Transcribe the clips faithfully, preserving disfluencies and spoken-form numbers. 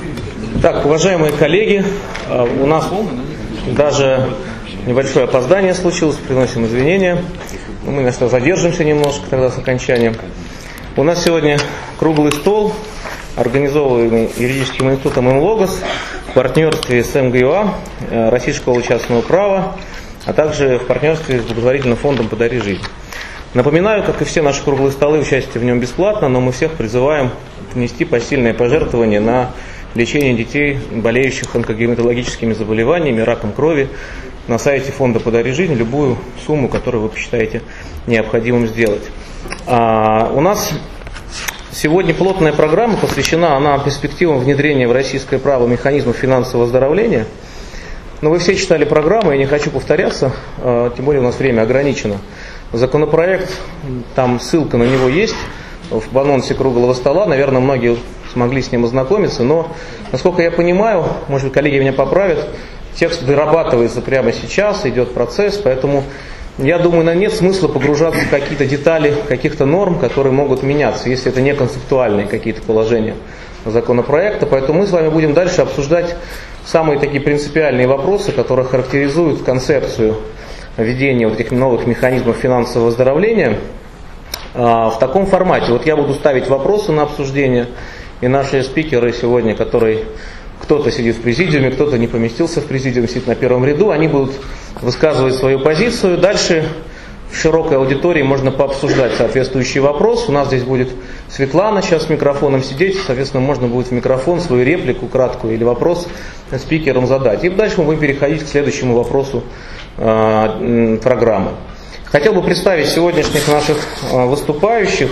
Так, уважаемые коллеги, у нас даже небольшое опоздание случилось, приносим извинения. Мы, конечно, задержимся немножко тогда с окончанием. У нас сегодня круглый стол, организованный юридическим институтом ИМЛОГОС в партнерстве с МГЮА, Российской школы частного права, а также в партнерстве с благотворительным фондом «Подари жизнь». Напоминаю, как и все наши круглые столы, участие в нем бесплатно, но мы всех призываем внести посильное пожертвование на лечение детей, болеющих онкогематологическими заболеваниями, раком крови, на сайте фонда «Подари жизнь» любую сумму, которую вы посчитаете необходимым сделать. А, у нас сегодня плотная программа, посвящена она перспективам внедрения в российское право механизмов финансового оздоровления. Но вы все читали программу, я не хочу повторяться, а, тем более у нас время ограничено. Законопроект, там ссылка на него есть в анонсе круглого стола, наверное, многие смогли с ним ознакомиться, но, насколько я понимаю, может быть, коллеги меня поправят, текст дорабатывается прямо сейчас, идет процесс, поэтому я думаю, нет смысла погружаться в какие-то детали каких-то норм, которые могут меняться, если это не концептуальные какие-то положения законопроекта, поэтому мы с вами будем дальше обсуждать самые такие принципиальные вопросы, которые характеризуют концепцию введения вот этих новых механизмов финансового оздоровления а, в таком формате. Вот я буду ставить вопросы на обсуждение, и наши спикеры сегодня, которые кто-то сидит в президиуме, кто-то не поместился в президиум, сидит на первом ряду, они будут высказывать свою позицию. Дальше в широкой аудитории можно пообсуждать соответствующий вопрос. У нас здесь будет Светлана сейчас с микрофоном сидеть, соответственно, можно будет в микрофон свою реплику краткую или вопрос спикерам задать. И дальше мы будем переходить к следующему вопросу э, программы. Хотел бы представить сегодняшних наших э, выступающих.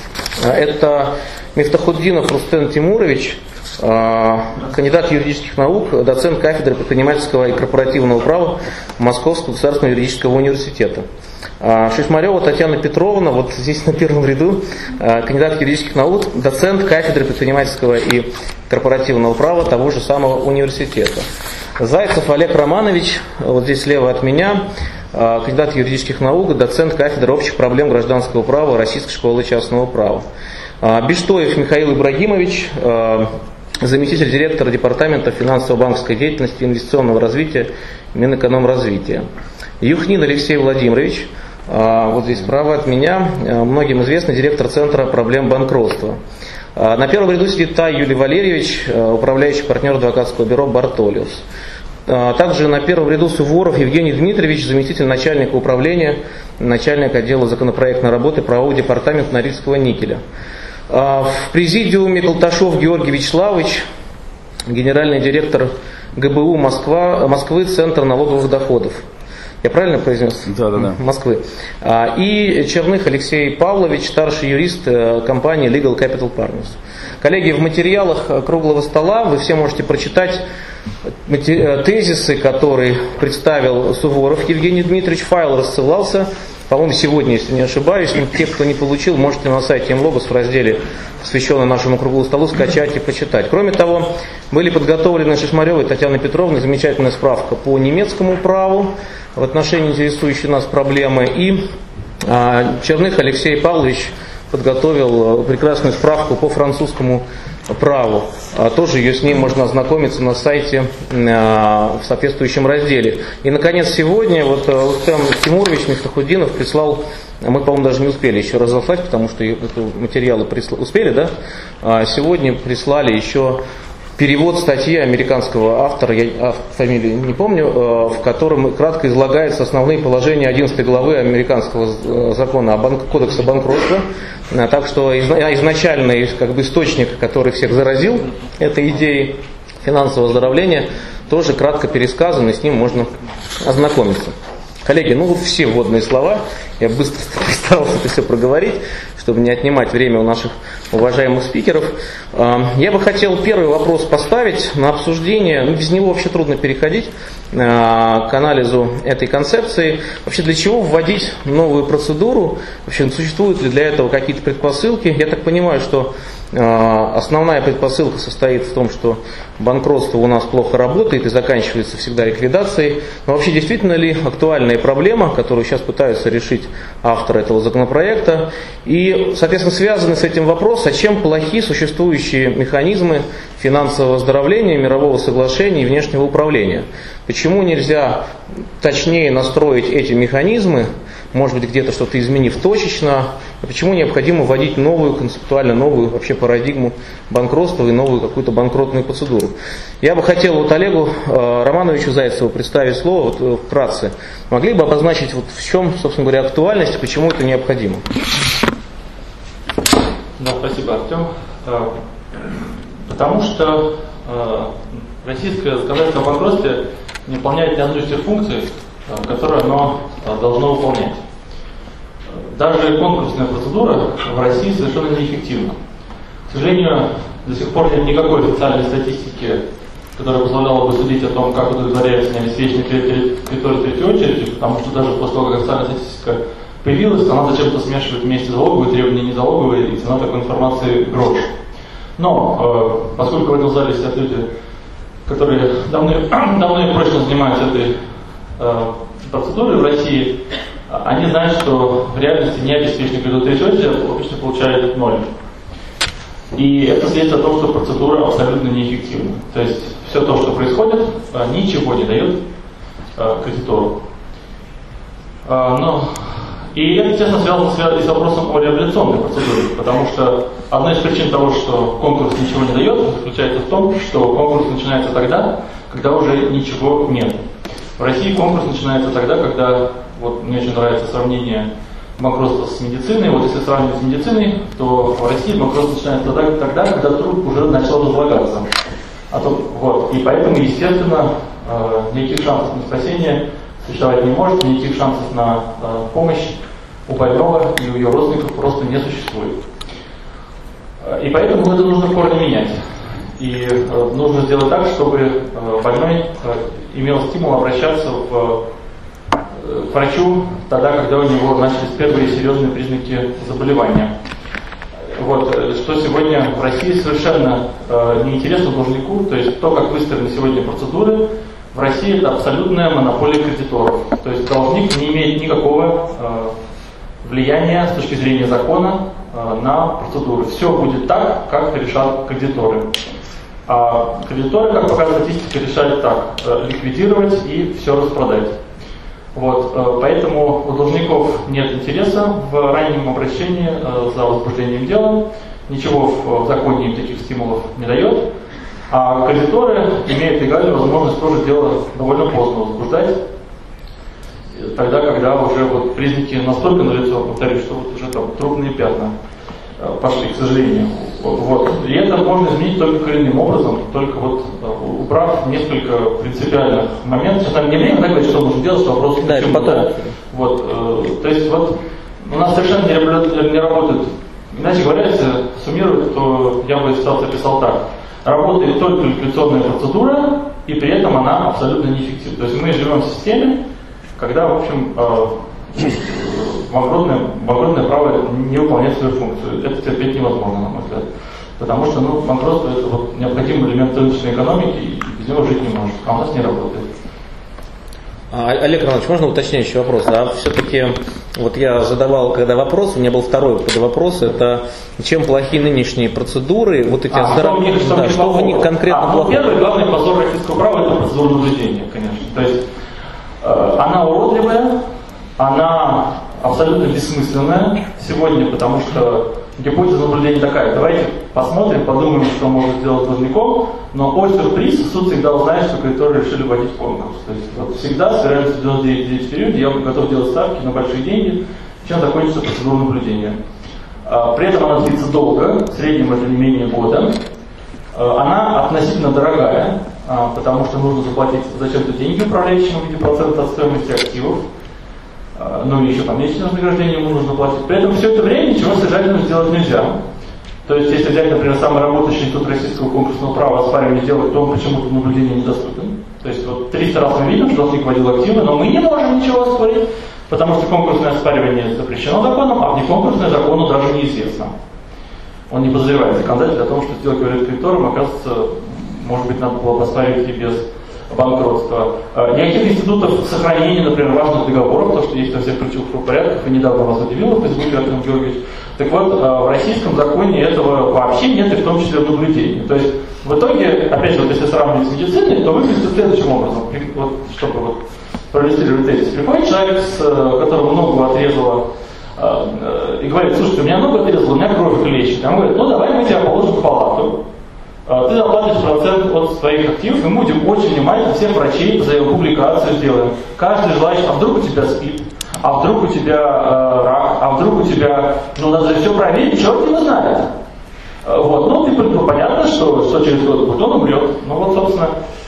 Это Мифтахутдинов Рустем Тимурович, э, кандидат юридических наук, доцент кафедры предпринимательского и корпоративного права Московского государственного юридического университета. Шишмарева Татьяна Петровна, вот здесь на первом ряду, кандидат юридических наук, доцент кафедры предпринимательского и корпоративного права того же самого университета. Зайцев Олег Романович, вот здесь слева от меня, кандидат юридических наук, доцент кафедры общих проблем гражданского права Российской школы частного права. Биштоев Михаил Ибрагимович, заместитель директора департамента финансово-банковской деятельности и инвестиционного развития Минэкономразвития. Юхнин Алексей Владимирович, вот здесь справа от меня, многим известный директор Центра проблем банкротства. На первом ряду сидит Тай Юлий Валерьевич, управляющий партнер адвокатского бюро «Бартолиус». Также на первом ряду Суворов Евгений Дмитриевич, заместитель начальника управления, начальник отдела законопроектной работы правового департамента Норильского никеля. В президиуме Колташов Георгий Вячеславович, генеральный директор ГБУ Москва, Москвы, Центр налоговых доходов. Я правильно произнес? Да, да, да. Москвы. И Черных Алексей Павлович, старший юрист компании Legal Capital Partners. Коллеги, в материалах круглого стола вы все можете прочитать тезисы, которые представил Суворов Евгений Дмитриевич. Файл рассылался, по-моему, сегодня, если не ошибаюсь. Но те, кто не получил, можете на сайте ИМЛОГОС в разделе, посвященном нашему круглому столу, скачать и почитать. Кроме того, были подготовлены Шишмаревой Татьяной Петровной замечательная справка по немецкому праву в отношении интересующей нас проблемы. И а, Черных Алексей Павлович подготовил прекрасную справку по французскому праву. А, тоже ее с ним можно ознакомиться на сайте а, в соответствующем разделе. И, наконец, сегодня вот Рустем Тимурович Мифтахутдинов прислал, мы, по-моему, даже не успели еще разослать, потому что материалы присла... успели, да? А сегодня прислали еще перевод статьи американского автора, я фамилию не помню, в котором кратко излагаются основные положения одиннадцатой главы американского закона о банк... кодекса банкротства. Так что изначальный как бы, источник, который всех заразил этой идеей финансового оздоровления, тоже кратко пересказан, и с ним можно ознакомиться. Коллеги, ну вот все вводные слова, я быстро постарался это все проговорить, чтобы не отнимать время у наших уважаемых спикеров. Я бы хотел первый вопрос поставить на обсуждение, ну, без него вообще трудно переходить к анализу этой концепции. Вообще для чего вводить новую процедуру, вообще существуют ли для этого какие-то предпосылки? Я так понимаю, что Основная предпосылка состоит в том, что банкротство у нас плохо работает и заканчивается всегда ликвидацией. Но вообще действительно ли актуальная проблема, которую сейчас пытаются решить авторы этого законопроекта? И, соответственно, связанный с этим вопрос, а чем плохи существующие механизмы финансового оздоровления, мирового соглашения и внешнего управления? Почему нельзя точнее настроить эти механизмы, может быть, где-то что-то изменив точечно, а почему необходимо вводить новую, концептуально новую вообще парадигму банкротства и новую какую-то банкротную процедуру? Я бы хотел вот Олегу э, Романовичу Зайцеву представить слово вот, вкратце. Могли бы обозначить, вот, в чем, собственно говоря, актуальность, почему это необходимо? Да, спасибо, Артем. Потому что э, российское законодательство о банкротстве не выполняет ни одну из тех функций, которые оно должно выполнять. Даже конкурсная процедура в России совершенно неэффективна. К сожалению, до сих пор нет никакой официальной статистики, которая позволяла бы судить о том, как удовлетворяются необеспеченные кредиторы третьей очереди, потому что даже после того, как официальная статистика появилась, она зачем-то смешивает вместе залоговые требования и незалоговые, и цена такой информации грош. Но, э, поскольку в этом зале сидят люди, которые давно, давно и прочно занимаются этой э, процедурой в России, они знают, что в реальности необеспеченный кредитор третьей очереди обычно получает ноль. И это свидетельствует о том, что процедура абсолютно неэффективна. То есть все то, что происходит, ничего не дает э, кредитору. Э, но, и это, естественно, связано и с вопросом о реабилитационной процедуре, потому что одна из причин того, что конкурс ничего не дает, заключается в том, что конкурс начинается тогда, когда уже ничего нет. В России конкурс начинается тогда, когда, вот мне очень нравится сравнение банкротства с медициной. Вот если сравнивать с медициной, то в России банкротство начинается тогда, тогда когда труп уже начал разлагаться. А то, вот, и поэтому, естественно, э, никаких шансов на спасение существовать не может, никаких шансов на э, помощь у больного и у ее родственников просто не существует. И поэтому это нужно в корне менять. И э, нужно сделать так, чтобы э, больной э, имел стимул обращаться в, э, к врачу тогда, когда у него начались первые серьезные признаки заболевания. Вот, что сегодня в России совершенно э, неинтересно должнику, то есть то, как выстроены сегодня процедуры, в России это абсолютная монополия кредиторов. То есть должник не имеет никакого э, влияния с точки зрения закона э, на процедуры. Все будет так, как решат кредиторы. А кредиторы, как показывает статистика, решают так: э, ликвидировать и все распродать. Вот, э, поэтому у должников нет интереса в раннем обращении э, за возбуждением дела, ничего в, в законе им таких стимулов не дает, а кредиторы имеют легальную возможность тоже дело довольно поздно возбуждать, тогда, когда уже вот признаки настолько налицо, повторюсь, что вот уже там трупные пятна э, пошли, к сожалению. Вот. И это можно изменить только коренным образом, только вот убрав несколько принципиальных моментов. Сейчас нам не время говорить, что нужно делать, что вопрос да, почему. Да. Вот, э, то есть вот у нас совершенно не, не работает, иначе говоря, если суммировать, то я бы ситуацию описал так. Работает только ликвидационная процедура, и при этом она абсолютно неэффективна. То есть мы живем в системе, когда, в общем, э, банкротное, банкротное право не выполняет свою функцию. Это терпеть невозможно, на мой взгляд. Потому что ну, банкротство – это вот необходимый элемент рыночной экономики, и без него жить не может. А у нас не работает. Олег Романович, можно уточняющий вопрос? А все-таки, вот я задавал, когда вопрос, у меня был второй вопрос, это чем плохи нынешние процедуры, вот эти а, здоров... что, что, да, что в них конкретно а, плохо? Ну, первый главный позор российского права – это процедура наблюдения, конечно. То есть э, она уродливая, она абсолютно бессмысленная сегодня, потому что гипотеза наблюдения такая: давайте посмотрим, подумаем, что может сделать должником, но ой, сюрприз, суд всегда узнает, что кредиторы решили вводить конкурс. То есть вот всегда с вероятностью девяносто девять целых девять десятых периоде я готов делать ставки на большие деньги, чем закончится процедура наблюдения. При этом она длится долго, в среднем это не менее года. Она относительно дорогая, потому что нужно заплатить зачем-то деньги управляющим в виде процента от стоимости активов. Ну и еще там месячное вознаграждение ему нужно платить. При этом все это время ничего содержательного сделать нельзя. То есть, если взять, например, самый работающий институт российского конкурсного права оспаривание делать, то он почему-то наблюдение недоступен. То есть, вот триста раз мы видим, что должник вводил активы, но мы не можем ничего оспорить, потому что конкурсное оспаривание запрещено законом, а внеконкурсное закону даже неизвестно. он не подозревает законодателя о том, что сделка является кредитором, оказывается, может быть, надо было поставить и без банкротства. Никаких институтов сохранения, например, важных договоров, потому что есть во всех ключевых правопорядках, и недавно вас удивило в Фейсбуке Артем Георгиевич. Так вот, в российском законе этого вообще нет, и в том числе в наблюдении. То есть, в итоге, опять же, вот если сравнивать с медициной, то выглядит следующим образом. Вот, чтобы вот проиллюстрировать тезис. Приходит человек, с которого ногу отрезало, и говорит: слушайте, у меня ногу отрезало, у меня кровь лечит. Он говорит: ну давай мы тебя положим в палату. Ты заплатишь процент от своих активов, и мы будем очень внимательно всех врачей за его публикацию сделаем. Каждый желающий, а вдруг у тебя спит, а вдруг у тебя э, рак, а вдруг у тебя, ну надо же все проверить, черт его знает. Вот, ну, ты, ну понятно, что, что через год будет, он умрет. Ну вот, собственно,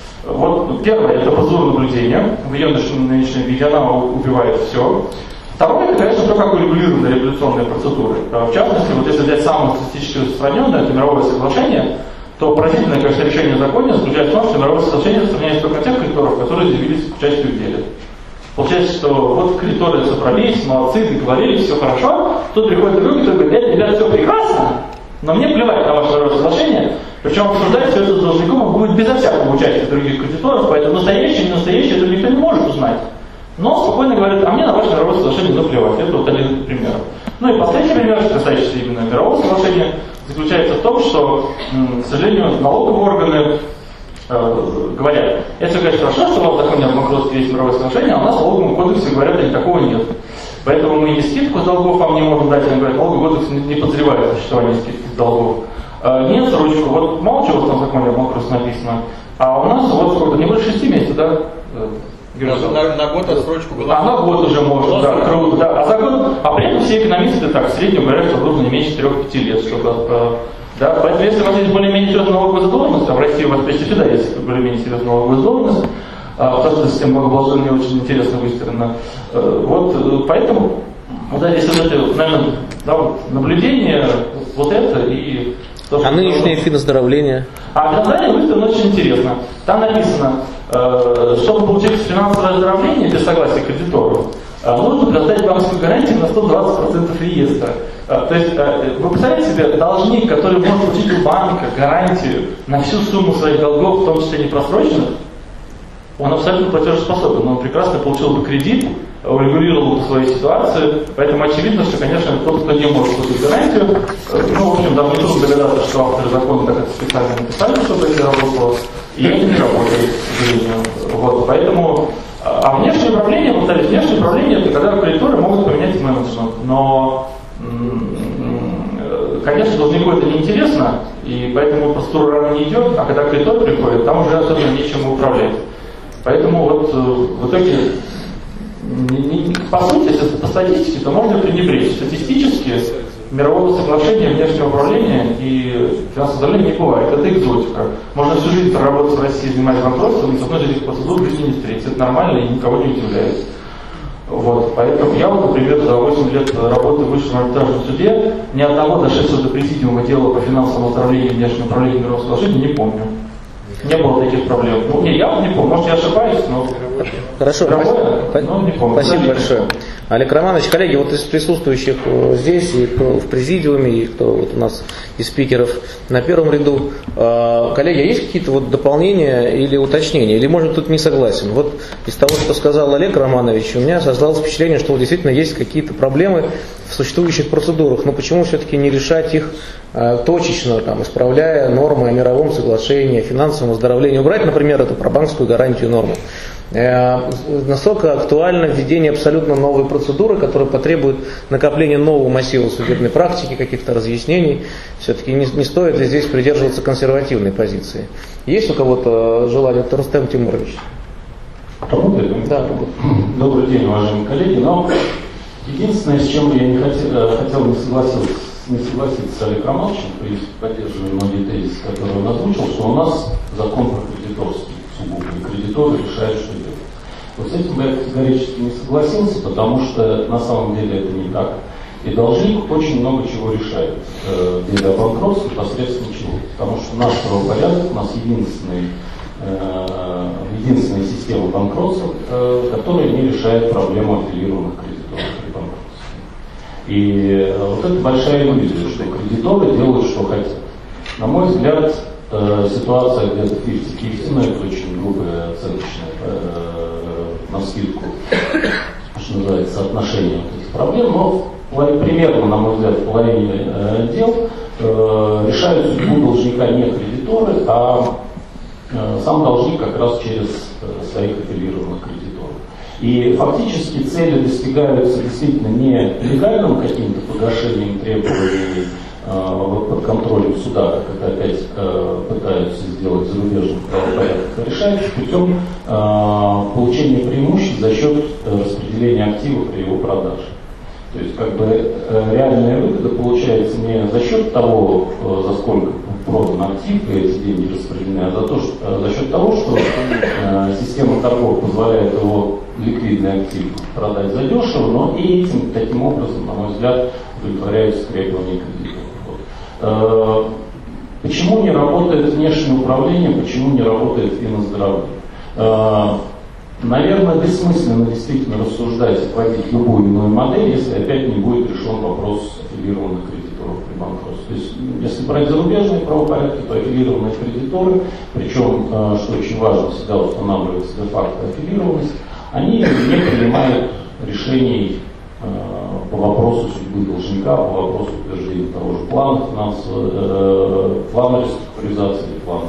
вот первое, это процедура наблюдения. В ее нынешнем виде она убивает все. Второе, это, конечно, то, как урегулированы революционные процедуры. В частности, вот если взять самое статистически распространенное, это мировое соглашение, то поразительное, конечно, решение закона заключается в том, что мировое соглашение распространяется только на тех кредиторов, которые заявились к участию в деле. Получается, что вот кредиторы собрались, молодцы, договорились, все хорошо, тут приходит другой, который говорит: это, ребята, все прекрасно, но мне плевать на ваше мировое соглашение, причем обсуждать все это с должником будет безо всякого участия других кредиторов, поэтому настоящее и не настоящее это никто не может узнать. Но спокойно говорят: а мне на ваше мировое соглашение наплевать. Это вот один из примеров. Ну и последний пример, касающийся именно мирового соглашения, заключается в том, что, к сожалению, налоговые органы э, говорят: это все, конечно, хорошо, что у вас в законе о банкротстве есть мировое соглашение, а у нас в налоговом кодексе говорят, что такого нет. Поэтому мы и скидку с долгов вам не можем дать. Они говорят: налоговый кодекс не подозревает существование скидки с долгов. Э, нет, срочку, вот мало чего в том законе о банкротстве написано, а у нас вот сколько, не больше шести месяцев, да? На, на, на год отсрочку была. А на год уже можно, да, круто, да. А за год, а при этом все экономисты так в среднем говорят, что нужно не меньше четырёх-пяти лет, чтобы, да, поэтому если у вас есть более-менее серьезная налоговая задолженность, а в России у вас почти всегда есть более-менее серьезная налоговая задолженность, а, потому что система налогообложения очень интересно выстроена. Вот, поэтому, вот, да, если вот это, наверное, да, вот, наблюдение, вот это и... То, а нынешнее финоздоровление? А финоздоровление выстроено очень интересно. Там написано, э, чтобы получить финансовое оздоровление без согласия кредиторов, э, нужно предоставить банковскую гарантию на сто двадцать процентов реестра. Э, то есть, э, вы представляете себе, должник, который может получить у банка гарантию на всю сумму своих долгов, в том числе непросроченных, он абсолютно платежеспособен, он прекрасно получил бы кредит, урегулировал бы свою ситуацию, поэтому очевидно, что, конечно, тот, кто не может получить гарантию, ну, в общем, даже не трудно догадаться, что авторы закона так это специально написали, чтобы это работало, и это не работает, к сожалению. Вот, поэтому, а внешнее управление, повторюсь, внешнее управление, это когда кредиторы могут поменять менеджмент, но, конечно, должнику это неинтересно, и поэтому процедура рано не идет, а когда кредитор приходит, там уже особенно нечем управлять. Поэтому вот в итоге, по сути, если по статистике, то можно пренебречь. Статистически мирового соглашения внешнего управления и финансового управления не бывает. Это экзотика. Можно всю жизнь проработать в России, занимаясь банкротством, и с одной из этих процедур в жизни не встретить. Это нормально и никого не удивляет. Вот, поэтому я, вот, например, за восемь лет работы в высшем арбитражном суде ни одного дошедшего до президиума дела по финансовому управлению и внешнему управлению мирового соглашения не помню. Не было таких проблем. Ну, не, я вот не помню, может, я ошибаюсь, но... Хорошо, Другое, но не помню. Спасибо большое. Олег Романович, коллеги, вот из присутствующих здесь, и кто в президиуме, и кто вот у нас из спикеров на первом ряду, коллеги, а есть какие-то вот дополнения или уточнения, или, может, тут не согласен? Вот из того, что сказал Олег Романович, у меня создалось впечатление, что вот действительно есть какие-то проблемы в существующих процедурах, но почему все-таки не решать их точечно, там, исправляя нормы о мировом соглашении, о финансовом оздоровлении, убрать, например, эту про банковскую гарантию норму. Насколько актуально введение абсолютно новой процедуры, которая потребует накопления нового массива судебной практики, каких-то разъяснений. Все-таки не, не стоит ли здесь придерживаться консервативной позиции? Есть у кого-то желание? Рустем Тимурович. Работает? Да, работает. Добрый день, уважаемые коллеги. Но единственное, с чем я не хотел, хотел не согласиться, не согласиться с Олегом Романовичем, то есть поддерживаю многие тезисы, которые он озвучил, что у нас закон про кредиторство. И кредиторы решают, что делать. Вот с этим я категорически не согласился, потому что на самом деле это не так. И должник очень много чего решает э, в деле о банкротстве посредством чего. Потому что у нас правопорядок, у нас единственный, э, единственная система банкротства, э, которая не решает проблему аффилированных кредиторов при банкротстве. И вот это большая иллюзия, что кредиторы делают, что хотят. На мой взгляд, ситуация где-то пятьдесят на пятьдесят, но это очень грубая оценочная навскидку, что называется, соотношение вот этих проблем, но примерно, на мой взгляд, в половине э, дел э, решают судьбу должника не кредиторы, а э, сам должник как раз через э, своих аффилированных кредиторов. И фактически цели достигаются действительно не легальным каким-то погашением требований э, под контролем суда, как это опять э, пытаются сделать в зарубежных правопорядках, а решается путем э, получения преимуществ за счет э, распределения актива при его продаже. То есть как бы э, реальная выгода получается не за счет того, э, за сколько продан актив и эти деньги распределены, а за, то, что, э, за счет того, что э, система торгов позволяет его ликвидный актив продать задешево, но и этим таким образом, на мой взгляд, удовлетворяются требования кредиторов. Вот. Э, почему не работает внешнее управление, почему не работает финоздравие? Э, Наверное, бессмысленно действительно рассуждать и вводить любую иную модель, если опять не будет решен вопрос аффилированных кредиторов при банкротстве. То есть, если брать зарубежные правопорядки, то аффилированные кредиторы, причем, что очень важно, всегда устанавливается де-факто аффилированность, они не принимают решений по вопросу судьбы должника, по вопросу утверждения того же плана финансового, плана реструктуризации, плана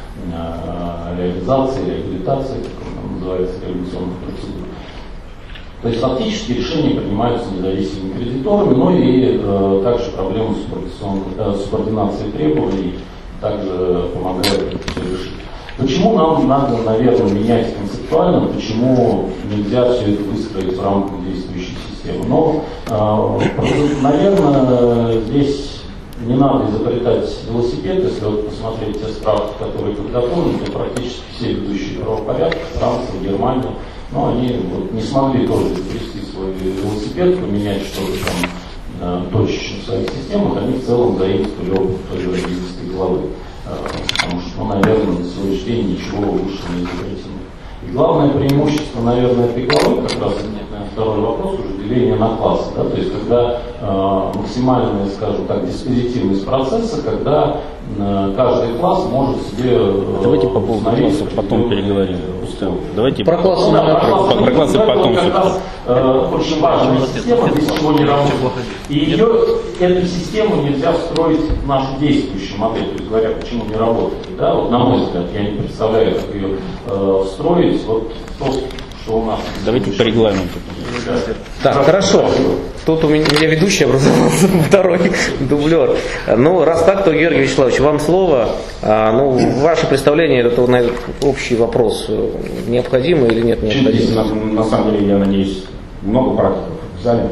реализации, реабилитации, как он называется, реабилитационных процедур. То есть фактически решения принимаются независимыми кредиторами, но и э, также проблемы э, субординации требований также помогают это все решить. Почему нам надо, наверное, менять концептуально, почему нельзя все это выстроить в рамках действующей системы? Но, э, наверное, здесь не надо изобретать велосипед. Если вот посмотреть те справки, которые подготовлены, то практически все ведущие правопорядки, Франция, Германия, но они вот не смогли тоже изобрести свой велосипед, поменять что-то там э, точечно в своих системах, они в целом заимствовали опыт той же одиннадцатой главы. Э, потому что, ну, наверное, на сегодняшний день ничего лучше не изобретено. И главное преимущество, наверное, этой главы, как раз наверное, второй вопрос, уже деление на классы. Да? То есть, когда э, максимальная, скажем так, диспозитивность процесса, когда э, каждый класс может себе... Э, Давайте по поводу классов потом переговорим. Давайте про классы, да, да, про, про, про классы потом. Как раз, э, очень важная система, без чего не работает. И ее, эту систему нельзя встроить в нашу действующую модель. То есть, говоря, почему не работает. Да? Вот, на мой взгляд, я не представляю, как ее э, встроить. Вот то, что у нас... Давайте по регламенту. Так, хорошо. Тут у меня, у меня ведущий образовался, второй дублер. Ну, раз так, то, Георгий Вячеславович, вам слово. А, ну, ваше представление, это на этот общий вопрос, необходимо или нет необходимо? На, на самом деле, я надеюсь, много практиков в зале.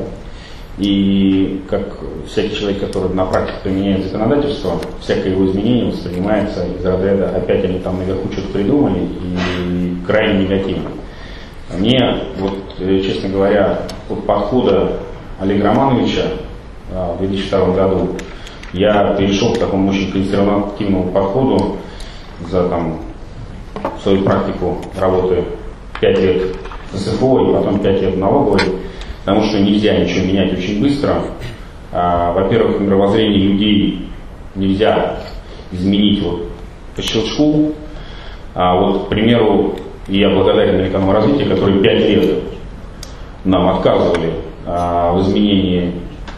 И как всякий человек, который на практике применяет законодательство, всякое его изменение воспринимается из разряда «опять они там наверху что-то придумали» и крайне негативно. Мне, вот, честно говоря, от подхода Олега Романовича в две тысячи втором году я перешел к такому очень консервативному подходу за там, свою практику работы пять лет в СФО и потом пять лет в налоговой, потому что нельзя ничего менять очень быстро. А, во-первых, мировоззрение людей нельзя изменить вот по щелчку. А вот, к примеру, я благодарен Американскому развитию, которые пять лет нам отказывали а, в изменении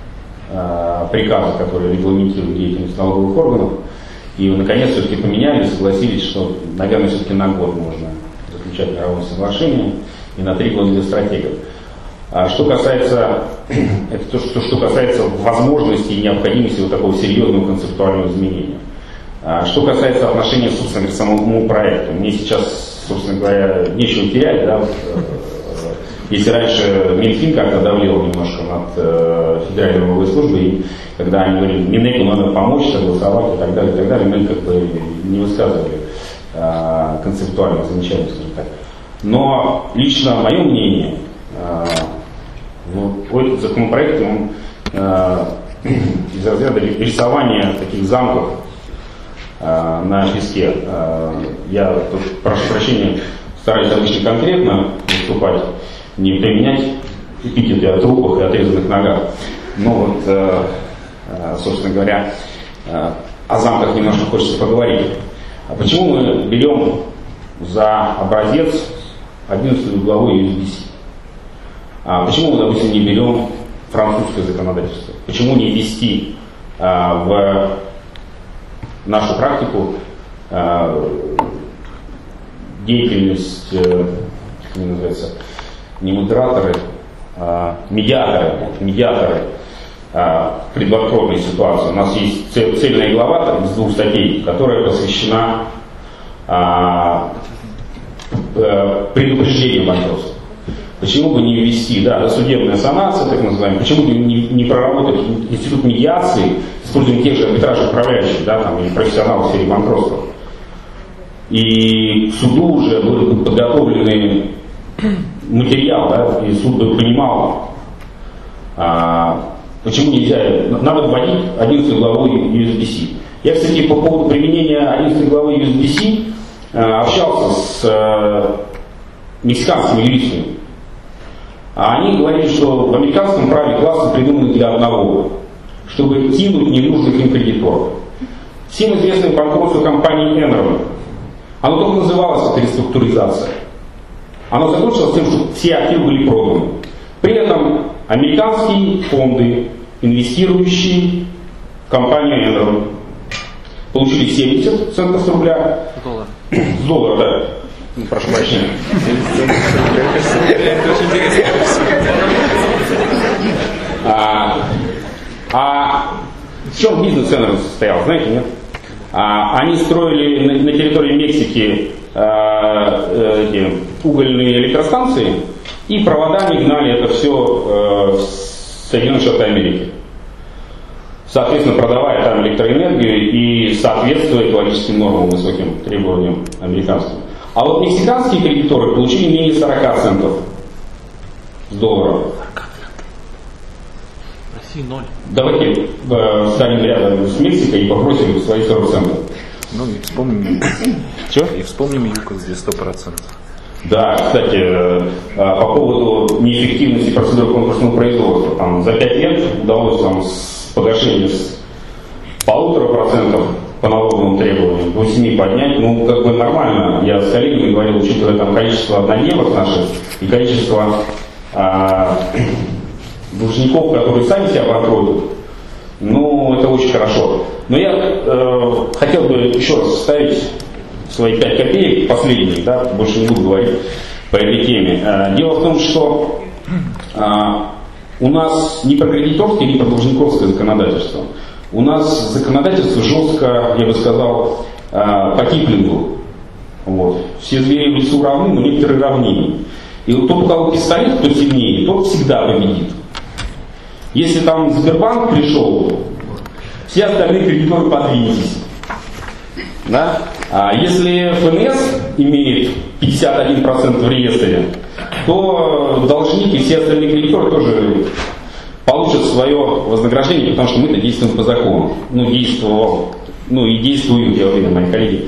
а, приказа, который регламентирует деятельность налоговых органов. И наконец все-таки поменяли, согласились, что, наверное, все-таки на год можно заключать мировое соглашение и на три года для стратегов. А что касается, это то, что, что касается возможности и необходимости вот такого серьезного концептуального изменения. А что касается отношения, собственно, к самому проекту, мне сейчас, собственно говоря, нечего терять, да, вот, если раньше Минфин как-то давлел немножко над э, Федеральной налоговой службой, и когда они говорили, Минэку надо помочь, согласовать и так далее, и так далее, мы как бы не высказывали э, концептуально замечательно, скажем так. Но лично мое мнение, э, вот, этот законопроект, он э, из разряда рисования таких замков э, на песке. Э, я тут, прошу прощения, стараюсь обычно конкретно выступать, не применять эпитеты о трупах и отрезанных ногах. Но вот, э, э, собственно говоря, э, о замках немножко хочется поговорить. А почему мы берем за образец одиннадцатую главу ю эс би си? А почему мы, допустим, не берем французское законодательство? Почему не ввести а, в нашу практику а, деятельность, а, как они называются, не модераторы, а медиаторы, медиаторы а, предбанкротной ситуации? У нас есть цельная глава из двух статей, которая посвящена а, предупреждению банкротства. Почему бы не ввести, да, судебная санация, так называемая, почему бы не, не проработать институт медиации, используя тех же арбитражных управляющих, да, там, или профессионалов в сфере банкротства. И к суду уже был подготовленный материал, да, и суд бы понимал, а, почему нельзя, надо вводить одиннадцатую главу ю эс би си. Я, кстати, по поводу применения одиннадцатой главы ю эс би си а, общался с а, мексиканскими юристами. А они говорили, что в американском праве классы придуманы для одного, чтобы кинуть ненужных им кредиторов. Всем известная банкротство компании Enron. Оно только называлось это реструктуризация. Оно закончилось тем, что все активы были проданы. При этом американские фонды, инвестирующие в компанию Enron, получили семьдесят центов с рубля. Доллар. С доллара, да. Ну, прошу прощения. А, а в чем бизнес Enron состоял, знаете, нет? А, они строили на, на территории Мексики а, эти угольные электростанции и проводами гнали это все а, в Соединенные Штаты Америки. Соответственно, продавая там электроэнергию и соответствуя экологическим нормам, высоким требованиям американским. А вот мексиканские кредиторы получили менее сорок центов с доллара. В России ноль. Давайте э, станем рядом с Мексикой и попросим свои сорок центов. Ну и вспомним. Че? И вспомним ЮКОС, где сто процентов. Да, кстати, э, по поводу неэффективности процедуры конкурсного производства. Там, за пять лет удалось там, с погашения с полутора процентов по налоговым требованиям до семи поднять, ну, как бы нормально. Я с коллегами говорил, учитывая там количество однодневок наших и количество а, должников, которые сами себя банкротят, ну, это очень хорошо. Но я э, хотел бы еще раз вставить свои пять копеек, последние, да, больше не буду говорить по этой теме. Э, дело в том, что э, у нас не про кредиторское, не про должниковское законодательство. У нас законодательство жестко, я бы сказал, по Киплингу. Вот. Все звери в лесу равны, но некоторые равнее. И вот тот, у кого пистолет, кто сильнее, тот всегда победит. Если там Сбербанк пришел, все остальные кредиторы подвиньтесь. Да? А если эф эн эс имеет пятьдесят один процент в реестре, то должники и все остальные кредиторы тоже получат свое вознаграждение, потому что мы-то действуем по закону. Ну, действовал, ну и действуют, я уверен, мои коллеги.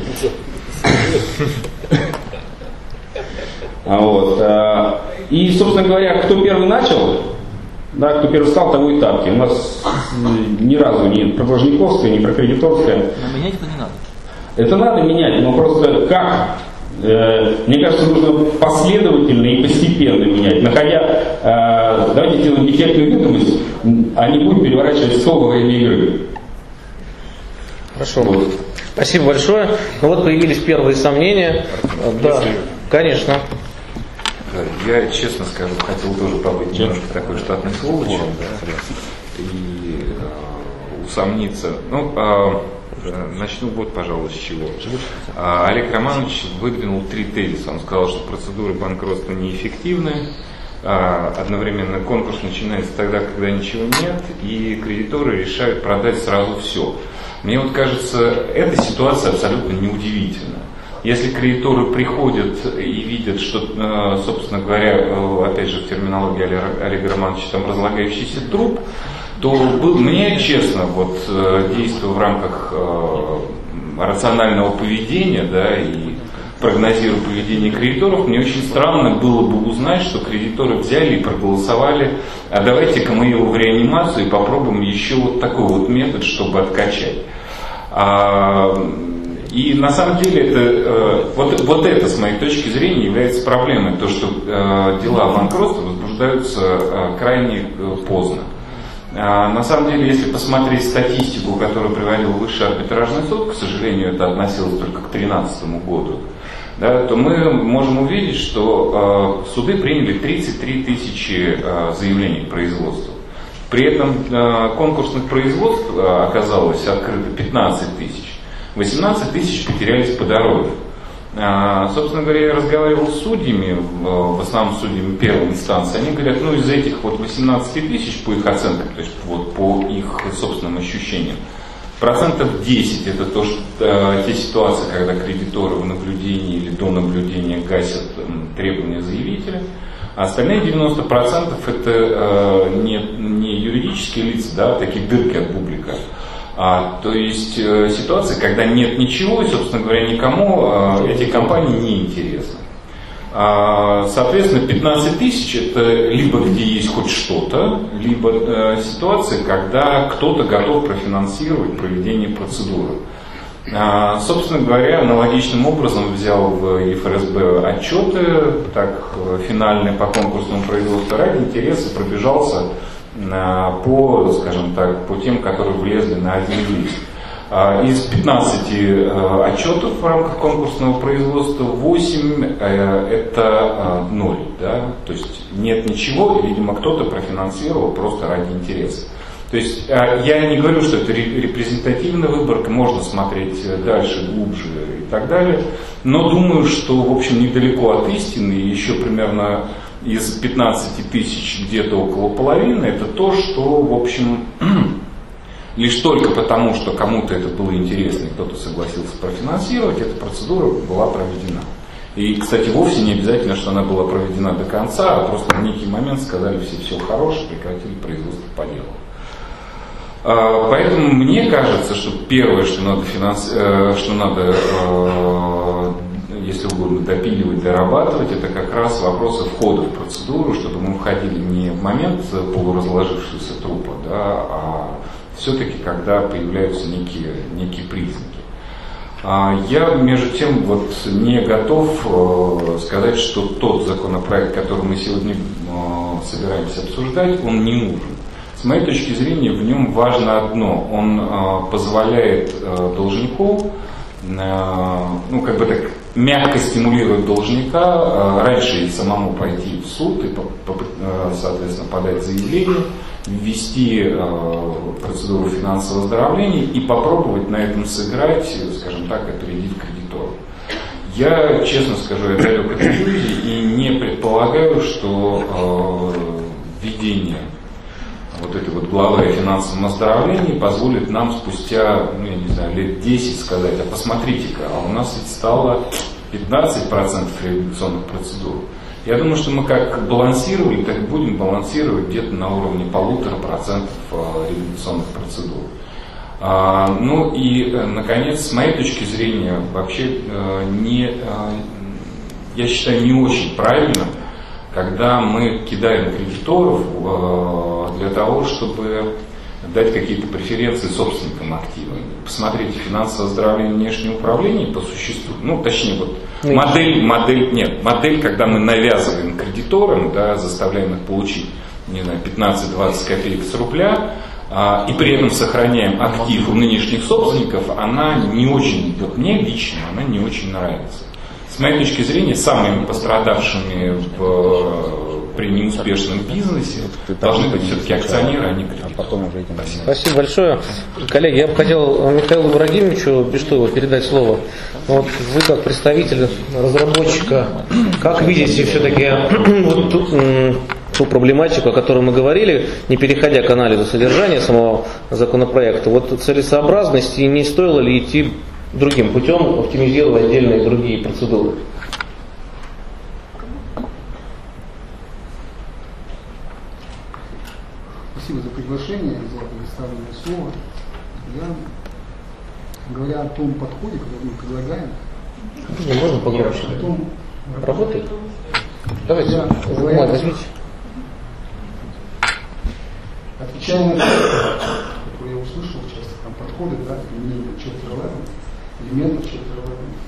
Вот. И, собственно говоря, кто первый начал, да, кто первый стал, того и тапки. У нас ни разу ни про должниковское, ни про кредиторское. Но менять это не надо. Это надо менять, но просто как? Мне кажется, нужно последовательно и постепенно менять. Находя, э, давайте сделаем эффектную видимость, а не будем переворачивать стол во время игры. Хорошо. Вот. Спасибо большое. Ну вот появились первые сомнения. Да, конечно. Я, честно скажу, хотел тоже побыть немножко такой штатной сволочью, да, и э, усомниться. Ну, э, начну вот, пожалуй, с чего. А, Олег Романович выдвинул три тезиса. Он сказал, что процедуры банкротства неэффективны, а, одновременно конкурс начинается тогда, когда ничего нет, и кредиторы решают продать сразу все. Мне вот кажется, эта ситуация абсолютно неудивительна. Если кредиторы приходят и видят, что, собственно говоря, опять же в терминологии Олега Романовича, там разлагающийся труп, то был, мне, честно, вот, действуя в рамках э, рационального поведения, да, и прогнозирую поведение кредиторов, мне очень странно было бы узнать, что кредиторы взяли и проголосовали, а давайте-ка мы его в реанимацию и попробуем еще вот такой вот метод, чтобы откачать. А, и на самом деле это, вот, вот это, с моей точки зрения, является проблемой, то, что дела о банкротстве возбуждаются крайне поздно. На самом деле, если посмотреть статистику, которую приводил Высший арбитражный суд, к сожалению, это относилось только к две тысячи тринадцатому году, да, то мы можем увидеть, что э, суды приняли тридцать три тысячи э, заявлений к производству. При этом э, конкурсных производств э, оказалось открыто пятнадцать тысяч. восемнадцать тысяч потерялись по дороге. Э, собственно говоря, я разговаривал с судьями, в, в основном судьями первой инстанции, они говорят, ну из этих вот восемнадцати тысяч, по их оценкам, то есть вот по их собственным ощущениям, процентов десять это то, что, э, те ситуации, когда кредиторы в наблюдении или до наблюдения гасят э, требования заявителя. А остальные девяносто процентов это э, не, не юридические лица, да, такие дырки от бублика. А, то есть э, ситуация, когда нет ничего, и, собственно говоря, никому э, эти компании не интересны. А, соответственно, пятнадцать тысяч это либо где есть хоть что-то, либо э, ситуация, когда кто-то готов профинансировать проведение процедуры. А, собственно говоря, аналогичным образом взял в Е Ф Р С Б отчеты, так финальные по конкурсному производству, ради интереса пробежался по, скажем так, по тем, которые влезли на один лист. Из пятнадцати отчетов в рамках конкурсного производства восемь это ноль, да? То есть нет ничего, и, видимо, кто-то профинансировал просто ради интереса. То есть я не говорю, что это репрезентативная выборка, можно смотреть дальше, глубже и так далее, но думаю, что, в общем, недалеко от истины, еще примерно из пятнадцати тысяч где-то около половины, это то, что, в общем, лишь только потому, что кому-то это было интересно, и кто-то согласился профинансировать, эта процедура была проведена. И, кстати, вовсе не обязательно, что она была проведена до конца, а просто в некий момент сказали все, все хорошее, прекратили производство по делу. Поэтому мне кажется, что первое, что надо, финанс... что надо, если угодно, допиливать, дорабатывать, это как раз вопросы входа в процедуру, чтобы мы входили не в момент полуразложившегося трупа, да, а все-таки когда появляются некие, некие признаки. Я, между тем, вот не готов сказать, что тот законопроект, который мы сегодня собираемся обсуждать, он не нужен. С моей точки зрения, в нем важно одно. Он э, позволяет э, должнику, э, ну, как бы так, мягко стимулирует должника э, раньше и самому пойти в суд и, по, по, э, соответственно, подать заявление, ввести э, процедуру финансового оздоровления и попробовать на этом сыграть, скажем так, опередив кредиторов. Я, честно скажу, я далек от иллюзий и не предполагаю, что э, введение вот этой вот главы о финансовом оздоровлении позволит нам спустя, ну, я не знаю, лет десять сказать, а посмотрите-ка, а у нас ведь стало пятнадцать процентов реабилитационных процедур. Я думаю, что мы как балансировали, так и будем балансировать где-то на уровне полутора процентов реабилитационных процедур. А, ну и, наконец, с моей точки зрения, вообще не, я считаю, не очень правильно, когда мы кидаем кредиторов для того, чтобы дать какие-то преференции собственникам актива. Посмотрите, финансовое оздоровление внешнего управления по существу, ну, точнее, вот модель, модель, нет, модель, когда мы навязываем кредиторам, да, заставляем их получить, не знаю, пятнадцать-двадцать копеек с рубля, а, и при этом сохраняем актив у нынешних собственников, она не очень, вот мне лично, она не очень нравится. С моей точки зрения, самыми пострадавшими в, при неуспешном бизнесе должны быть все-таки акционеры, а не кредиторы. Спасибо большое. Коллеги, я бы хотел Михаилу Ибрагимовичу Бештоеву передать слово. Вот вы, как представитель разработчика, как видите все-таки вот ту, ту проблематику, о которой мы говорили, не переходя к анализу содержания самого законопроекта, вот целесообразность и не стоило ли идти другим путем, оптимизировать отдельные другие процедуры? Спасибо за приглашение, за предоставленное слово. Я, говоря о том подходе, который мы предлагаем, Не можно погромче. Потом, Работает? Давайте, Да, Мой, говорят. возьмите. Отвечая на вопрос, который я услышал, часто там подходы, да, применение Chapter одиннадцать, элементов Chapter одиннадцать.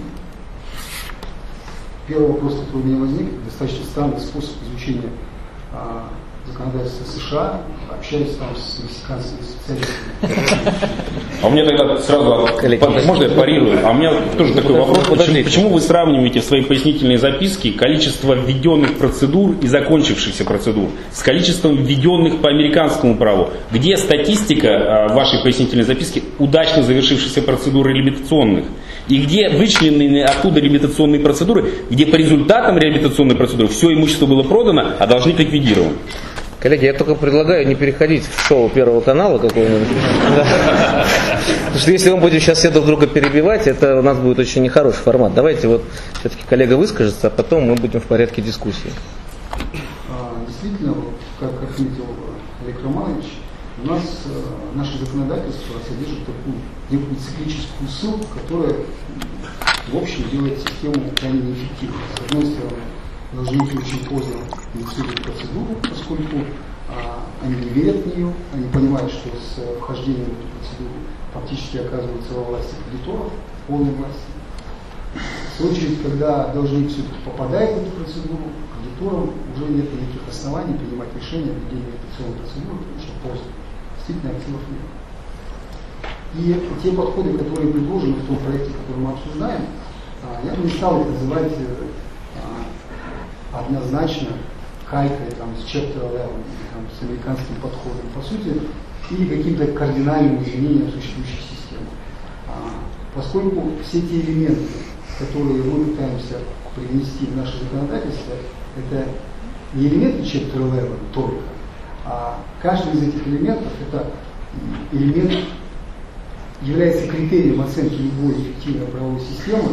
Первый вопрос, который у меня возник, достаточно странный способ изучения а, законодательства США, общаюсь там с мексиканскими специалистами. А у меня тогда сразу, Коллеги, по- можно я парирую? А у меня тоже такой вопрос. Почему, Подождите. почему вы сравниваете в своей пояснительной записке количество введенных процедур и закончившихся процедур с количеством введенных по американскому праву? Где статистика а, в вашей пояснительной записке удачно завершившихся процедур реабилитационных? И где вычленены оттуда реабилитационные процедуры, где по результатам реабилитационной процедуры все имущество было продано, а должник ликвидирован? Коллеги, я только предлагаю не переходить в шоу Первого канала какого-нибудь. Да. Потому что если мы будем сейчас все друг друга перебивать, это у нас будет очень нехороший формат. Давайте вот все-таки коллега выскажется, а потом мы будем в порядке дискуссии. А, Действительно, вот, как отметил Олег Романович, у нас э, наше законодательство содержит такую некую циклическую ссылку, которая в общем делает систему крайне неэффективной. С одной стороны, должники очень поздно инициируют процедуру, поскольку а, они не верят в нее, они понимают, что с э, вхождением в эту процедуру фактически оказываются во власти кредиторов, полной власти. В случае, когда должник все-таки попадает в эту процедуру, кредиторам уже нет никаких оснований принимать решение о введении операционной процедуры, потому что поздно. Действительно, активов нет. И те подходы, которые предложены в том проекте, который мы обсуждаем, а, я бы не стал их называть а, однозначно калькой там, с Chapter одиннадцать, там, с американским подходом, по сути, или каким-то кардинальным изменением существующей системы. А, поскольку все те элементы, которые мы пытаемся привнести в наше законодательство, это не элементы Chapter одиннадцать только, а каждый из этих элементов это элемент является критерием оценки любой эффективной правовой системы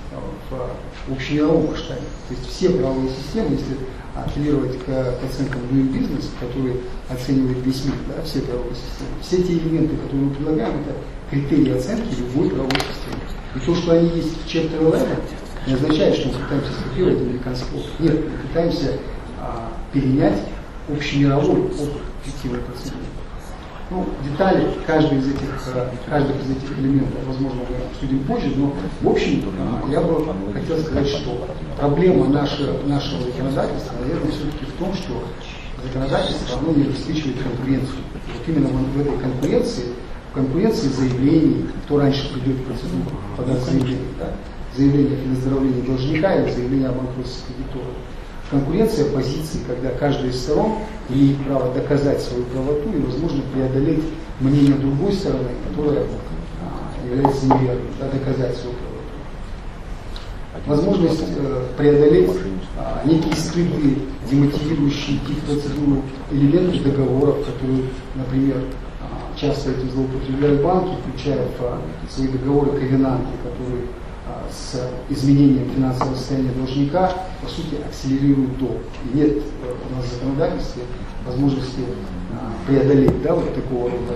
в общемировом масштабе. То есть все правовые системы, если апеллировать к, к оценкам Doing Business, которые оценивает весь мир, да, все правовые системы, все те элементы, которые мы предлагаем, это критерии оценки любой правовой системы. И то, что они есть в Chapter одиннадцать, не означает, что мы пытаемся скопировать американский опыт. Нет, мы пытаемся а, перенять общемировой опыт эффективной процедуры. Ну, детали каждый из этих, каждый из этих элементов, возможно, мы обсудим позже, но в общем я бы хотел сказать, что проблема нашего, нашего законодательства, наверное, все-таки в том, что законодательство оно не обеспечивает конкуренцию. Вот именно в этой конкуренции, в конкуренции заявлений, кто раньше придет в процедуру, подаст заявление, да, заявление о выздоровлении должника или заявление о банкротстве кредитора. Конкуренция позиций, когда каждая из сторон имеет право доказать свою правоту и, возможно, преодолеть мнение другой стороны, которая а, является неверной, да, доказать свою правоту. Возможность э, преодолеть а, некие скрытые, демотивирующие тип процедуру элементы договоров, которые, например, а, часто этим злоупотребляют банки, включая в а, свои договоры ковенанты, которые с изменением финансового состояния должника, по сути, акселерирует долг. И нет у нас в законодательстве возможности а, преодолеть, да, вот такого рода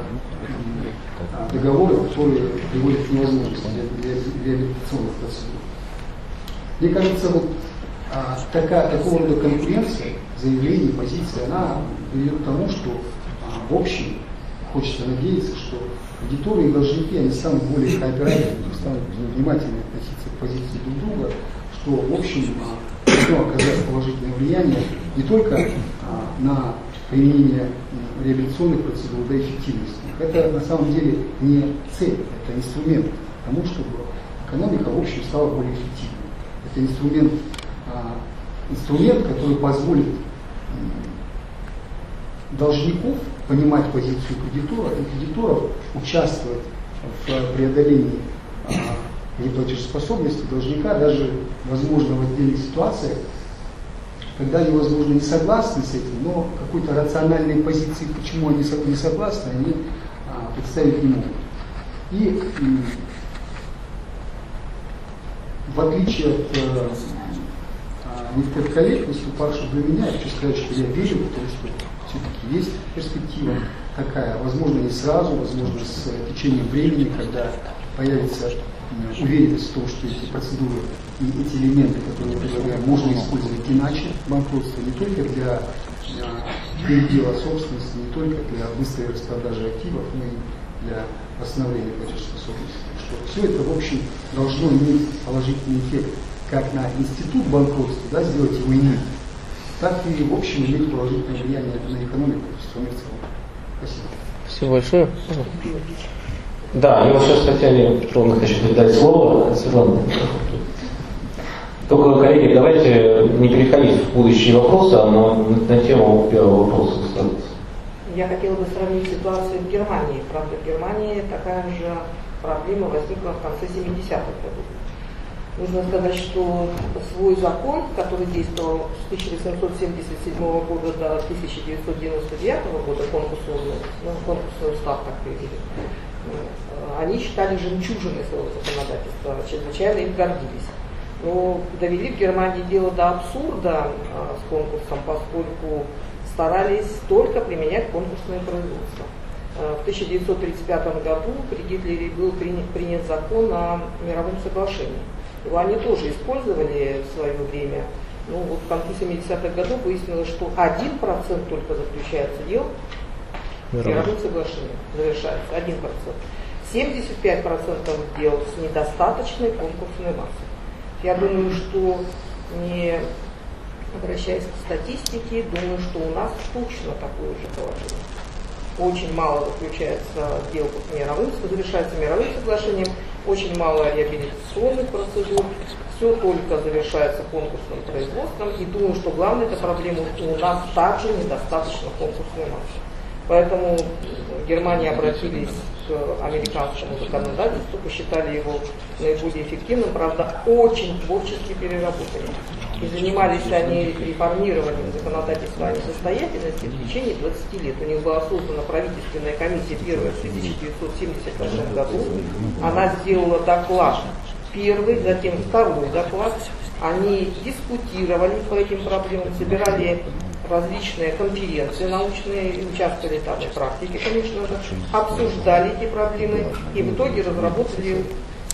а, договоры, которые приводят к невозможности реабилитационных процедур. Мне кажется, вот а, такая, такого рода конкуренция, заявление, позиция, она приведет к тому, что а, в общем хочется надеяться, что кредиторы и должники, они станут более кооперативными, станут внимательнее относиться к позиции друг друга, что, в общем, должно оказать положительное влияние не только а, на применение реабилитационных процедур, да, эффективности. Это на самом деле не цель, это инструмент к тому, чтобы экономика, в общем, стала более эффективной. Это инструмент, а, инструмент, который позволит должников понимать позицию кредитора и кредиторов участвовать в преодолении а, неплатежеспособности должника, даже, возможно, в отдельных ситуациях, когда они, возможно, не согласны с этим, но какой-то рациональной позиции, почему они не согласны, они а, представить не могут. И м, в отличие от а, некоторых коллег, выступавших до меня, я хочу сказать, что я верю в то, что все-таки есть перспектива такая, возможно, не сразу, возможно, с течением времени, когда появится уверенность в том, что эти процедуры и эти элементы, которые мы предлагаем, можно использовать иначе в банкротстве, не только для передела собственности, не только для быстрой распродажи активов, но и для восстановления платежеспособности. Что все это, в общем, должно иметь положительный эффект как на институт банкротства, да, сделать его иным, так и, в общем, иметь положительное влияние на экономику страны в целом. Спасибо. Спасибо большое. Да, они вот сейчас хотели, ровно хочу передать слово. Светлана. Только, коллеги, давайте не переходить в будущие вопросы, а на, на тему первого вопроса. Я хотела бы сравнить ситуацию в Германии. Правда, в Германии такая же проблема возникла в конце семидесятых годов. Нужно сказать, что свой закон, который действовал с тысяча восемьсот семьдесят седьмого года до тысяча девятьсот девяносто девятого года, конкурсный, ну, конкурсный устав так привели, они считали жемчужиной своего законодательства, чрезвычайно им гордились. Но довели в Германии дело до абсурда а, с конкурсом, поскольку старались только применять конкурсное производство. А, в тысяча девятьсот тридцать пятом году при Гитлере был принят, принят закон о мировом соглашении. Его они тоже использовали в свое время. Ну, вот в конце семидесятых годов выяснилось, что один процент только заключается дел мировым соглашением, завершается один процент. семьдесят пять процентов дел с недостаточной конкурсной массой. Я думаю, что, не обращаясь к статистике, думаю, что у нас точно такое же положение. Очень мало заключается дел по мировым, завершается мировым соглашением, очень мало реабилитационных процедур, все только завершается конкурсным производством, и думаю, что главная эта проблема, что у нас также недостаточно конкурсной массы. Поэтому в Германии обратились к американскому законодательству, посчитали его наиболее эффективным, правда, очень творчески переработали. И занимались они реформированием законодательства о несостоятельности в течение двадцати лет. У них была создана правительственная комиссия первая в тысяча девятьсот семьдесят втором году. Она сделала доклад первый, затем второй доклад. Они дискутировали по этим проблемам, собирали различные конференции научные, участвовали там и практики, конечно же, обсуждали эти проблемы и в итоге разработали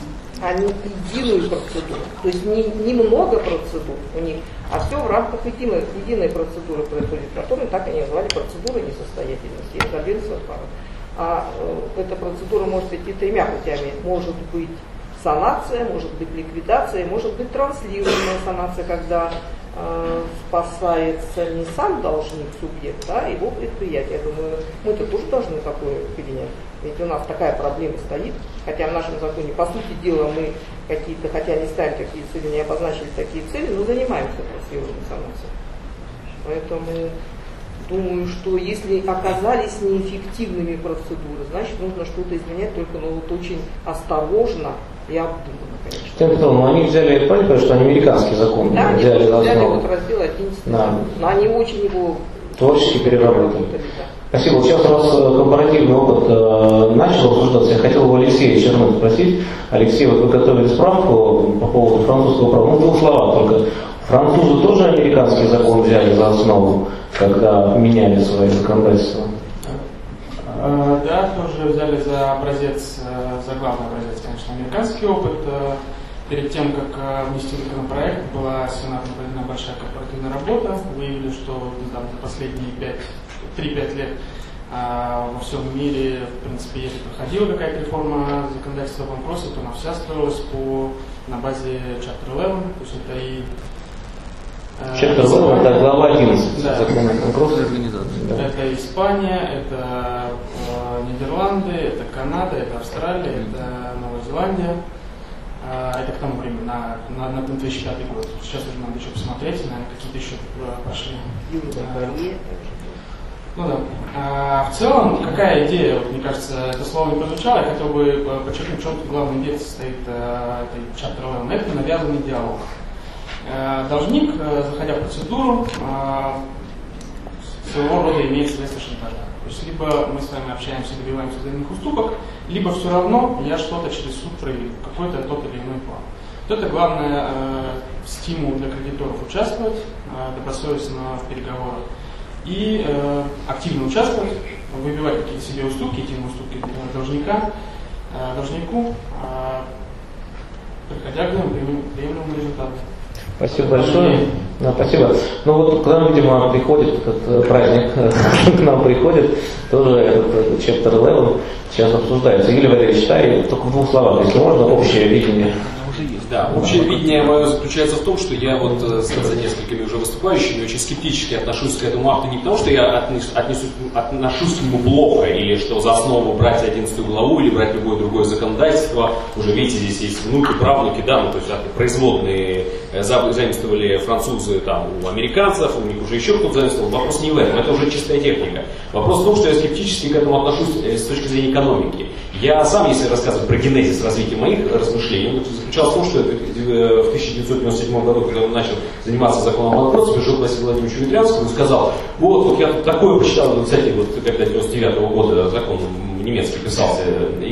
они единую процедуру. То есть не, не много процедур у них, а все в рамках единой, единой процедуры происходит, которую так они назвали процедурой несостоятельности, инсольвенция пара. А э, эта процедура может идти тремя путями. Может быть санация, может быть ликвидация, может быть транслируемая санация, когда э, спасается не сам должник, субъект, а его предприятие. Я думаю, мы-то тоже должны такое принять. Ведь у нас такая проблема стоит, хотя в нашем законе, по сути дела, мы какие-то, хотя не ставим такие цели, не обозначили такие цели, но занимаемся транслируемой санацией. Поэтому думаю, что если оказались неэффективными процедуры, значит нужно что-то изменять, только ну, вот очень осторожно и обдуманно, конечно. Тем Петровна, они взяли, правильно, что они американский закон да, взяли за взяли основу. вот раздел одиннадцать, да. Но они очень его творчески переработали. Да. Спасибо. Сейчас у вас компаративный опыт э, начал обсуждаться. Я хотел бы Алексея Черных спросить. Алексей, вот вы готовили справку по поводу французского права. Ну, в двух словах только. Французы тоже американский закон взяли за основу, когда меняли свои законодательства? Да, тоже взяли за образец, за главный образец, конечно, американский опыт. Перед тем, как внести законопроект, была сенатом проведена большая корпоративная работа. Выявили, что там, последние три-пять лет во всем мире, в принципе, если проходила какая-то реформа законодательства о банкротстве, то она вся строилась по, на базе Chapter одиннадцать, то есть это и Chapter одиннадцать, это глава одиннадцать да. закона о банкротстве. Да. Это Испания, это э, Нидерланды, это Канада, это Австралия, это Новая Зеландия. Э, это к тому времени, на, на, на две тысячи пятый год. Сейчас уже надо еще посмотреть, наверное, какие-то еще пошли. Э, ну да. А, в целом, какая идея, вот, мне кажется, это слово не прозвучало, я хотел бы подчеркнуть, в чем главная идея состоит э, этой Chapter одиннадцать. Это навязанный диалог. Должник, заходя в процедуру, своего рода имеет средства шантажа. То есть либо мы с вами общаемся, добиваемся взаимных уступок, либо все равно я что-то через суд проявлю, какой-то тот или иной план. Вот это главное э, стимул для кредиторов участвовать, э, добросовестно в переговорах и э, активно участвовать, выбивать какие-то себе уступки, идти на уступки должника. э, должнику, э, приходя к нему приемлемому результату. Спасибо большое. Да, спасибо. Ну вот к нам, видимо, приходит этот праздник, к нам приходит тоже этот чаптер одиннадцать, сейчас обсуждается. Юрий Валерьевич, читай, только в двух словах, если можно, общее видение. Да, общее видение мое заключается в том, что я вот вслед за несколькими уже выступающими очень скептически отношусь к этому акту не потому, что я отнес, отнесу, отношусь к нему плохо, или что за основу брать одиннадцатую главу или брать любое другое законодательство. Уже видите, здесь есть внуки, правнуки, да, ну, то есть производные заимствовали французы там, у американцев, у них уже еще кто-то заимствовал. Вопрос не в этом, это уже чистая техника. Вопрос в том, что я скептически к этому отношусь с точки зрения экономики. Я сам, если рассказывать про генезис развития моих размышлений, он заключался в том, что в тысяча девятьсот девяносто седьмом году, когда он начал заниматься законом о банкротстве, пришел к Василию Владимировичу Ветрянскому и сказал: вот, вот я такое почитал, двадцатый, вот, когда девяносто девятого года закон немецкий писался,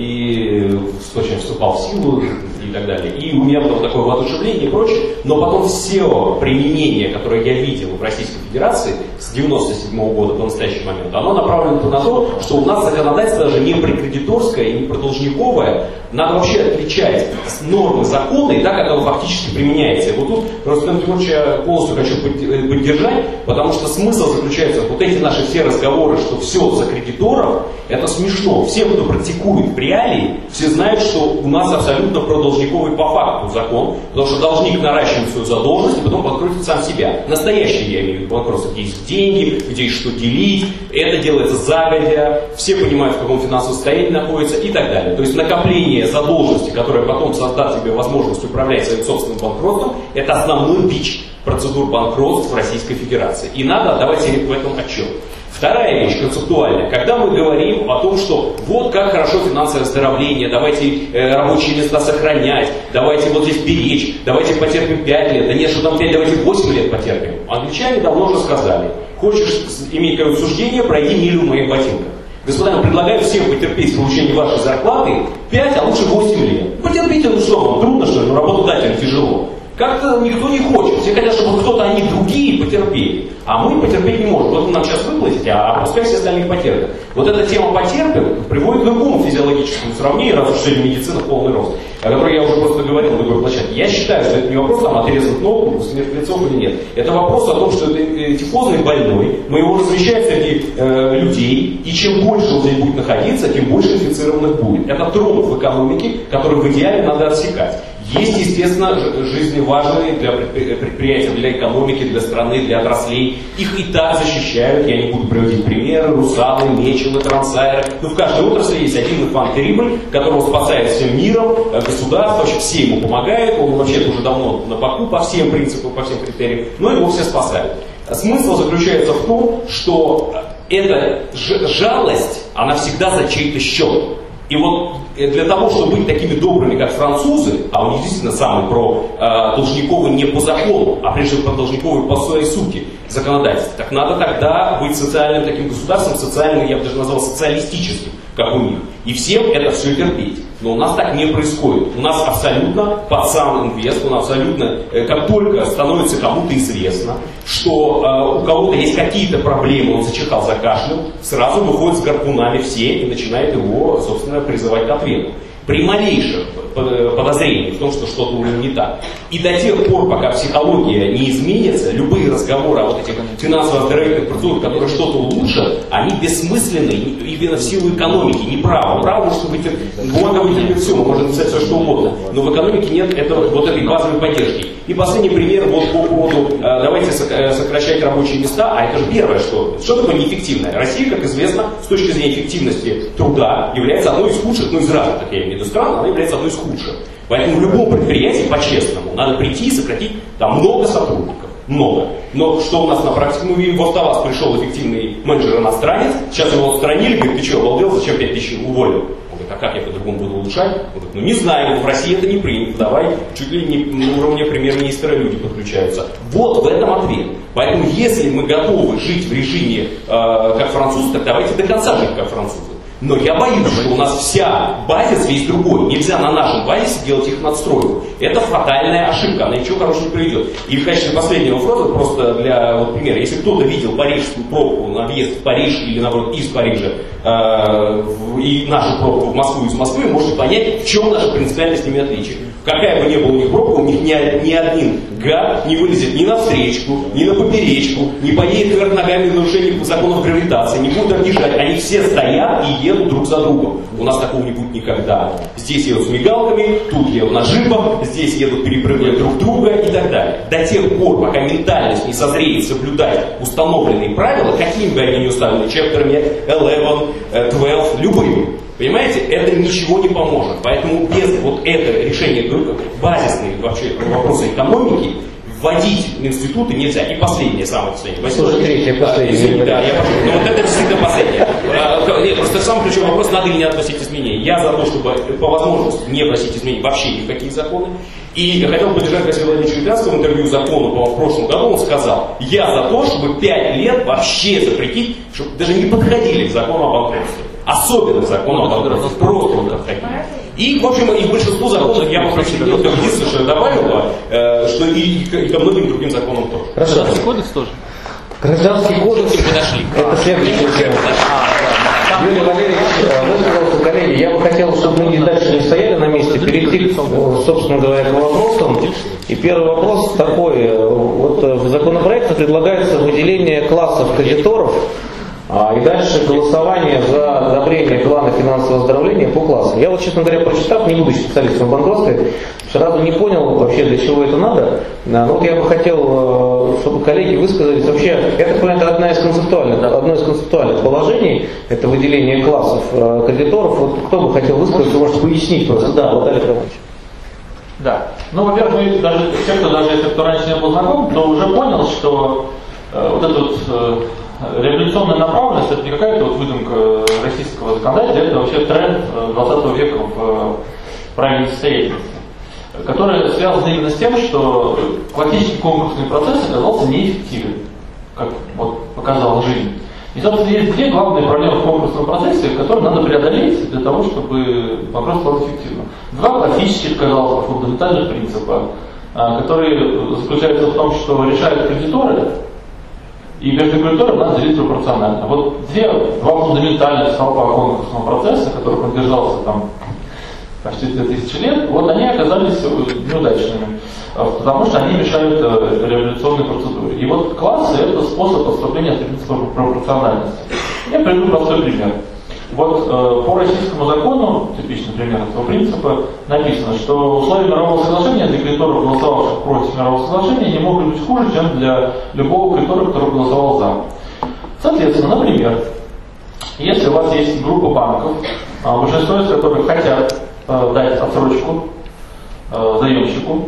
и очень вступал в силу и так далее. И у меня было такое воодушевление и прочее, но потом все применение, которое я видел в Российской Федерации с девяносто седьмого года по настоящий момент, оно направлено на то, что у нас законодательство даже не прекредиторское и не продолжниковое. Надо вообще отличать нормы закона и так, как оно фактически применяется. И вот тут просто я полностью хочу поддержать, потому что смысл заключается в вот эти наши все разговоры, что все за кредиторов, это смешно. Все, кто практикует в реалии, все знают, что у нас абсолютно продолжниковый по факту закон, потому что должник наращивает свою задолженность и потом банкротит сам себя. Настоящий, я имею в виду, банкротство, где есть деньги, где есть что делить, это делается загодя, все понимают, в каком финансовом состоянии находится и так далее. То есть накопление задолженности, которая потом создаст тебе возможность управлять своим собственным банкротством, это основной бич процедур банкротств в Российской Федерации. И надо отдавать себе в этом отчет. Вторая вещь концептуальная. Когда мы говорим о том, что вот как хорошо финансовое оздоровление, давайте э, рабочие места сохранять, давайте вот здесь беречь, давайте потерпим пять лет, да нет, что там пять, давайте восемь лет потерпим. Англичане давно уже сказали: хочешь иметь какое-то суждение, пройди милю в моих ботинках. Господа, я предлагаю всем потерпеть получение вашей зарплаты пять, а лучше восемь лет. Потерпите, ну что вам, трудно что ли, ну работодателям тяжело. Как-то никто не хочет. Все хотят, чтобы кто-то, они другие потерпели. А мы потерпеть не можем. Вот вы нам сейчас выплатите, а пускай все остальные потерпят. Вот эта тема потерпим приводит к другому физиологическому сравнению, раз уж сегодня медицина в полный рост, о которой я уже просто говорил на другой площадке. Я считаю, что это не вопрос там отрезать ногу, смерть лицом или нет. Это вопрос о том, что это тифозный больной, мы его размещаем среди э, людей, и чем больше он здесь будет находиться, тем больше инфицированных будет. Это тромб в экономике, который в идеале надо отсекать. Есть, естественно, жизненно важные для предприятий, для экономики, для страны, для отраслей. Их и так защищают, я не буду приводить примеры, Русалы, Мечелы, Трансайры. Но в каждой отрасли есть один Иван Крибль, которого спасает всем миром, государство, вообще все ему помогают, он вообще уже давно на боку по всем принципам, по всем критериям, но его все спасают. Смысл заключается в том, что эта жалость, она всегда за чей-то счет. И вот для того, чтобы быть такими добрыми, как французы, а у них действительно самый про э, должниковый не по закону, а прежде всего про должниковый по своей сути законодательство, так надо тогда быть социальным таким государством, социальным, я бы даже назвал социалистическим, как у них. И всем это все терпеть. Но у нас так не происходит. У нас абсолютно под сам инвест, у нас абсолютно, э, как только становится кому-то известно, что э, у кого-то есть какие-то проблемы, он зачихал, закашлял, сразу выходят с гарпунами все и начинает его, собственно, призывать к ответу. При малейших подозрениях в том, что что-то у него не так. И до тех пор, пока психология не изменится, любые разговоры о вот этих финансово-оздоровительных процедурах, которые что-то улучшат, они бессмысленны именно в силу экономики, не право. Право может быть, бумага выделит все, можно написать все, что угодно. Но в экономике нет этого, вот этой базовой поддержки. И последний пример вот по поводу, давайте сокращать рабочие места, а это же первое, что, что такое неэффективное. Россия, как известно, с точки зрения эффективности труда, является одной из худших, ну из развитых, я имею в виду стран, она является одной из худших. Поэтому в любом предприятии, по-честному, надо прийти и сократить там много сотрудников. Много. Но что у нас на практике? Мы видим, в АвтоВАЗ пришел эффективный менеджер-иностранец, сейчас его отстранили, говорит: ты что, обалдел, зачем пять тысяч уволил? Он говорит: а как я по-другому буду улучшать? Он говорит: ну не знаю, в России это не принято, давай чуть ли не на уровне премьер-министра люди подключаются. Вот в этом ответ. Поэтому если мы готовы жить в режиме э, как французы, так давайте до конца жить как французы. Но я боюсь, что у нас вся базис весь другой. Нельзя на нашем базисе делать их надстройку. Это фатальная ошибка, она ничего хорошего не приведет. И в качестве последнего фразы, просто для вот, примера, если кто-то видел парижскую пробку на въезд в Париж или наоборот из Парижа э, в, и нашу пробку в Москву из Москвы, можете понять, в чем наша принципиальная с ними отличие. Какая бы ни была у них пробка, у них ни, ни один гад не вылезет ни на встречку, ни на поперечку, не поедет вверх ногами в нарушении законов гравитации, не будут объезжать. Они все стоят и едут друг за другом. У нас такого не будет никогда. Здесь едут с мигалками, тут едут на джипах, здесь едут перепрыгивая друг друга и так далее. До тех пор, пока ментальность не созреет соблюдать установленные правила, какими бы они ни установлены, чаптерами одиннадцать, двенадцать, любыми, понимаете, это ничего не поможет. Поэтому без вот этого решения базисные вообще вопросы экономики вводить в институты нельзя. И последнее, самое последнее. Слушай, третье, последнее. Извините, да, я прошу. Но вот это действительно последнее. Нет, просто самый ключевой вопрос, надо ли не относить изменения. Я за то, чтобы по возможности не вносить изменений вообще ни в какие законы. И я хотел поддержать Василия Владимировича Ветлянского в интервью закону, по-моему, в прошлом году, он сказал, я за то, чтобы пять лет вообще запретить, чтобы даже не подходили к закону о банкротстве. Особенно к закону о банкротстве. Просто вот подходили. И, в общем, и большинству законов я попросил, единственное, что я добавил, э, что и, и ко многим другим законам тоже. Гражданский кодекс тоже? Гражданский кодекс, это следующая тема. Юрий Валерьевич, высказался, коллеги, я бы хотел, чтобы мы дальше не стояли на месте, перейти, собственно говоря, к вопросам. И первый вопрос такой. Вот в законопроекте предлагается выделение классов кредиторов, а, и дальше голосование за одобрение плана финансового оздоровления по классам. Я вот, честно говоря, прочитав, не будучи специалистом в банкротстве, сразу не понял вообще, для чего это надо. Но вот я бы хотел, чтобы коллеги высказались вообще, я так понимаю, это одна из концептуальных, одно из концептуальных положений, это выделение классов кредиторов. Вот кто бы хотел высказаться, может пояснить просто. Да, вот Олег Романович. Да. Ну, во-первых, мы даже, те, кто даже если кто раньше не был знаком, то уже понял, что э, вот эта вот э, революционная направленность, это не какая-то вот выдумка российского законодателя, это вообще тренд двадцатого века в э, правильной состоятельности, который связан именно с тем, что классический конкурсный процесс оказался неэффективен, как вот показала жизнь. И, собственно, есть две главные проблемы в конкурсном процессе, которые надо преодолеть для того, чтобы банкротство было эффективно. Два классических, казалось бы, фундаментальных принципа, которые заключаются в том, что решают кредиторы, и между кредиторами надо делить пропорционально. Вот две, два фундаментальных столпа конкурсного процесса, который поддержался там почти две тысячи лет, вот они оказались неудачными, потому что они мешают революционной процедуре. И вот классы — это способ отступления от принципа пропорциональности. Я приведу простой пример. Вот э, по российскому закону, типичный пример этого принципа, написано, что условия мирового соглашения для кредиторов, голосовавших против мирового соглашения, не могут быть хуже, чем для любого кредитора, который голосовал за. Соответственно, например, если у вас есть группа банков, э, большинство из которых хотят э, дать отсрочку э, заемщику,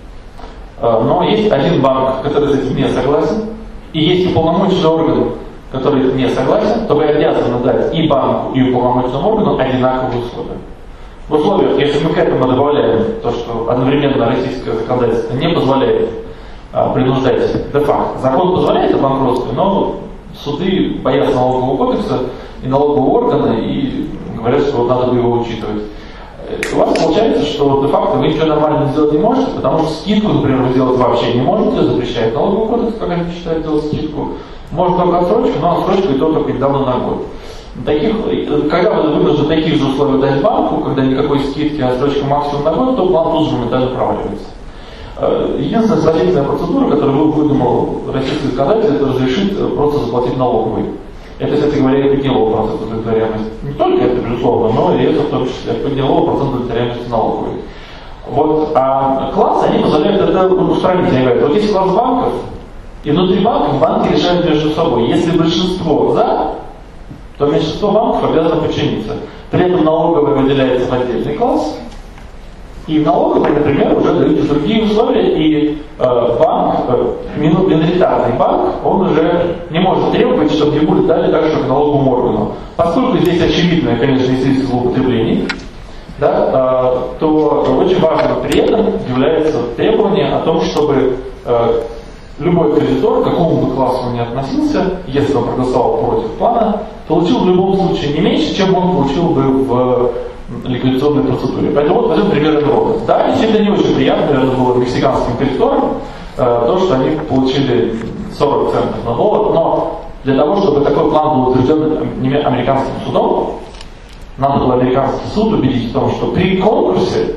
э, но есть один банк, который с этим не согласен, и есть уполномоченный орган, который не согласен, то вы обязаны дать и банку, и уполномоченному органу одинаковые условия. В условиях, если мы к этому добавляем то, что одновременно российское законодательство не позволяет а, принуждать де-факто. Закон позволяет о банкротстве, но суды боятся налогового кодекса и налогового органа и говорят, что вот надо бы его учитывать. У вас получается, что де-факто вы ничего нормально сделать не можете, потому что скидку, например, вы сделать вообще не можете, запрещает налоговый кодекс, как они считают, делать скидку. Может только отсрочку, но отсрочку и то только недавно на год. Таких, когда вы вынуждены такие же условия дать банку, когда никакой скидки, отсрочка максимум на год, то план тут же моментально проваливается. Единственная спасительная процедура, которую выдумал российский законодатель, это разрешить просто заплатить налоговый. Это, кстати говоря, и подняло процент удовлетворяемости. Не только это, безусловно, но и это в том числе подняло процент удовлетворяемости налоговой. Вот, а классы, они позволяют это устранить. Они говорят, вот есть класс банков, и внутри банков банки решают между собой. Если большинство за, то меньшинство банков обязано подчиниться. При этом налоговая выделяется в отдельный класс, и в налоговой, например, уже даются другие условия, и э, банк, э, миноритарный банк, он уже не может требовать, чтобы ему дали так, что к налоговому органу. Поскольку здесь очевидно, конечно, есть злоупотребление, да, э, то очень важным при этом является требование о том, чтобы э, любой кредитор, к какому бы классу он ни относился, если он проголосовал против плана, получил в любом случае не меньше, чем он получил бы в ликвидационной процедуре. Поэтому вот возьмем пример Enron. Да, действительно не очень приятно, наверное, было мексиканским кредиторам э, то, что они получили сорок центов на доллар, но для того, чтобы такой план был утвержден американским судом, надо было американский суд убедить в том, что при конкурсе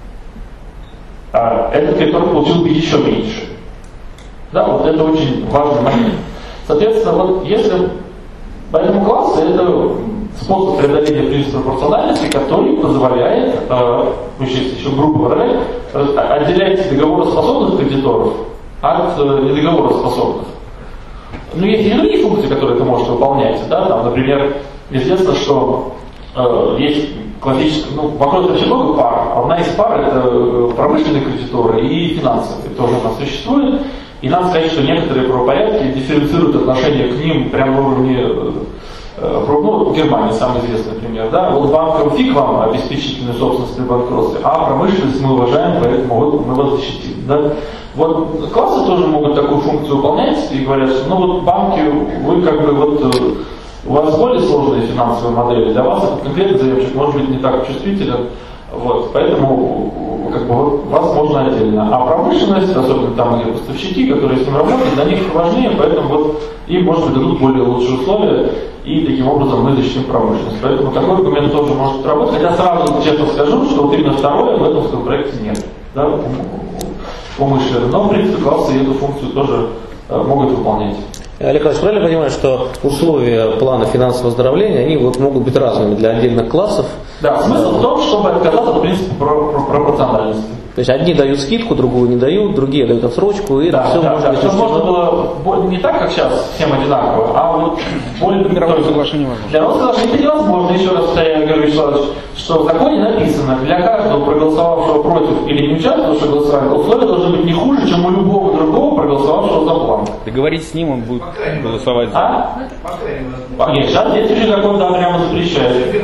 э, этот кредитор получил бы еще меньше. Да, вот это очень важный момент. Соответственно, вот если по этому классу это способ преодоления принципа пропорциональности, который позволяет, э, если еще грубо выражать, отделять договороспособных кредиторов от э, недоговороспособных. Ну, есть и другие функции, которые ты можешь выполнять. Да? Там, например, известно, что э, есть классическая, ну, вокруг вообще много пар. Одна из пар это промышленные кредиторы и финансовые. Тоже у нас существует. И надо сказать, что некоторые правопорядки дифференцируют отношение к ним прямо на уровне, э, ну, в Германии самый известный пример, да, вот банкам фиг вам обеспечительную собственность при банкротстве, а промышленность мы уважаем, поэтому вот мы вас защитим, да. Вот классы тоже могут такую функцию выполнять и говорят, что ну вот банки, вы как бы вот, у вас более сложные финансовые модели, для вас этот конкретный заемщик может быть не так чувствителен. Вот, поэтому как бы, вот, вас можно отдельно. А промышленность, особенно там, где поставщики, которые с ним работают, для них важнее, поэтому вот, им, может быть, дадут более лучшие условия, и таким образом мы защитим промышленность. Поэтому такой аргумент тоже может работать. Хотя сразу честно скажу, что вот именно второе в этом законопроекте нет. Да, умышленно. Но, в принципе, классы эту функцию тоже э, могут выполнять. Олег Иванович, правильно понимаю, что условия плана финансового оздоровления, они вот могут быть разными для отдельных классов? Да, смысл в том, чтобы отказаться от принципа пропорциональности. То есть одни дают скидку, другую не дают, другие дают отсрочку, и да, это все да, может да, быть... Чтобы можно было не так, как сейчас, всем одинаково, а вот более... Для соглашения невозможно. Для соглашения это невозможно. Еще раз повторяю, Георгий Вячеславович, что в законе написано, для каждого проголосовавшего против или не участвовавшего в голосовании, условия должны быть не хуже, чем у любого другого проголосовавшего за план. Договоритесь с ним, он будет голосовать за. А? Нет, сейчас действующий закон да, прямо запрещает.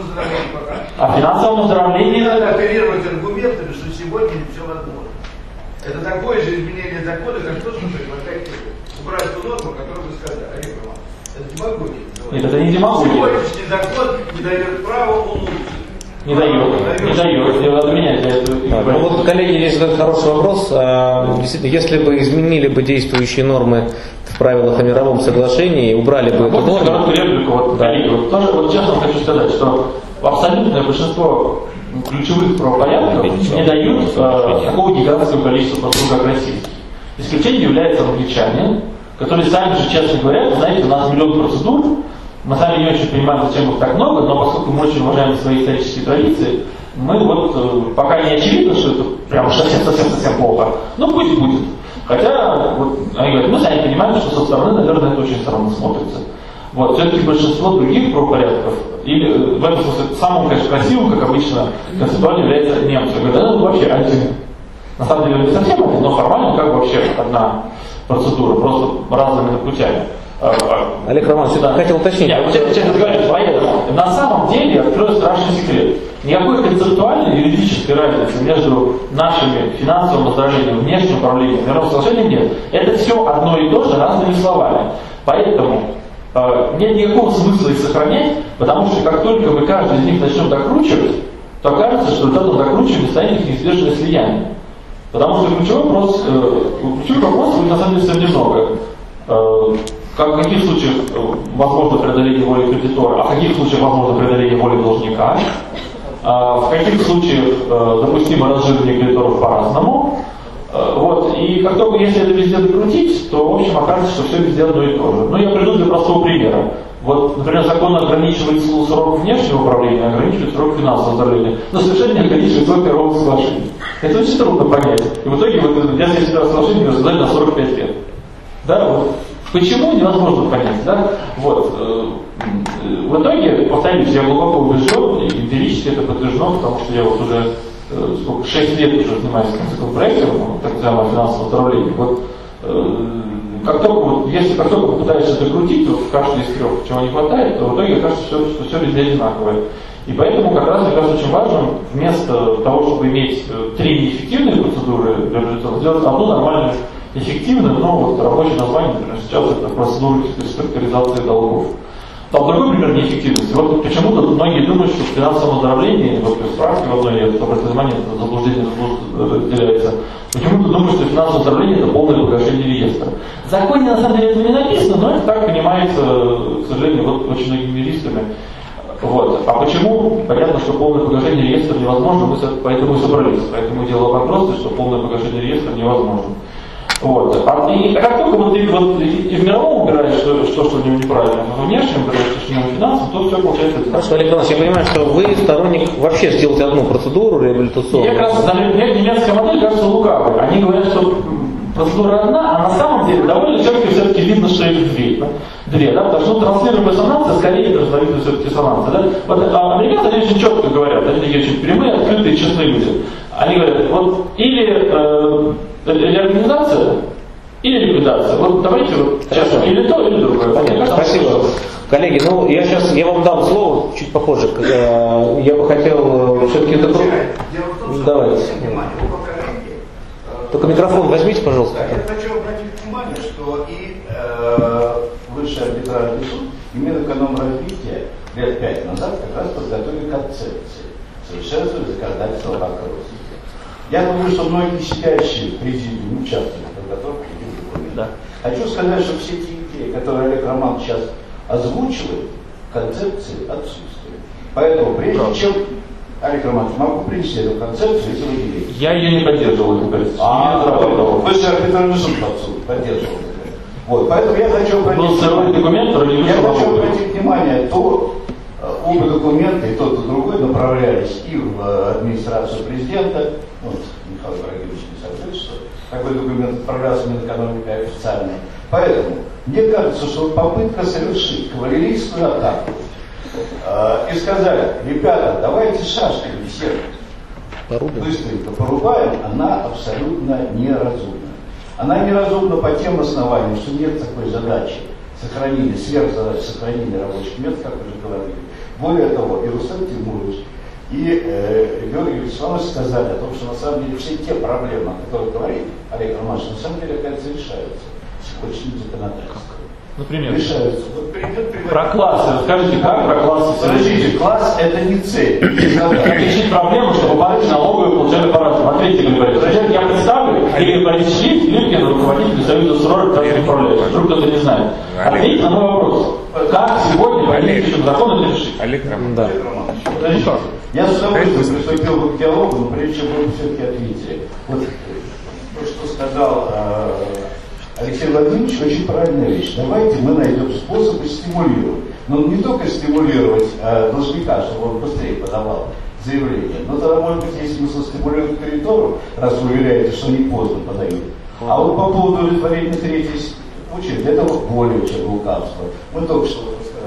А финансовому оздоровлению... Не надо оперировать аргументами, что сегодня все возможно. Это такое же изменение закона, как то, что предлагает убрать ту норму, которую вы сказали. Олег Романович, это демагогия. Нет, это не демагогия. Сегодняшний закон не дает права улучшить. Не дает, не дает, не надо менять для этого. Да, ну вот, коллеги, здесь задают хороший вопрос. Действительно, если бы изменили бы действующие нормы в правилах о мировом соглашении, убрали бы эту норму... Короткую реплику, вот, коллеги, вот тоже, вот честно хочу сказать, что абсолютное большинство ключевых правопорядков не дают э, такого гигантского количества послуг, как российских. Исключением являются англичане, которые сами же честно говорят, знаете, у нас миллион процедур, мы сами не очень понимаем, зачем их так много, но поскольку мы очень уважаем свои исторические традиции, мы вот, э, пока не очевидно, что это прям совсем-совсем плохо, но пусть будет. Хотя, вот, они говорят, мы сами понимаем, что со стороны, наверное, это очень странно смотрится. Вот, все-таки большинство других правопорядков, или в этом смысле самым, конечно, красивым, как обычно, концептуально является немцы. Говорят, да, это вообще один. На самом деле не совсем один, но формально как вообще одна процедура, просто разными путями. Олег Романович, да. хотел уточнить. Я честно говоря, поэтому на самом деле открою страшный секрет. Никакой концептуальной юридической разницы между нашими финансовым оздоровлением, внешним управлением, мировым соглашением нет. Это все одно и то же разными словами. Поэтому э, нет никакого смысла их сохранять, потому что как только мы каждый из них начнем докручивать, то окажется, что в этом докручивании станет их неизбежное слияние. Потому что ключевой вопрос, э, ключевой вопрос будет на самом деле совсем немного. Э, Как, в каких случаях возможно преодоление воли кредитора, а в каких случаях возможно преодоление воли должника, а в каких случаях э, допустимо разжижение кредиторов по-разному. Э, вот, и как только если это везде докрутить, то в общем окажется, что все везде одно и то же. Ну я приду для простого примера. Вот, например, закон ограничивает срок внешнего управления, ограничивает срок финансового управления, но совершенно не ограничивает срок мирового соглашения. Это очень трудно понять. И в итоге вот, я здесь соглашение рассказать на сорок пять лет. Да, вот. Почему, невозможно понять, да? Вот. В итоге, повторюсь, я глубоко убежден, и эмпирически это подтверждено, потому что я вот уже сколько, шесть лет уже занимаюсь этим проектом, так называемое финансовое управление. Вот, как только, вот, если как только попытаешься докрутить, вот в каждой из трех чего не хватает, то в итоге кажется, что, что все везде одинаковое. И поэтому как раз, мне кажется, очень важно вместо того, чтобы иметь три неэффективные процедуры для бюджета, сделать одну нормальную эффективным, но вот рабочее название, например, сейчас это процедура реструктуризации долгов. Там другой пример неэффективности. Вот почему-то многие думают, что в финансовом оздоровлении, вот в справке в одной, что обратите внимание, это заблуждение разделяется, почему-то думают, что финансовое оздоровление это полное погашение реестра. В законе на самом деле этого не написано, но это так понимается, к сожалению, вот очень многими юристами. Вот. А почему? Понятно, что полное погашение реестра невозможно, мы поэтому и собрались. Поэтому дело о банкротстве, что полное погашение реестра невозможно. Вот. А, и, а как только вот ты вот, и, и в мировом убираешь, что, что, что в нем неправильно, а в внешнем убираешь, что в нем финансово, то все получается. Хорошо, Олег Иванович, я понимаю, что вы сторонник вообще сделать одну процедуру реабилитационную. Я как раз, мне немецкая модель кажется лукавой. Они говорят, что процедура одна, а на самом деле довольно четко все-таки видно, что их две. Да? Две, да? Потому что трансферуемая резонанция скорее это разновидность все-таки диссонанса. Да? Вот, а американцы они очень четко говорят, они такие очень прямые, открытые, честные люди. Они говорят, вот или э, реорганизация, или ликвидация. Вот давайте вот сейчас или то, или другое. Понятно. Спасибо. Коллеги, ну я сейчас я вам дам слово чуть попозже. Я бы хотел все-таки это... Давайте. Только микрофон возьмите, пожалуйста. Я хочу обратить внимание, что и э, высший арбитражный суд и Минэкономразвития лет пять назад как раз подготовили концепции совершенствования законодательства банкротства. Я думаю, что многие сидящие в президиуме участвуют в подготовке этих документов. Да. Хочу сказать, что все те идеи, которые Олег Роман сейчас озвучивает, концепции отсутствуют. Поэтому прежде Правда. чем Олег Романович, могу принести эту концепцию, если вы не верите. Я ее не поддерживал, это говорится. А, высший арбитражный суд поддерживал. Вот, поэтому я хочу обратить, документ, я хочу обратить внимание, то оба документа, и тот, и другой направлялись и в администрацию президента, ну, Михаил Владимирович не сообщил, что такой документ отправлялся в Минэкономика официально. Поэтому мне кажется, что попытка совершить кавалерийскую атаку и сказали, ребята, давайте шашками всех быстренько порубаем, она абсолютно неразумна. Она неразумна по тем основаниям, что нет такой задачи сохранения, сверхзадачи сохранения рабочих мест, как уже говорили. Более того, и Рустам Тимурович, и э, Георгий Вячеславович сказали о том, что на самом деле все те проблемы, о которых говорит Олег Романович, на самом деле, оказывается, решаются сегодняшним законодательством. Например? Решаются. Вот пример, пример. Про классы. Расскажите, как про классы? Подождите, класс это не цель. Как решить проблему, чтобы платить налоговую получали по-разному? Ответьте, говорит. Зачем я представлю, Игорь Борисович Липкин, руководитель Союза СРО, как управляет. Вдруг кто-то не знает. Ответьте на мой вопрос. Как сегодня по действующему закону это решить? Олег Романович. Да. Подождите. Я с удовольствием приступил бы к диалогу, но прежде чем вы все-таки ответили. Вот то, что сказал э, Алексей Владимирович, очень правильная вещь. Давайте мы найдем способы стимулировать. Но не только стимулировать э, должника, чтобы он быстрее подавал заявление, но тогда, может быть, есть смысл стимулировать кредиторов, раз вы уверяете, что они поздно подают. А вот по поводу удовлетворения третьей очереди, это вот более чем лукавство. Мы только что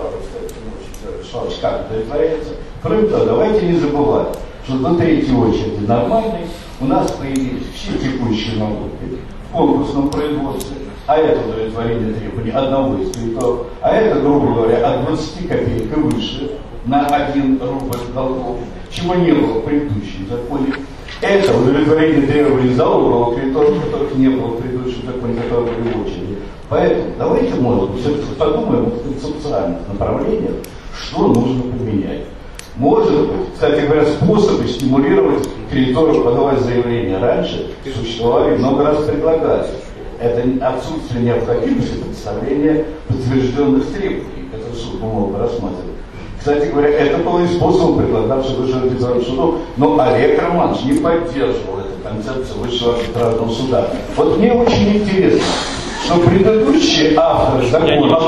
рассказали, как удовлетворяется. Кроме того, давайте не забывать, что до третьей очереди нормальной у нас появились все текущие налоги в конкурсном производстве, а это удовлетворение требований одного из кредиторов, а это, грубо говоря, от двадцати копеек и выше на один рубль долгов, чего не было в предыдущем законе. Это удовлетворение требований залогового кредитора, которых не было в предыдущем законе, которые были в очереди. Поэтому давайте, может быть, все-таки подумаем о концептуальных направлениях, что нужно поменять. Может быть, кстати говоря, способы стимулировать кредиторов подавать заявления раньше существовали, много раз предлагали. Это отсутствие необходимости представления подтвержденных требований, которые суд мог бы рассматривать. Кстати говоря, это было и способом, предлагавший Высшему арбитражному суду, но Олег Романович не поддерживал эту концепцию Высшего арбитражного суда. Вот мне очень интересно, что предыдущие авторы закона,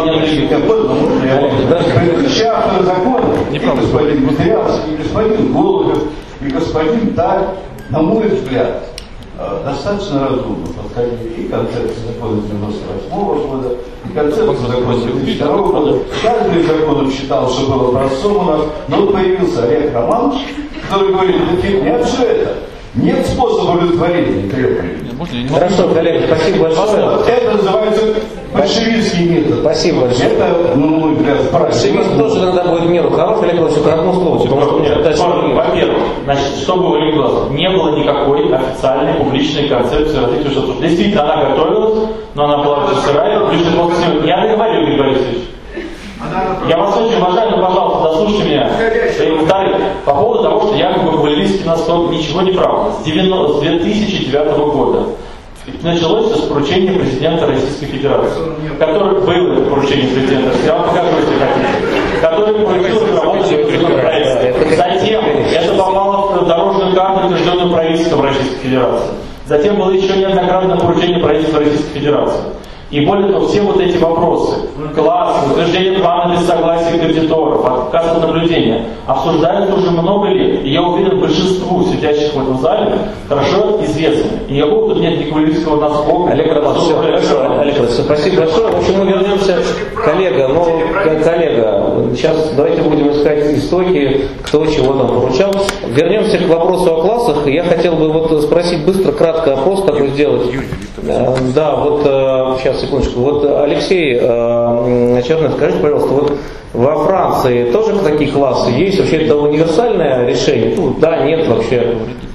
предыдущие авторы закона, и господин Гутерянский, и господин Голубев, и господин Даль, на мой взгляд, достаточно разумно подходили и к концепции закона девяносто восьмого года, и концепции закона две тысячи второго года. Каждый из законов считал, что был образцом у нас, но вот появился Олег Романович, который говорит, да нет же это. Нет способа удовлетворения требований. Хорошо, коллеги, спасибо большое. Это называется большевистский метод. Спасибо большое. Это, ну, мой взгляд, большевизм тоже иногда будет в меру хорош, Олег Иванович, по одному слову. Потому что, нет, во-первых, значит, что было глазу? Не было никакой официальной публичной концепции развития. Действительно, она готовилась, но она была очень сырая, ближе двадцать семь. Я договорю, Игорь Борисович. Я вас очень уважаю, но, пожалуйста, дослушайте меня. По поводу того, что якобы Кавалерийский нас ничего не прав. С две тысячи девятого года началось с поручения президента Российской Федерации, который было поручение президента, я вам покажу, если хотите, который поручил разработать законопроект. Затем это попало в дорожную карту, утвержденную правительством Российской Федерации. Затем было еще неоднократное поручение правительства Российской Федерации. И более того, все вот эти вопросы, класс, утверждение плана без согласия кредиторов, отказ от наблюдения, обсуждаются уже много лет. И я уверен, большинству сидящих в этом зале хорошо известны. И никакого тут нет ни кавалерийского наскока. Олег Романович, хорошо, Олег Романович, спасибо большое. В общем, мы вернемся, коллега, ну, коллега, сейчас давайте будем искать истоки, кто чего там поручал. Вернемся к вопросу о классах. Я хотел бы вот спросить быстро, кратко опрос такой сделать. Да, вот сейчас, секундочку. Вот, Алексей э, Черный, скажите, пожалуйста, вот во Франции тоже такие классы есть? Вообще это универсальное решение? Ну, да, нет, вообще.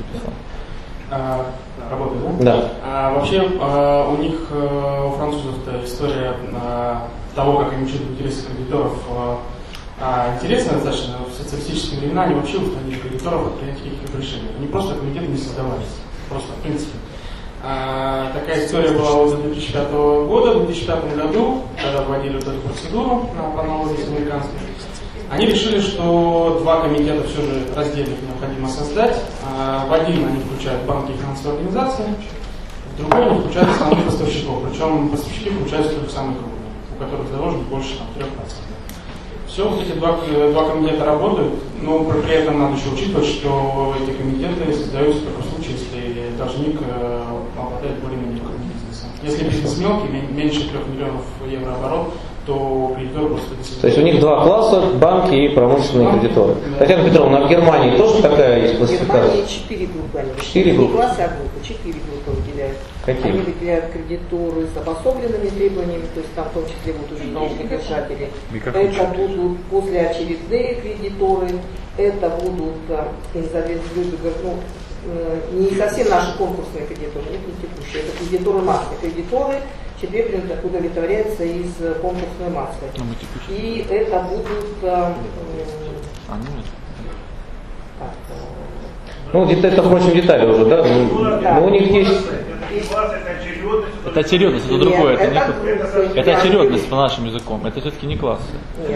А, работает, да? Да. А, вообще а, у них, а, у французов история а, того, как они учитывают интересы кредиторов, а, интересная достаточно. В социалистические времена они вообще устранили кредиторов от принятия каких-либо решений. Они просто комитеты не создавались. Просто в принципе. А, такая история была вот до две тысячи пятого года. В две тысячи пятом году, когда вводили вот эту процедуру по аналогии с американской, они решили, что два комитета все же раздельных необходимо создать. А, в один они включают банки и финансовые организации, в другой они включают основных поставщиков. Причем поставщики включаются только самые крупные, у которых заложено больше там, трех процентов. Все, вот эти два, два комитета работают, но при этом надо еще учитывать, что эти комитеты создаются только в случае, если должник э, обладает более-менее крупным бизнесом. Если бизнес мелкий, меньше трех миллионов евро оборот, то кредитор просто... То есть у них два класса, банки и промышленные банки, кредиторы. Да. Татьяна Петровна, а в Германии тоже такая есть классификация? В Германии четыре группы. Четыре группы? Не классы, а группы. Четыре группы выделяют. Какие? Они выделяют кредиторы с обособленными требованиями, то есть там в том числе будут уже налогодержатели. Это будут послеочередные кредиторы, это будут инsolвентные, ну, не совсем наши конкурсные кредиторы, нет, не текущие, это кредиторы массы. Кредиторы Четверглин удовлетворяется из конкурсной массы. И это будут э, э, ну, это, впрочем, детали уже, да? Да. Но у них есть... Это очередность, это другое. Это, не... это очередность по нашим языкам. Это все-таки не классы. Нет,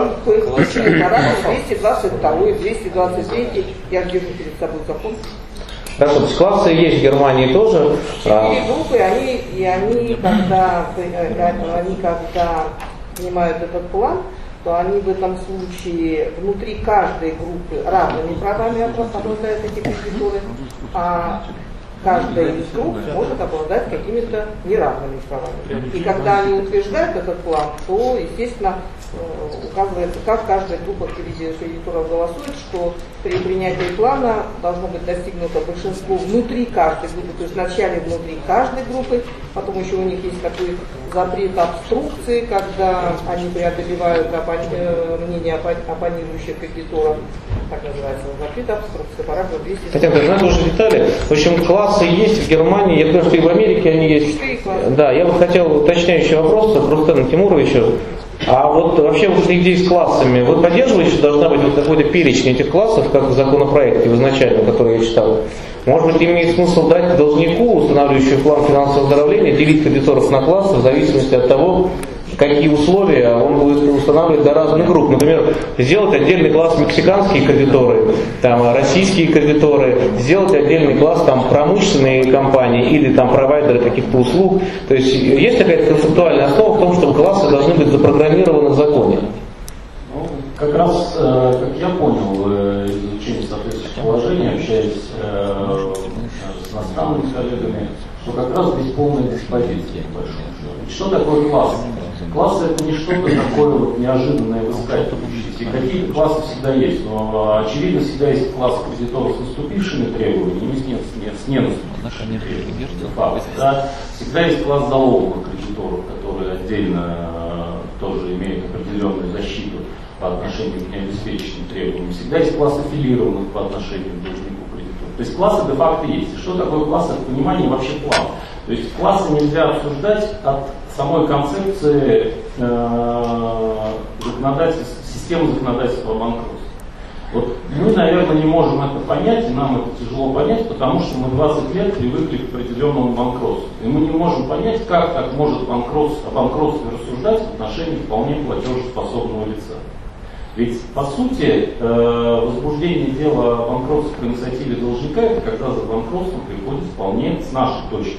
двести двадцать два, двести двадцать три, я держу перед собой закон. Хорошо, то есть классы есть в Германии тоже. Четыре группы, они, и они когда, они, когда принимают этот план, то они в этом случае внутри каждой группы равными правами обладают эти кредиторы, а каждая из групп может обладать какими-то неравными правами. И когда они утверждают этот план, то, естественно, указывается, как каждая группа кредиторов голосует, что при принятии плана должно быть достигнуто большинство внутри каждой группы, то есть вначале внутри каждой группы, потом еще у них есть такой запрет обструкции, когда они преодолевают оппони- мнение оппонирующих кредиторов, так называется, запрет обструкции, параграф двести. Хотя бы знать уже детали. В общем, классы есть в Германии, я думаю, что и в Америке они есть. Да, я бы хотел уточняющий вопрос к Рустему Тимуровичу. А вот вообще вот идеи с классами, вы поддерживаете, что должна быть вот какой-то перечень этих классов, как в законопроекте в изначально, который я читал? Может быть, имеет смысл дать должнику, устанавливающему план финансового оздоровления, делить кредиторов на классы в зависимости от того, какие условия он будет устанавливать для разных групп. Например, сделать отдельный класс мексиканские кредиторы, там, российские кредиторы, сделать отдельный класс там, промышленные компании или там, провайдеры каких-то услуг. То есть есть какая-то концептуальная основа в том, что классы должны быть запрограммированы в законе? Ну, как раз, э, как я понял, изучение соответствующих положений, общаясь э, с иностранными коллегами, что как раз здесь полная диспозиция. Что такое класс? Классы это не что-то такое вот неожиданное выскакивающее. Какие-то классы всегда есть, но очевидно всегда есть класс кредиторов с наступившими требованиями и с, не, с ненаступившими требованиями. Да? Всегда есть класс залоговых кредиторов, которые отдельно э, тоже имеют определенную защиту по отношению к необеспеченным требованиям. Всегда есть класс аффилированных по отношению к должнику кредитору. То есть классы де-факто есть. И что такое класс? Это понимание вообще плана. То есть классы нельзя обсуждать от самой концепции э, законодательства, системы законодательства о банкротстве. Вот мы, наверное, не можем это понять, и нам это тяжело понять, потому что мы двадцать лет привыкли к определенному банкротству. И мы не можем понять, как так может банкротство, о банкротстве рассуждать в отношении вполне платежеспособного лица. Ведь, по сути, возбуждение дела о банкротстве по инициативе должника, это когда за банкротством приходит вполне, с нашей точки,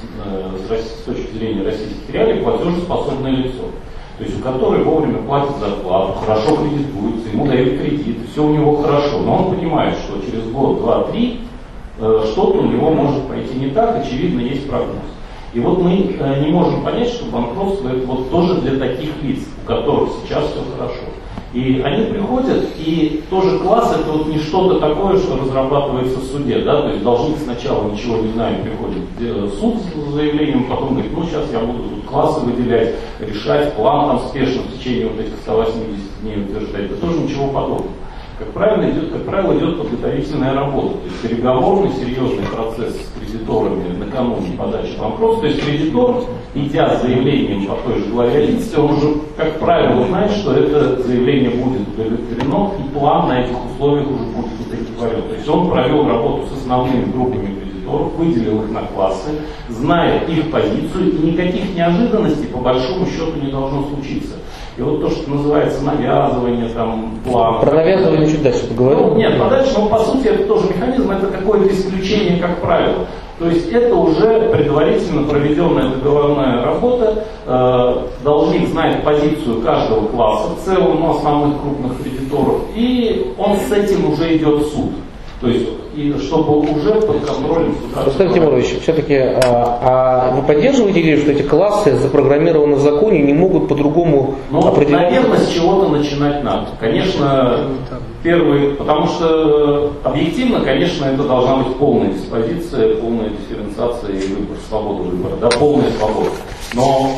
с точки зрения российских реалий, платежеспособное лицо. То есть у которой вовремя платит зарплату, хорошо кредитуется, ему дают кредит, все у него хорошо, но он понимает, что через год, два, три что-то у него может пойти не так, очевидно, есть прогноз. И вот мы не можем понять, что банкротство это вот тоже для таких лиц, у которых сейчас все хорошо. И они приходят, и тоже класс это вот не что-то такое, что разрабатывается в суде, да, то есть должник сначала ничего не знает, приходит в суд с заявлением, потом говорит, ну сейчас я буду тут классы выделять, решать, план там спешно в течение вот этих ста восьмидесяти дней утверждать, это тоже ничего подобного. Как правило, идет, как правило, идет подготовительная работа, то есть переговорный серьезный процесс с кредиторами накануне подачи банкротства, то есть кредитор, идя с заявлением по той же главе одиннадцать, он уже, как правило, знает, что это заявление будет удовлетворено, и план на этих условиях уже будет удовлетворен. То есть он провел работу с основными группами кредиторов, выделил их на классы, знает их позицию, и никаких неожиданностей по большому счету не должно случиться. И вот то, что называется навязывание, там, плана. Про навязывание чуть дальше поговорим. Ну, нет, подальше, но по сути это тоже механизм, это какое-то исключение, как правило. То есть это уже предварительно проведенная договорная работа, э, должник знает позицию каждого класса, в целом, ну, основных крупных кредиторов, и он с этим уже идет в суд. То есть, и чтобы уже под контролем суда. Рустам Тимурович, все-таки, а, а вы поддерживаете идею, что эти классы запрограммированы в законе и не могут по-другому ну, определять? Наверное, с чего-то начинать надо. Конечно, первый, потому что объективно, конечно, это должна быть полная диспозиция, полная дифференциация и выбор, свобода выбора, да, полная свобода. Но,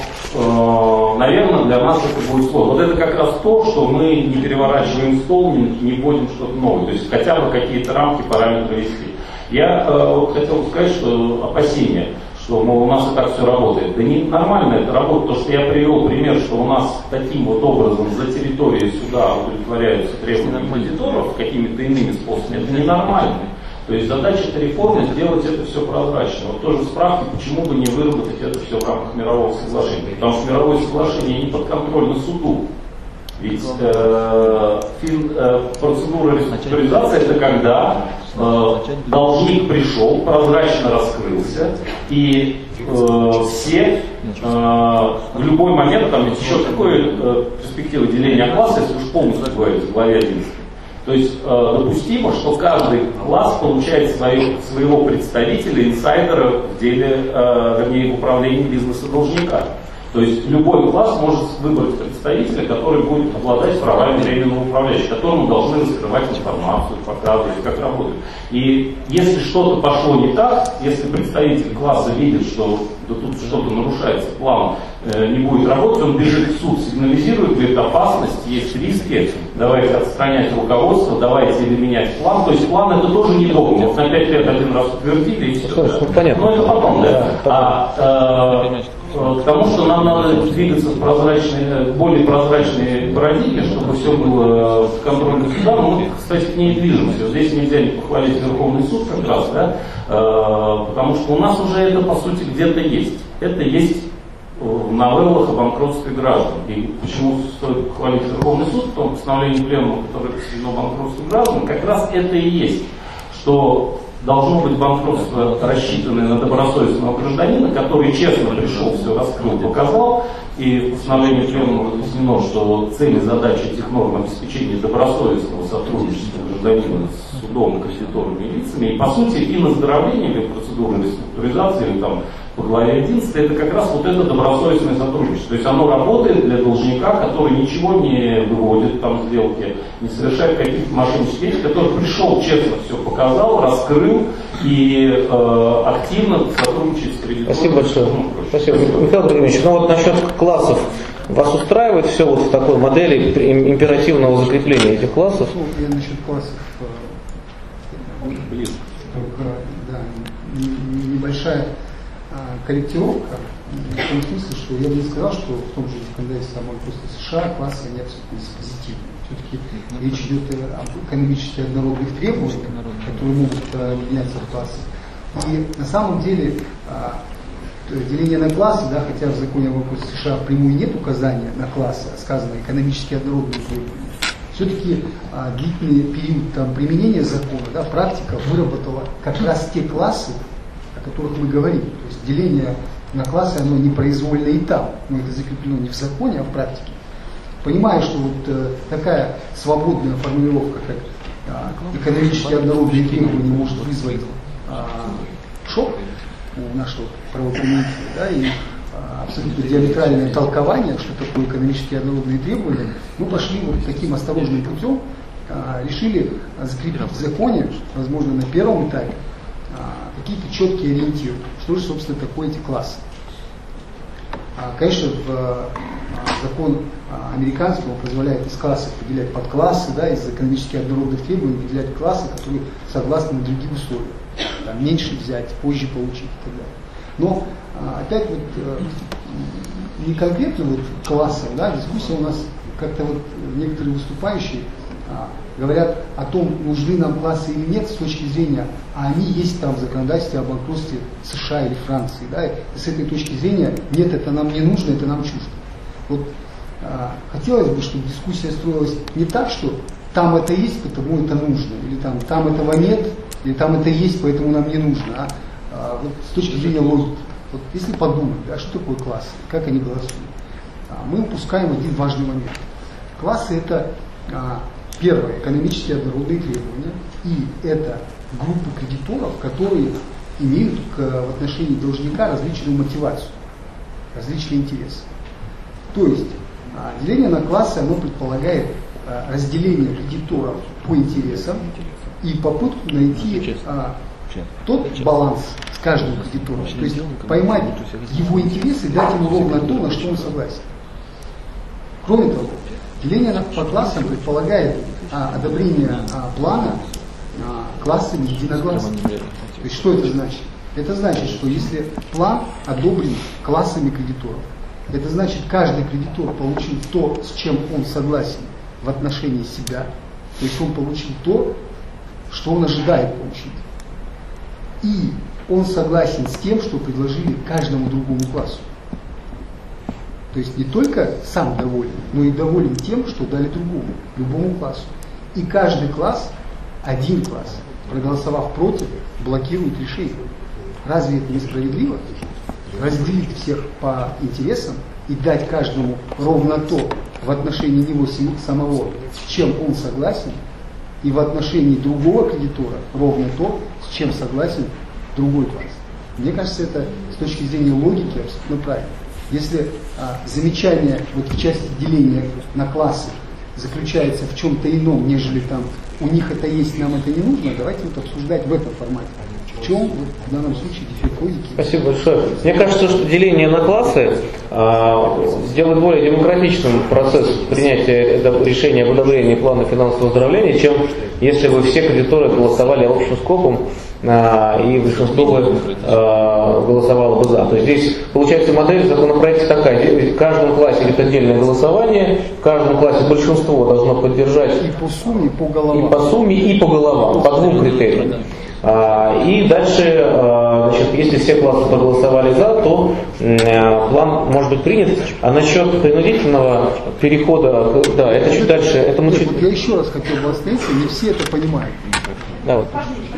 э, наверное, для нас это будет сложно. Вот это как раз то, что мы не переворачиваем стол, не, не вводим что-то новое. То есть хотя бы какие-то рамки, параметры вести. Я э, вот хотел сказать, что опасения, что, мол, у нас и так все работает. Да не нормально это работает. То, что я привел пример, что у нас таким вот образом за территорией суда удовлетворяются требования кредиторов какими-то иными способами, это ненормально. То есть задача этой реформы сделать это все прозрачно. Вот тоже справки, почему бы не выработать это все в рамках мирового соглашения. Потому что мировое соглашение не подконтрольно суду. Ведь э, фин, э, процедура реструктуризации это когда э, должник пришел, прозрачно раскрылся, и э, все э, в любой момент, там ведь еще какое э, перспектива деления класса, если уж полностью говорить в главе одиннадцать. То есть э, допустимо, что каждый класс получает свою, своего представителя, инсайдера в деле, э, вернее, в управлении бизнеса должника. То есть любой класс может выбрать представителя, который будет обладать правами временного управляющего, которому должны раскрывать информацию, показывать, как работает. И если что-то пошло не так, если представитель класса видит, что да тут что-то нарушается, план э, не будет работать, он бежит в суд, сигнализирует, говорит, опасность, есть риски, давайте отстранять руководство, давайте или менять план. То есть план это тоже не догма. Вот на пять лет один раз утвердили и все. Ну, понятно. Но это потом, да. А, э, к тому, что нам надо двигаться в прозрачной, более прозрачной парадигме, чтобы все было в контроле суда. Но мы, кстати, к ней движемся. Здесь нельзя не похвалить Верховный суд как раз, да, потому что у нас уже это, по сути, где-то есть. Это есть в новеллах о банкротстве граждан. И почему стоит похвалить Верховный суд, в том постановлении пленума, которое посвящено банкротству граждан, как раз это и есть, что должно быть банкротство, рассчитанное на добросовестного гражданина, который честно пришел, все раскрыл, показал, и в постановлении пленума разъяснено, что цель и задача этих норм обеспечения добросовестного сотрудничества гражданина с судом, кредиторами и лицами, и по сути и на оздоровление процедуры реструктуризации, или там по главе одиннадцать, это как раз вот это добросовестное сотрудничество. То есть оно работает для должника, который ничего не выводит там сделки, не совершает каких-то мошеннических действий, который пришел, честно все показал, раскрыл и э, активно сотрудничает с кредитором. Спасибо большое. Спасибо. Михаил Григорьевич, ну вот насчет классов, вас устраивает все вот в такой модели императивного закрепления этих классов? Ну, я насчет классов только, да, небольшая корректировка в том смысле, что я бы не сказал, что в том же законодательстве самой просто США классы они абсолютно диспозитивны. Все-таки речь идет об экономически однородных требованиях, которые могут меняться в классы. И на самом деле деление на классы, да, хотя в законе о вопросе США впрямую нет указания на классы, а сказано экономически однородные требования, все-таки а, длительный период там, применения закона, да, практика выработала как раз те классы, о которых мы говорим. То есть деление на классы, оно не произвольно и там, но это закреплено не в законе, а в практике. Понимая, что вот э, такая свободная формулировка, как э, экономически однородные требования, может вызвать э, шок у нашего правоприменителя, да, и а, абсолютно диаметральное толкование, что такое экономически однородные требования, мы пошли вот таким осторожным путем, а, решили закрепить в законе, возможно, на первом этапе, а, какие-то четкие ориентиры, что же, собственно, такое эти классы. А, конечно, в, а, закон а, американский он позволяет из классов выделять подклассы, да, из экономически однородных требований выделять классы, которые согласны на другие условия. Там, меньше взять, позже получить и так далее. Но а, опять вот а, не конкретно вот классом, да, дискуссия у нас как-то вот некоторые выступающие а, говорят о том, нужны нам классы или нет с точки зрения, а они есть там в законодательстве о банкротстве США или Франции, да, и с этой точки зрения нет, это нам не нужно, это нам чуждо. Вот а, хотелось бы, чтобы дискуссия строилась не так, что там это есть, потому это нужно, или там, там этого нет, или там это есть, поэтому нам не нужно. А, а, вот с точки зрения логики. Вот если подумать, да, что такое классы, как они голосуют, а, мы упускаем один важный момент. Классы это а, первое, экономически однородные требования, и это группы кредиторов, которые имеют к, в отношении должника различную мотивацию, различные интересы. То есть а, деление на классы, оно предполагает а, разделение кредиторов по интересам и попытку найти а, тот баланс с каждым кредитором, то есть поймать его интересы и дать ему ровно то, на что он согласен. Кроме того, деление по классам предполагает а, одобрение а, плана а, классами единогласно. То есть что это значит? Это значит, что если план одобрен классами кредиторов, это значит, каждый кредитор получил то, с чем он согласен в отношении себя, то есть он получил то, что он ожидает получить. И он согласен с тем, что предложили каждому другому классу. То есть не только сам доволен, но и доволен тем, что дали другому, любому классу. И каждый класс, один класс, проголосовав против, блокирует решение. Разве это несправедливо? Разделить всех по интересам и дать каждому ровно то в отношении него самого, с чем он согласен, и в отношении другого кредитора ровно то, с чем согласен другой класс. Мне кажется, это с точки зрения логики абсолютно правильно. Если а, замечание вот в части деления на классы заключается в чем-то ином, нежели там у них это есть, нам это не нужно, давайте вот обсуждать в этом формате. В чем вот, в данном случае дефект логики? Спасибо большое. Мне кажется, что деление на классы а, сделает более демократичным процесс принятия решения об одобрении плана финансового оздоровления, чем если бы все кредиторы голосовали общим скопом а, и большинство бы а, голосовало бы за. То есть здесь получается модель в законопроекте такая: в каждом классе идет отдельное голосование, в каждом классе большинство должно поддержать и по сумме, и по головам, и по, сумме, и по, головам, по двум критериям. А, и дальше, а, значит, если все классы проголосовали за, то а, план может быть принят. А насчет принудительного перехода, да, это чуть дальше. Это мы Нет, чуть... вот я еще раз хотел бы остановиться, не все это понимают. Да, вот.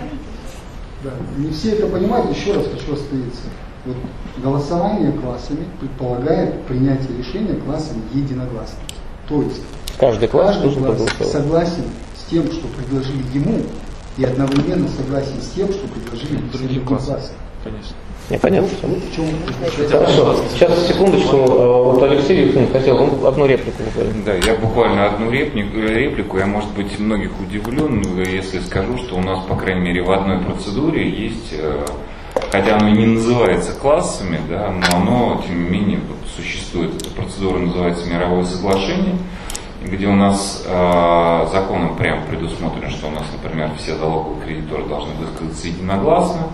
Да, не все это понимают, еще раз хочу остановиться. Вот голосование классами предполагает принятие решения классами единогласно. То есть каждый класс, каждый класс согласен с тем, что предложили ему, и одновременно согласен с тем, что предложили другие классы. Конечно. Непонятно. Вот, вот в чем Хорошо. Сейчас, секундочку, вот Алексей Юхин хотел он одну реплику говорить. Да, я буквально одну реплику, реплику. Я, может быть, многих удивлен, если скажу, что у нас, по крайней мере, в одной процедуре есть, хотя оно не называется классами, да, но оно, тем не менее, существует. Эта процедура называется мировое соглашение, где у нас э, законом прямо предусмотрено, что у нас, например, все залоговые кредиторы должны высказаться единогласно,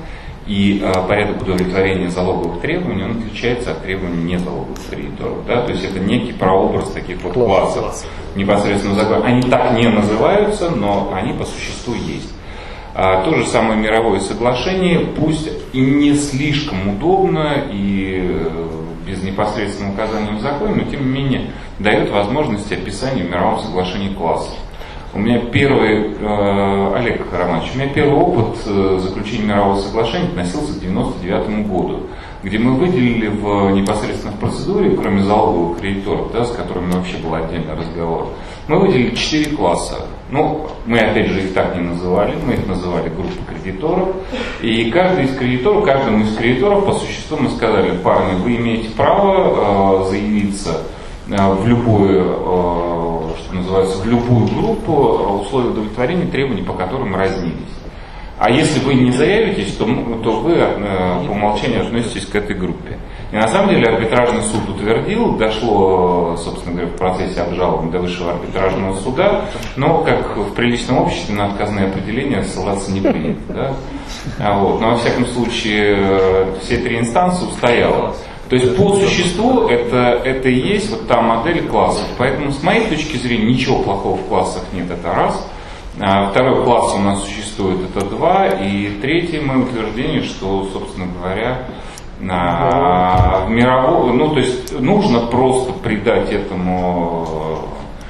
и э, порядок удовлетворения залоговых требований, он отличается от требований незалоговых кредиторов. Да? То есть это некий прообраз таких вот классов непосредственно в законе. Они так не называются, но они по существу есть. А, то же самое мировое соглашение, пусть и не слишком удобно, и без непосредственного указания в законе, но тем не менее дает возможность описания в мировом соглашении классов. У меня первый, э, Олег Романович, у меня первый опыт э, заключения мирового соглашения относился к девяносто девятому году, где мы выделили в непосредственной процедуре, кроме залоговых кредиторов, да, с которыми вообще был отдельный разговор, мы выделили четыре класса. Ну, мы опять же их так не называли, мы их называли группой кредиторов. И каждый из кредиторов, каждому из кредиторов по существу мы сказали: парни, вы имеете право э, заявиться э, в любую, э, что называется, в любую группу условий удовлетворения требований, по которым разнились. А если вы не заявитесь, то, то вы э, по умолчанию относитесь к этой группе. И на самом деле арбитражный суд утвердил, дошло, собственно говоря, в процессе обжалования до высшего арбитражного суда, но как в приличном обществе на отказные определения ссылаться не принято. Да? А вот. Но во всяком случае все три инстанции устояло. То есть по существу это, это и есть вот та модель классов. Поэтому с моей точки зрения ничего плохого в классах нет, это раз. Второй класс у нас существует, это два. И третье мое утверждение, что, собственно говоря, в мировом, ну то есть нужно просто придать этому,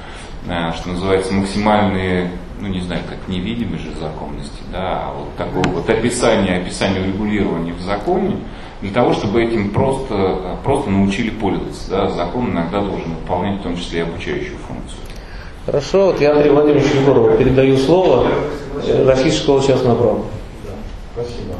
что называется, максимальные, ну не знаю, как невидимость же законности, да, а вот такое вот описание, описание регулирования в законе, для того, чтобы этим просто, просто научили пользоваться. Да. Закон иногда должен выполнять в том числе и обучающую функцию. Хорошо, вот я Андрею Владимировичу Егорову передаю слово. Российская школа частного права. Да, спасибо.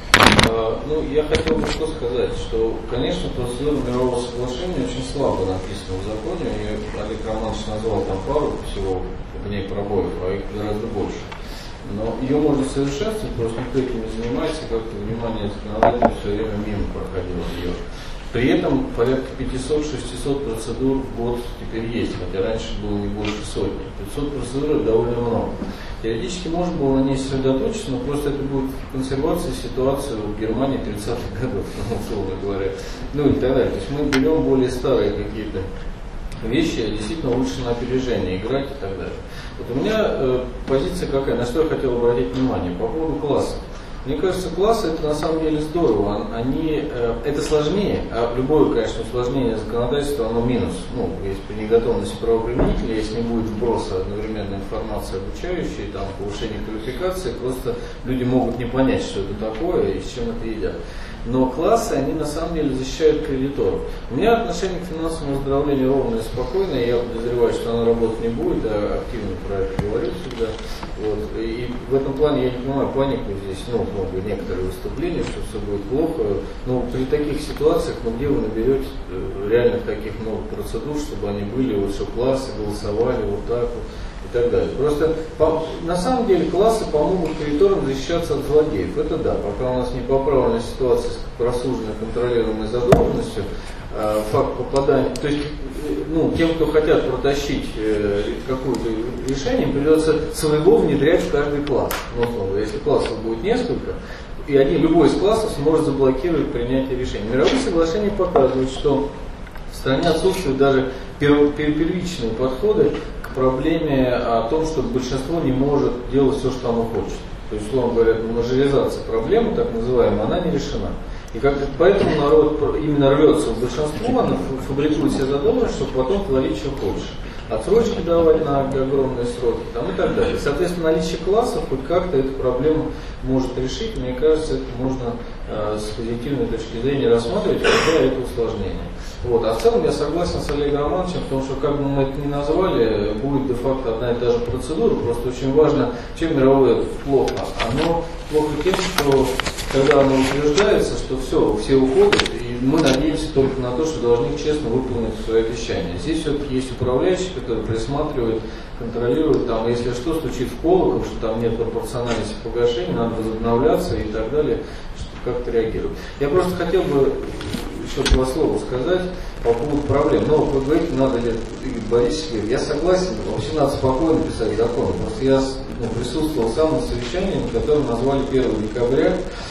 Ну, я хотел бы что сказать, что, конечно, процедура мирового соглашения очень слабо написана в законе, и Олег Романович назвал там пару всего в ней пробоев, а их гораздо больше. Но ее можно совершенствовать, просто никто этим не занимается, как-то внимание законодателя все время мимо проходило ее. При этом порядка пятьсот-шестьсот процедур в год теперь есть, хотя раньше было не больше сотни. пятьсот процедур это довольно много. Теоретически можно было на ней сосредоточиться, но просто это будет консервация ситуации в Германии тридцатых годов, условно говоря. Ну и так далее. То есть мы берем более старые какие-то вещи, а действительно лучше на опережение играть и так далее. Вот у меня э, позиция какая, на что я хотел обратить внимание, по поводу классов. Мне кажется, классы это на самом деле здорово, они, э, это сложнее, а любое, конечно, усложнение законодательства, оно минус. Ну, если при неготовности правоприменителя, если не будет вброса одновременно информации обучающей, там, повышение квалификации, просто люди могут не понять, что это такое и с чем это едят. Но классы, они на самом деле защищают кредиторов. У меня отношение к финансовому оздоровлению ровное и спокойное, я подозреваю, что оно работать не будет, а активно про это говорю всегда. Вот. И в этом плане я не понимаю панику здесь, ну, много некоторые выступления, что все будет плохо. Но при таких ситуациях, ну, где вы наберете реальных таких много процедур, чтобы они были, вот, что классы голосовали вот так вот и так далее. Просто по, на самом деле классы помогут кредиторам защищаться от злодеев. Это да, пока у нас не поправлена ситуация с прослуженной контролируемой задолженностью, э, факт попадания, то есть, ну, тем, кто хотят протащить э, какое-то решение, придется своего внедрять в каждый класс. Ну, если классов будет несколько, и один, любой из классов сможет заблокировать принятие решений. Мировые соглашения показывают, что в стране отсутствуют даже первичные подходы к проблеме о том, что большинство не может делать все, что оно хочет. То есть, условно говоря, мажоризация проблемы, так называемая, она не решена. И как, поэтому народ именно рвется в большинство, она фабрикует себе задолженность, чтобы потом творить, что хочешь. Отсрочки давать на огромные сроки там, и так далее. Соответственно, наличие классов хоть как-то эту проблему может решить. Мне кажется, это можно э, с позитивной точки зрения рассматривать, хотя это усложнение. Вот. А в целом я согласен с Олегом Романовичем, потому что как бы мы это ни назвали, будет де-факто одна и та же процедура. Просто очень важно, чем мировое плохо. Оно плохо тем, что когда оно утверждается, что все, все уходят, и мы надеемся только на то, что должник честно выполнить свои обещания. Здесь все-таки есть управляющий, который присматривает, контролирует, там, если что, стучит в колокол, что там нет пропорциональности погашения, надо возобновляться и так далее, чтобы как-то реагировать. Я просто хотел бы еще два слова сказать по поводу проблем. Но вы говорите, надо ли, Игорь Борисович, я согласен, вообще надо спокойно писать закон. Просто я ну, присутствовал сам на совещании, которое назвали первого декабря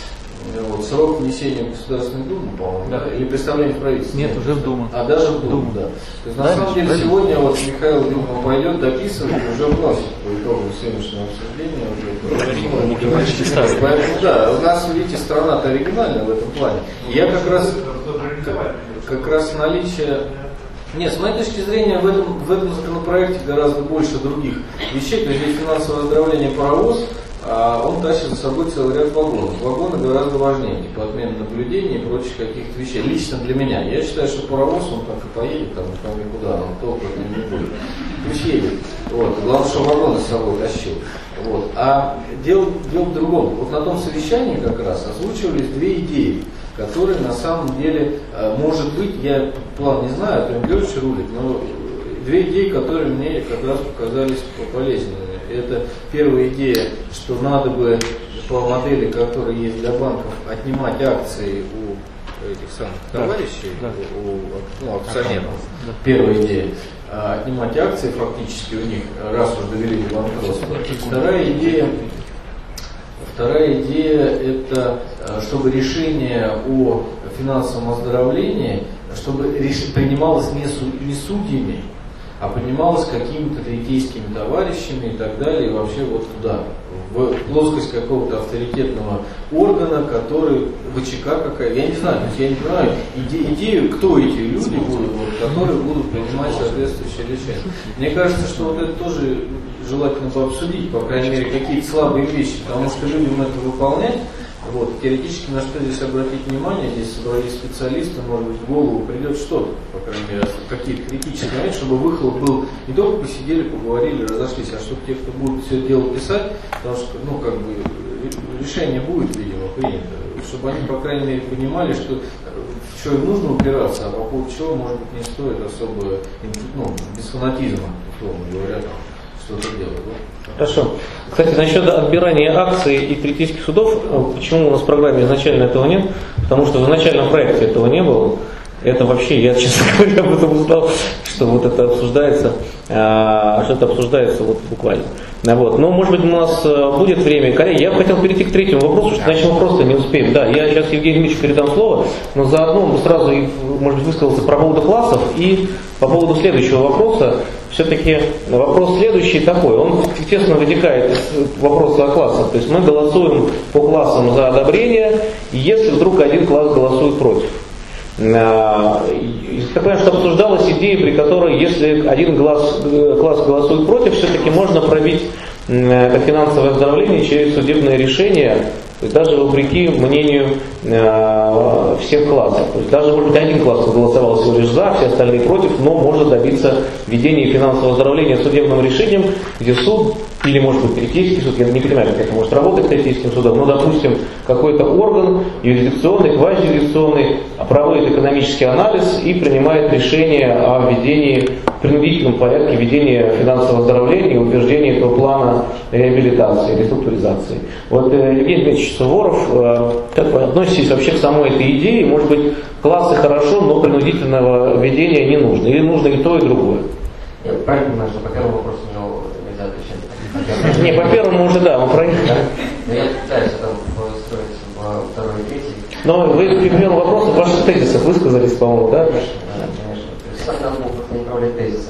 вот, срок внесения в Государственную Думу, по-моему, да. Да? Или представления в правительстве? Нет, уже в Думу. А даже в Думу, да. То есть, на самом деле, сегодня вот Михаил, видимо, пойдет дописывать, уже вносит по итогу сегодняшнего обсуждения. Уже. Поэтому, да, у нас, видите, страна-то оригинальная в этом плане. И я как раз, как раз наличие... Нет, с моей точки зрения, в этом, в этом законопроекте гораздо больше других вещей. То есть здесь финансовое оздоровление паровоз, а он тащит за собой целый ряд вагонов. Вагоны гораздо важнее, типа отмены наблюдений и прочих каких-то вещей. Лично для меня. Я считаю, что паровоз, он так и поедет, там, там никуда, он толку не будет. Пусть едет. Вот. Главное, что вагоны с собой тащил. Вот. А дело, дело в другом. Вот на том совещании как раз озвучивались две идеи, которые на самом деле, может быть, я план не знаю, Артем Георгиевич рулит, но две идеи, которые мне как раз показались полезными. Это первая идея, что надо бы по модели, которая есть для банков, отнимать акции у этих самых товарищей, да. у, ну, акционеров. Да. Первая идея. Отнимать акции фактически у них, раз уж довели до банкротства. Вторая идея, вторая идея это, чтобы решение о финансовом оздоровлении, чтобы решение принималось не, суд, не судьями, а принималось какими-то третейскими товарищами и так далее, и вообще вот туда, в плоскость какого-то авторитетного органа, который, ВЧК какая, я не знаю, то есть я не понимаю иде, идею, кто эти люди будут, вот, которые будут принимать соответствующие решения. Мне кажется, что вот это тоже желательно бы обсудить, по крайней мере, какие-то слабые вещи, потому что людям это выполнять. Вот, теоретически на что здесь обратить внимание, здесь собрались специалисты, может быть, в голову придет что-то, по крайней мере, какие-то критические моменты, чтобы выхлоп был не только посидели, поговорили, разошлись, а чтобы те, кто будут все это дело писать, потому что, ну, как бы, решение будет, видимо, принято, чтобы они, по крайней мере, понимали, что в что им нужно упираться, а по поводу чего, может быть, не стоит особо, ну, без фанатизма, условно говоря, там, что-то делать, да? Хорошо. Кстати, насчет отбирания акций и третейских судов, почему у нас в программе изначально этого нет? Потому что в изначальном проекте этого не было. Это вообще, я, честно говоря, об этом узнал, что вот это обсуждается, что это обсуждается вот буквально. Вот. Но, может быть, у нас будет время. Коллеги, я бы хотел перейти к третьему вопросу, что иначе мы просто не успеем. Да, я сейчас Евгению Дмитриевичу передам слово, но заодно он сразу, может быть, высказался про поводу классов и по поводу следующего вопроса. Все-таки вопрос следующий такой, он, естественно, вытекает из вопроса о классах. То есть мы голосуем по классам за одобрение, если вдруг один класс голосует против. Я понимаю, что обсуждалась идея, при которой, если один класс, класс голосует против, все-таки можно пробить это финансовое оздоровление через судебное решение, то есть даже вопреки мнению э, всех классов. То есть даже, может быть, один класс голосовал всего лишь за, все остальные против, но можно добиться введения финансового оздоровления судебным решением, где суд, или, может быть, третейский суд, я не понимаю, как это может работать третейским судом, но, допустим, какой-то орган юрисдикционный, квазиюрисдикционный проводит экономический анализ и принимает решение о введении в принудительном порядке введения финансового оздоровления и утверждения этого плана реабилитации, реструктуризации. Вот Евгений Дмитриевич Суворов, как вы относитесь вообще к самой этой идее? Может быть, классы хорошо, но принудительного введения не нужно? Или нужно и то, и другое? Я правильно понимаю, что по первому вопросу нельзя отвечать? Не, по первому уже да, мы проехали. Но я пытаюсь там строить во второй и третий. Но вы при первом вопросе в ваших тезисах высказались, по-моему, да? Конечно, да, конечно. Сейчас надо было просто не управлять тезисы.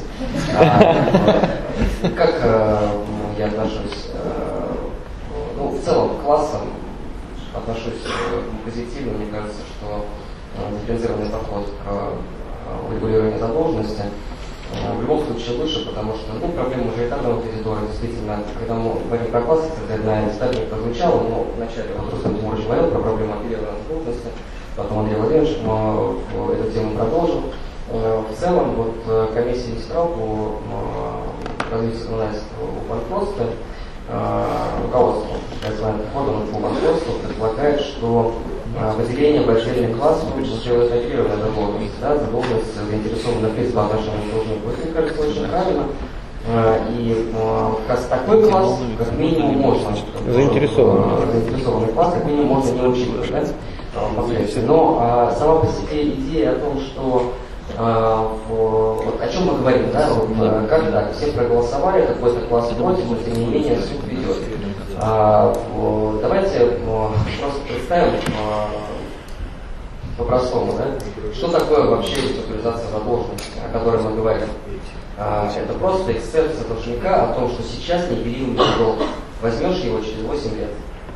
Как я отношусь? Ну, в целом, к классам отношусь позитивно. Мне кажется, что дифференцированный подход к урегулированию задолженности в любом случае лучше, потому что, ну, проблема мажоритарного кредитора действительно, когда мы говорим про классы, когда одна из стадий прозвучала, но вначале вот Рустам Тимурович говорил про проблему апеллированной задолженности, потом Андрей Владимирович эту тему продолжил. В целом, вот комиссия Истрал по развитию законодательства о банкротстве, руководство национальным подходом по банкротству предполагает, что выделение в отдельный класс будет сделать апеллированная задолженность, да, задолженность заинтересованных лиц по отношению к должнику. Это, мне кажется, очень правильно. И как такой класс, как минимум, можно заинтересованный, заинтересованный класс, как минимум, можно не учитывать, да, впоследствии. Но а, сама по себе идея о том, что а, вот о чем мы говорим, да, вот, а, как так, все проголосовали, какой-то класс против, но тем не менее суд ведет. А, вот, давайте давайте ну, просто представим э, по-простому, да? Что такое вообще реструктуризация задолженности, о которой мы говорим? Э, это просто эксцепция должника о том, что сейчас не бери у него долг, возьмешь его через восемь лет.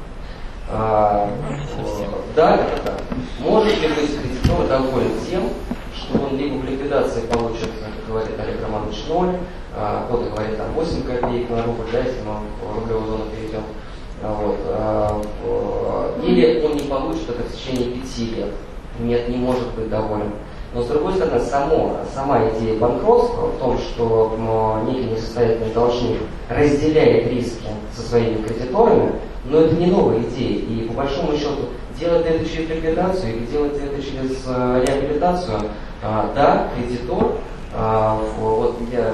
Э, э, да, это так. Может ли быть кредитор доволен тем, что он либо в ликвидации получит, как говорит Олег Романович, ноль, а, кто-то говорит там восемь копеек на рубль, да, если мы в рублевую зону перейдем, вот, а, а, или он не получит это в течение пяти лет. Нет, не может быть доволен. Но с другой стороны, само, сама идея банкротства в том, что ну, некий несостоятельный должник разделяет риски со своими кредиторами, но это не новая идея. И по большому счету делать это через ликвидацию или делать это через э, реабилитацию, а, да, кредитор, а, вот я,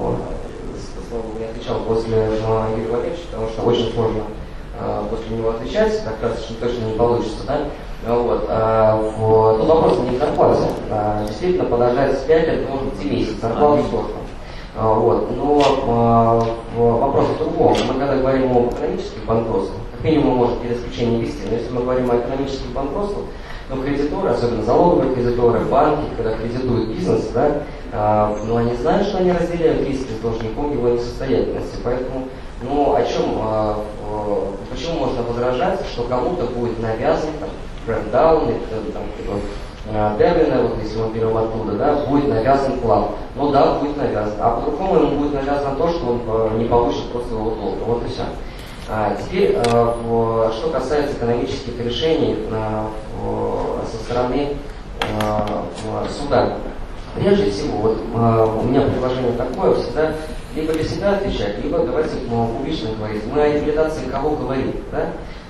слава богу, не отвечал после э, Юрия Валерьевича, потому что очень сложно э, после него отвечать, так раз точно не получится, да. Вот, а, в, тут вопрос не в зарплате. А, действительно, подождать пять лет, может быть, и месяц. Зарплату сложно. А, вот, но а, вопрос в другом. Мы когда говорим об экономических банкротствах, как минимум может без исключения вести, но если мы говорим о экономических банкротствах, то кредиторы, особенно залоговые кредиторы, банки, когда кредитуют бизнес, да, а, ну, они знают, что они разделяют риски с должником его несостоятельности. Поэтому, ну, о чем, а, почему можно возражать, что кому-то будет навязан там, бренддаун, там, типа, Дервина, вот если мы берем оттуда, да, будет навязан план. Ну да, будет навязан. А по-другому ему будет навязано то, что он не получит просто его долга. Вот и все. А теперь, а, в, что касается экономических решений а, в, со стороны а, в, суда. Прежде всего, вот, а, у меня предложение такое, всегда либо для себя отвечать, либо давайте ну, публично говорить. Мы о реабилитации кого говорим, да?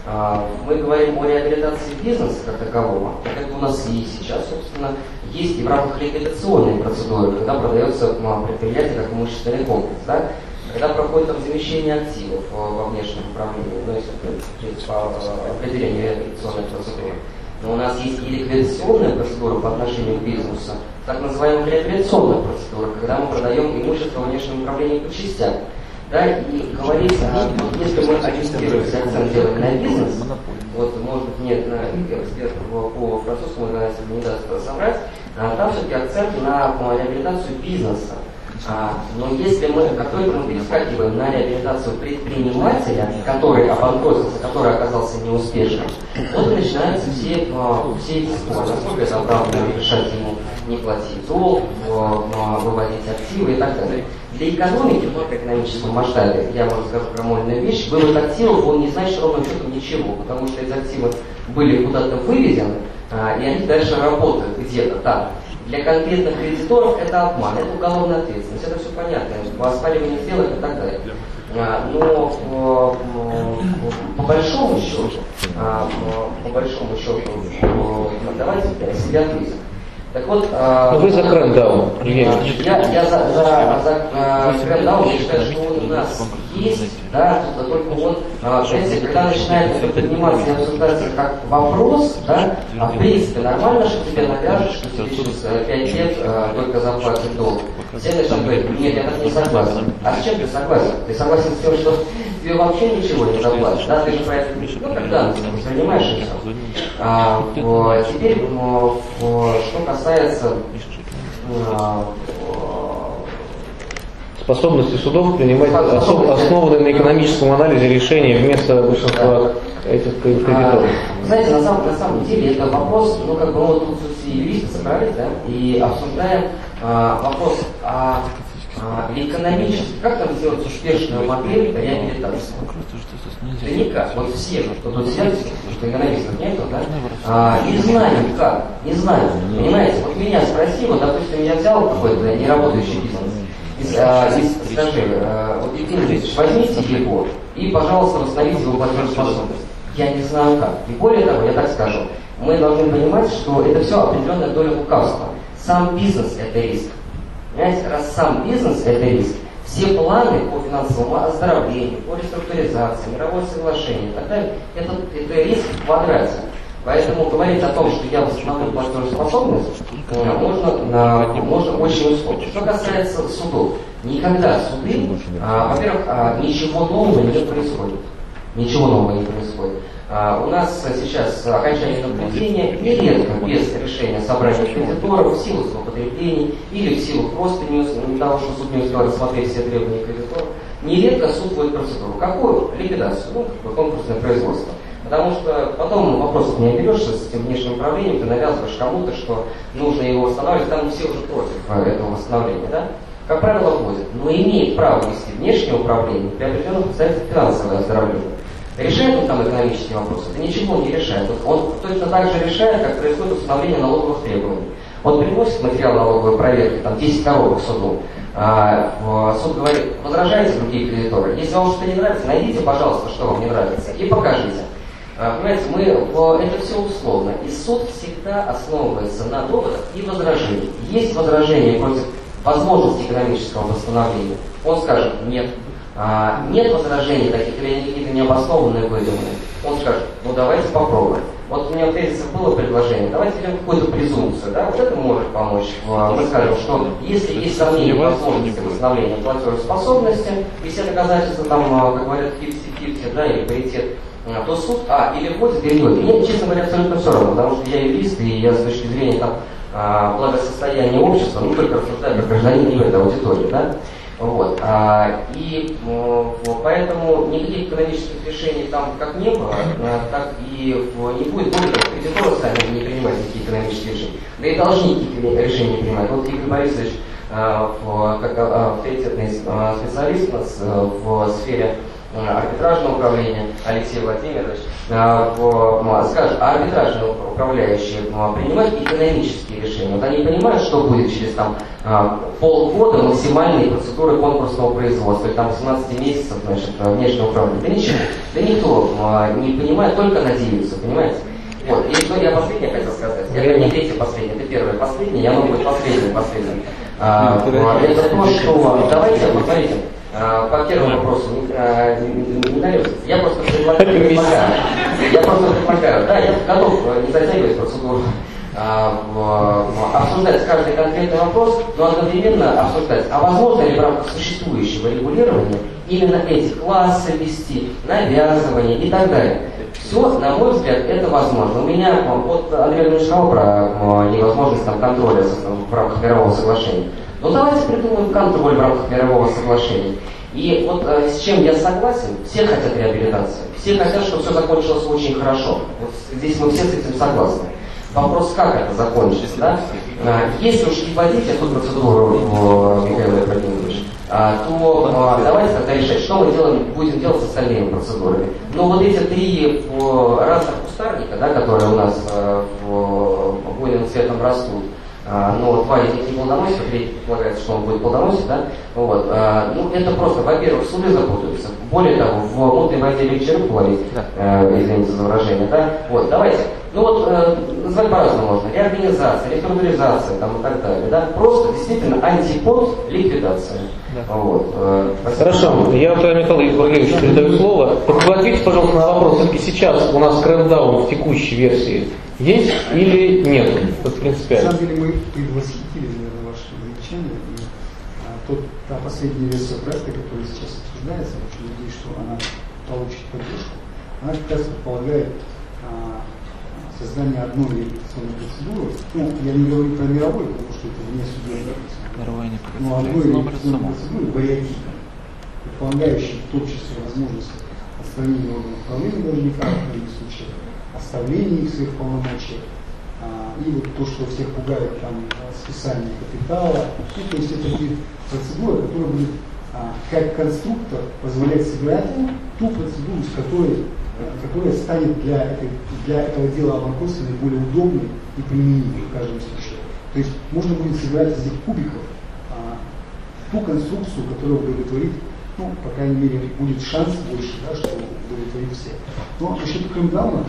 Мы говорим о реабилитации бизнеса как такового, так это у нас и сейчас, собственно, есть и в рамках ликвидационной процедуры, когда продается предприятие как имущественный комплекс, да? Когда проходит там замещение активов во внешнем управлении, ну, если по определению реабилитационной процедуры. Но у нас есть и ликвидационная процедура по отношению к бизнесу, так называемая реабилитационная процедура, когда мы продаем имущество во внешнем управлении по частям. Да, и говорится, вот если мы ориентируемся, акцент делаем на бизнес, вот, может быть, нет, на эксперт по, по французскому организации не даст соврать, а там все-таки акцент на, на реабилитацию бизнеса. А, но если мы, как только мы перескакиваем на реабилитацию предпринимателя, который обанкротился, который оказался неуспешным, вот и начинаются все, все эти споры, насколько это оправданно решать ему не платить долг, выводить активы и так далее. Для экономики в макроэкономическом масштабе, я вам скажу крамольную вещь, вывод активов, он не значит ровно счетом ничего, потому что эти активы были куда-то выведены, а, и они дальше работают где-то там. Для конкретных кредиторов это обман, это уголовная ответственность, это все понятно, по оспариванию сделок и так далее. А, но по, по большому счету, а, по большому счету, давайте себя ответим. Так вот, э, вы за крендаун, я, я за, за, за крендаун, я считаю, что он у нас есть, да, только он, знаете, когда начинает это подниматься и обсуждаться как вопрос, да, а в принципе нормально, что тебе навяжут, что тебе через пять лет э, только заплатят долг. Все начнут говорить, нет, я так не согласен. А с чем ты согласен? Ты согласен с тем, что тебе вообще ничего не заплатят, да, ты же про это, ну, когда ты воспринимаешь и все. А, в, теперь, в, в, что касается а, способности судов принимать особ, основанные на экономическом анализе решения вместо большинства да. этих кредиторов. А, знаете, на самом, на самом деле это вопрос, ну как бы мы вот тут все юристы собрались, да, и обсуждаем а, вопрос о а, экономически, как нам сделать успешную модель реабилитации. Да никак. Вот все, кто тут сидят, что экономистов нету, да, а, не знаем как, не знаем. Понимаете, вот меня спроси, вот, допустим, я взял какой-то неработающий бизнес, и, а, и скажи, а, вот Евгений, возьмите его и, пожалуйста, восстановите его платежеспособность. Я не знаю как. И более того, я так скажу, мы должны понимать, что это все определенная доля лукавства. Сам бизнес – это риск. Понимаете, раз сам бизнес – это риск, все планы по финансовому оздоровлению, по реструктуризации, мировое соглашение и так далее, это, это риск в квадрате. Поэтому говорить о том, что я восстановлю платежеспособность, можно, можно очень условно. Что касается судов, никогда суды, а, во-первых, а, ничего нового не происходит. Ничего нового не происходит. А, у нас сейчас окончание наблюдения нередко без решения собрания кредиторов в силу злоупотреблений или в силу просто не, того, что суд не успел рассмотреть все требования кредиторов, нередко суд вводит процедуру. Какую? Ликвидацию, ну, как бы конкурсное производство. Потому что потом вопросов не оберешься с этим внешним управлением, ты навязываешь кому-то, что нужно его восстанавливать, там все уже против этого восстановления, да? Как правило, вводят, но имеет право вести внешнее управление при определенных обстоятельствах финансовое оздоровление. Решает он там экономические вопросы? Да ничего не решает. Он точно так же решает, как происходит установление налоговых требований. Он приносит материал налоговой проверки, там десять коробок к суду. А, суд говорит, возражаете другие кредиторы? Если вам что-то не нравится, найдите, пожалуйста, что вам не нравится, и покажите. А, понимаете, мы, это все условно. И суд всегда основывается на доводах и возражениях. Есть возражение против возможности экономического восстановления. Он скажет, нет. А, нет возражений таких, или они какие-то необоснованные, выдуманные. Он скажет, ну давайте попробуем. Вот у меня в тезисах было предложение, давайте делаем какую-то презумпцию, да, вот это может помочь. Мы скажем, что если есть сомнения в возможности восстановления платежеспособности, и все доказательства там, как говорят, фифти-фифти, да, или паритет, то суд, а, или вводит, или не вводит. Мне, честно говоря, абсолютно все равно, потому что я юрист, и я с точки зрения там, благосостояния общества, ну, только рассуждаю как гражданин не в этой аудитории, да. Вот. А, и ну, поэтому никаких экономических решений там как не было, так и не будет. Более того, кредиторы сами не принимают никакие экономические решения. Да и должники решения не принимают. Вот Игорь Борисович, как авторитетный специалист у нас в сфере арбитражного управления, Алексей Владимирович, скажет, а арбитражные управляющие принимают экономические решения. Вот они понимают, что будет через там, полгода максимальные процедуры конкурсного производства, или там семнадцать месяцев, значит, внешнего управления. Да ничего, да никто не понимает, только надеются, понимаете? Вот, и что я последнее хотел сказать. Это не третье последнее, это первое последнее, я могу быть последним последним. А, это то, что давайте, посмотрите. По первому вопросу не, не, не дается. Я просто предлагаю, я просто предлагаю, да, я готов не затягивать процедуру, а, обсуждать каждый конкретный вопрос, но одновременно обсуждать, а возможно ли в рамках существующего регулирования именно эти классы вести, навязывание и так далее. Все, на мой взгляд, это возможно. У меня от Андрея Ильича сказал про невозможность там, контроля в рамках мирового соглашения. Ну давайте придумаем контроль в рамках мирового соглашения. И вот э, с чем я согласен, все хотят реабилитации. Все хотят, чтобы все закончилось очень хорошо. Вот здесь мы все с этим согласны. Вопрос, как это закончится, да? А, если уж и вводить эту процедуру, Михаил Владимирович, а, то а, давайте тогда решать, что мы делаем, будем делать с остальными процедурами. Ну вот эти три а, разных кустарника, да, которые у нас а, в буйным цветом растут, а, ну, два из них не плодоносят, третий предполагается, что он будет плодоносить, да? Вот, а, ну, это просто, во-первых, суды запутаются. Более того, в мутной воде легче рыбу ловить, э, извините за выражение, да? Вот, давайте. Ну вот, э, назвать по-разному можно. Реорганизация, реструктуризация, там и так далее, да? Просто действительно антипод ликвидация. Да. Вот, э, Хорошо, я вот Михаил Владимирович передаю слово. Только ответьте, пожалуйста, на вопрос, все-таки сейчас у нас крэкдаун в текущей версии есть или нет? Это принципиально. На самом деле мы предвосхитили, наверное, ваше замечание. И а, тот, та последняя версия проекта, которая сейчас обсуждается, я очень надеюсь, что она получит поддержку, она как раз предполагает а, создание одной регистрационной процедуры. Ну, я не говорю про мировой, потому что это вне судебного процесса. Но одной регистрационной процедуры вариативной, предполагающей в том числе возможность отстранения органов управления должника в крайних случаях, оставление их в своих полномочиях, а, и вот то, что всех пугает, там, списание капитала, ну, то есть это будет процедура, которая будет а, как конструктор позволять сыграть ту процедуру, с которой, а, которая станет для, этой, для этого дела о банкротстве наиболее удобной и применимой в каждом случае. То есть можно будет сыграть из этих кубиков а, ту конструкцию, которая удовлетворит, ну, по крайней мере, будет шанс больше, да, что удовлетворит всех. Но насчет крэкдауна,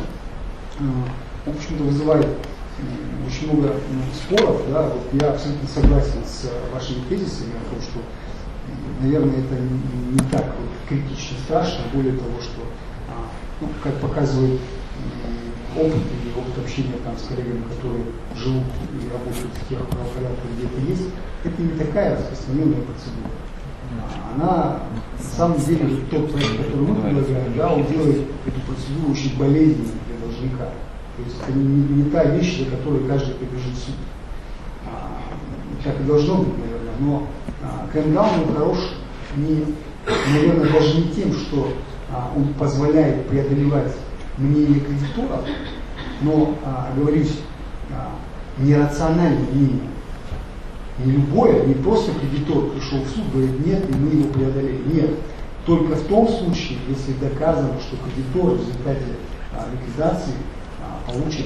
он почему-то вызывает очень много споров, да, вот я абсолютно согласен с вашими тезисами о том, что, наверное, это не, не так вот критично страшно, более того, что, ну, как показывает опыт и опыт общения там с коллегами, которые живут и работают в тех правопорядках, где это есть, это не такая распространенная процедура. она на самом деле тот проект, который мы предлагаем, да, он делает эту процедуру очень болезненной для должника. То есть это не, не та вещь, за которую каждый побежит в суд. А, так и должно быть, наверное. Но а, клэмдаун он хорош не, наверное, даже не тем, что а, он позволяет преодолевать мнение кредитора, но, а, говорюсь, а, нерациональное мнение. Не любое, не просто кредитор пришел в суд, говорит нет, и мы его преодолели. Нет. Только в том случае, если доказано, что кредитор в результате а, ликвидации а, получит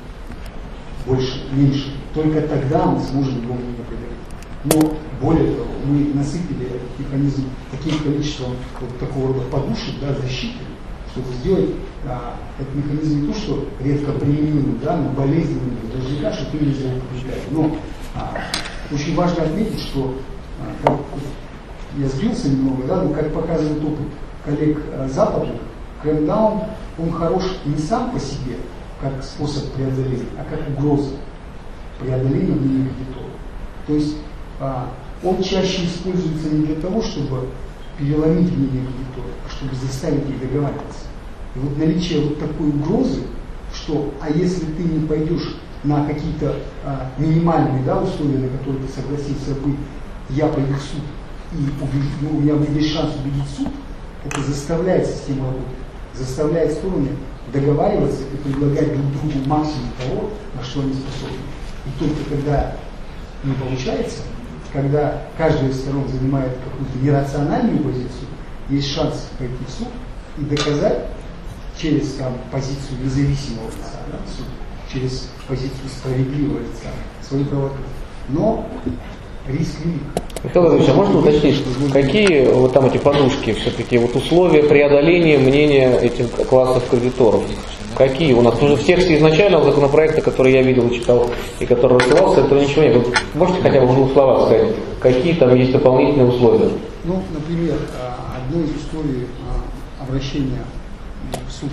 больше, меньше, только тогда мы сможем его мнение преодолеть. Но более того, мы насыпали этот механизм таким количеством вот такого рода подушек, да, защиты, чтобы сделать а, этот механизм не то, что редко применимый, да, но болезненный для должника, что ты нельзя упреждать. Но а, очень важно отметить, что а, как, я сбился немного, да, но как показывает опыт коллег а, западных, клэмдаун, он хорош не сам по себе, как способ преодоления, а как угроза преодоления мнения кредитора. То есть а, он чаще используется не для того, чтобы переломить мнение кредитора, а чтобы заставить их договариваться. И вот наличие вот такой угрозы, что а если ты не пойдешь на какие-то а, минимальные, да, условия, на которые ты согласился быть, я пойду в суд, и убедить, ну, у меня есть шанс убедить суд, это заставляет систему работать, заставляет стороны договариваться и предлагать друг другу максимум того, на что они способны. И только когда не получается, когда каждая из сторон занимает какую-то нерациональную позицию, есть шанс пойти в суд и доказать через там, позицию независимого лица, да, суд, через позицию справедливого лица свои правоты. Но риск велик. Михаил Иванович, а можно уточнить, какие вот там эти подушки, все-таки вот условия преодоления мнения этих классов кредиторов? Какие у нас? Уже в тексте изначального законопроекта, который я видел и читал, и который рассылался, этого ничего нет. Вы можете хотя бы в двух словах сказать, какие там есть дополнительные условия? Ну, например, одно из условий обращения в суд.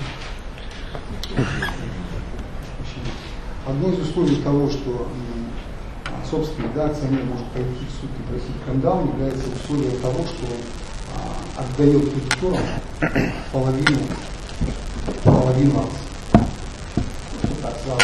Одно из условий того, что собственник, да, акционер может пойти в суд и просить клэмдаун, является условием того, что а, отдает кредиторам половину, половину акций. Так, сразу.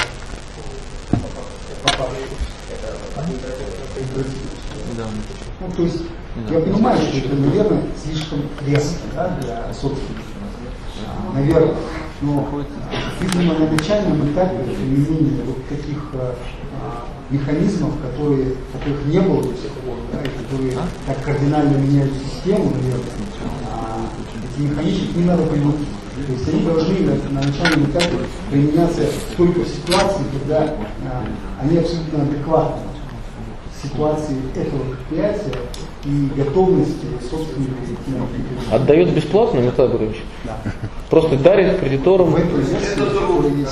Ну, то есть, я понимаю, что это, наверное, слишком резко, да, для собственника. А, наверное, но, видимо, на начальном этапе применения вот таких а, механизмов, которые, которых не было до сих пор, да, и которые так кардинально меняют систему, наверное, а, эти механизмы не надо приводить. То есть они должны на, на начальном этапе применяться только в ситуации, когда а, они абсолютно адекватны ситуации этого предприятия и готовности собственника. Отдает бесплатно, Михаил Григорьевич? Да. Просто дарит кредиторам. Это другое.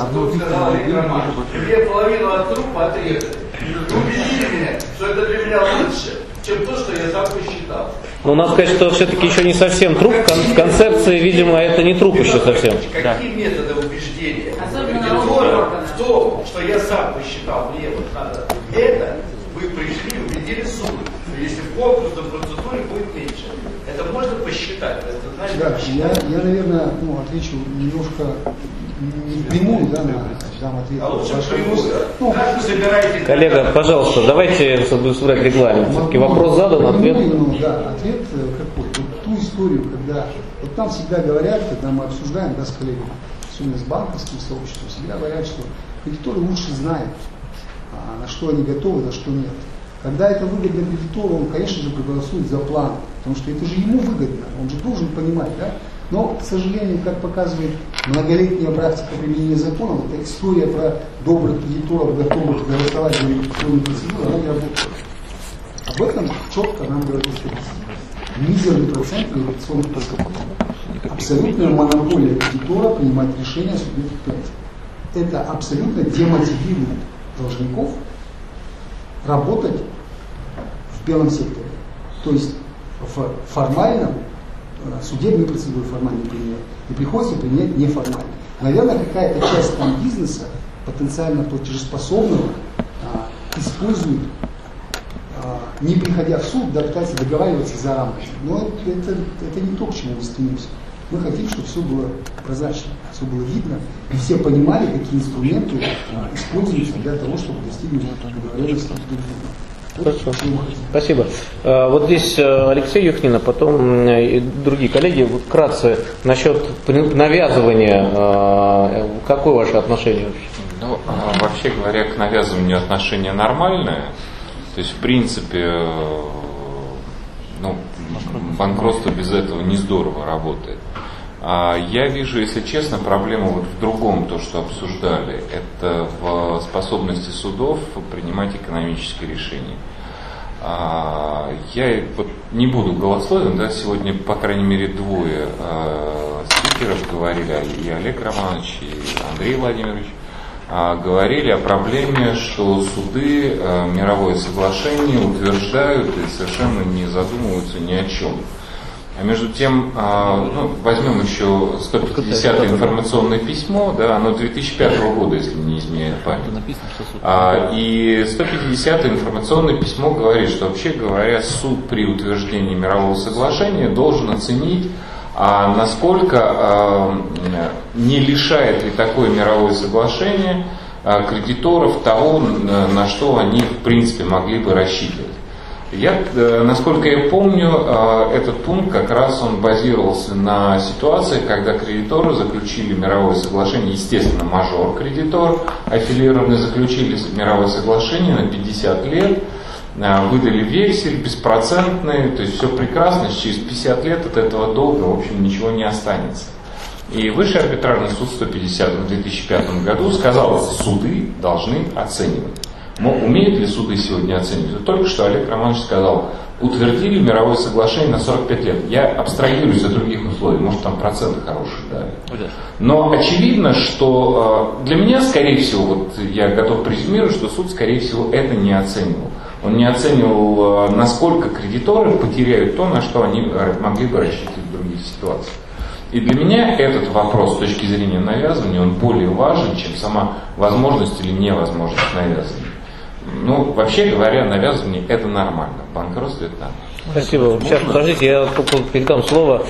Мне половину от трупа отрезали. Убедили меня, что это для меня лучше, чем то, что я сам посчитал. Но надо сказать, что все-таки еще не совсем труп. В концепции, видимо, это не труп еще совсем. Какие да. методы убеждения? Кредитора в том, что я сам посчитал, мне вот надо это, вы пришли, убедили суд, что если в конкурсной процедуре будет меньше. Это можно посчитать? Это, значит, да, я, я, наверное, ну, отвечу немножко не прямую, да, на дам ответ. А лучше прямую, да? Ну, как вы собираете... Коллега, пожалуйста, давайте собрать регламент. Все-таки вопрос задан, ответ... Ну, да, ответ какой? Вот ту историю, когда... Вот там всегда говорят, когда мы обсуждаем, да, с коллегами, особенно с банковским сообществом, всегда говорят, что кредиторы лучше знают, на что они готовы, на что нет. Когда это выгодно кредитору, он, конечно же, проголосует за план, потому что это же ему выгодно, он же должен понимать, да? Но, к сожалению, как показывает многолетняя практика применения законов, эта история про добрых кредиторов, готовых голосовать за инвестиционную процедуру, она не работает. Об этом четко нам говорит статистика. Мизерный процент инвестиционных процедур. Абсолютная монополия кредитора принимать решения о судьбе предприятия. Это абсолютно демотивирует должников работать в белом секторе. То есть в формальном судебные процедуры формально не применяют. И приходится применять неформально. Наверное, какая-то часть там бизнеса, потенциально платежеспособного, а, использует а, не приходя в суд, да, пытается договариваться за рамками. Но это, это не то, к чему мы стремимся. Мы хотим, чтобы все было прозрачно, все было видно, и все понимали, какие инструменты используются для того, чтобы достигнуть договоренности. Хорошо. Спасибо. Вот здесь Алексей Юхнин, а потом и другие коллеги. Вот вкратце насчет навязывания. Какое ваше отношение вообще? Ну, вообще говоря, к навязыванию отношения нормальное. То есть, в принципе, ну, банкротство без этого не здорово работает. А я вижу, если честно, проблему вот в другом, то, что обсуждали. Это в способности судов принимать экономические решения. А я вот не буду голословен, да, сегодня, по крайней мере, двое а, спикеров говорили, и Олег Романович, и Андрей Владимирович, а, говорили о проблеме, что суды а, мировое соглашение утверждают и совершенно не задумываются ни о чем. А между тем, ну, возьмем еще сто пятидесятое информационное письмо, да, оно две тысячи пятого года, если не изменяет память. А, и сто пятидесятое информационное письмо говорит, что, вообще говоря, суд при утверждении мирового соглашения должен оценить, а насколько а, не лишает ли такое мировое соглашение а, кредиторов того, на что они в принципе могли бы рассчитывать. Я, насколько я помню, этот пункт как раз он базировался на ситуации, когда кредиторы заключили мировое соглашение, естественно, мажор-кредитор, аффилированные заключили мировое соглашение на пятьдесят лет, выдали вексель беспроцентный, то есть все прекрасно, через пятьдесят лет от этого долга, в общем, ничего не останется. И Высший арбитражный суд сто пятидесятом в две тысячи пятом году сказал, что суды должны оценивать. Но умеют ли суды сегодня оценивать? Только что Олег Романович сказал, утвердили мировое соглашение на сорок пять лет. Я абстрагируюсь от других условий, может там проценты хорошие дали. Но очевидно, что для меня, скорее всего, вот я готов презюмировать, что суд, скорее всего, это не оценивал. Он не оценивал, насколько кредиторы потеряют то, на что они могли бы рассчитывать в других ситуациях. И для меня этот вопрос с точки зрения навязывания, он более важен, чем сама возможность или невозможность навязывания. Ну, вообще говоря, навязывание это нормально, банкротство это нормально. Спасибо. Сейчас, подождите, я передам слово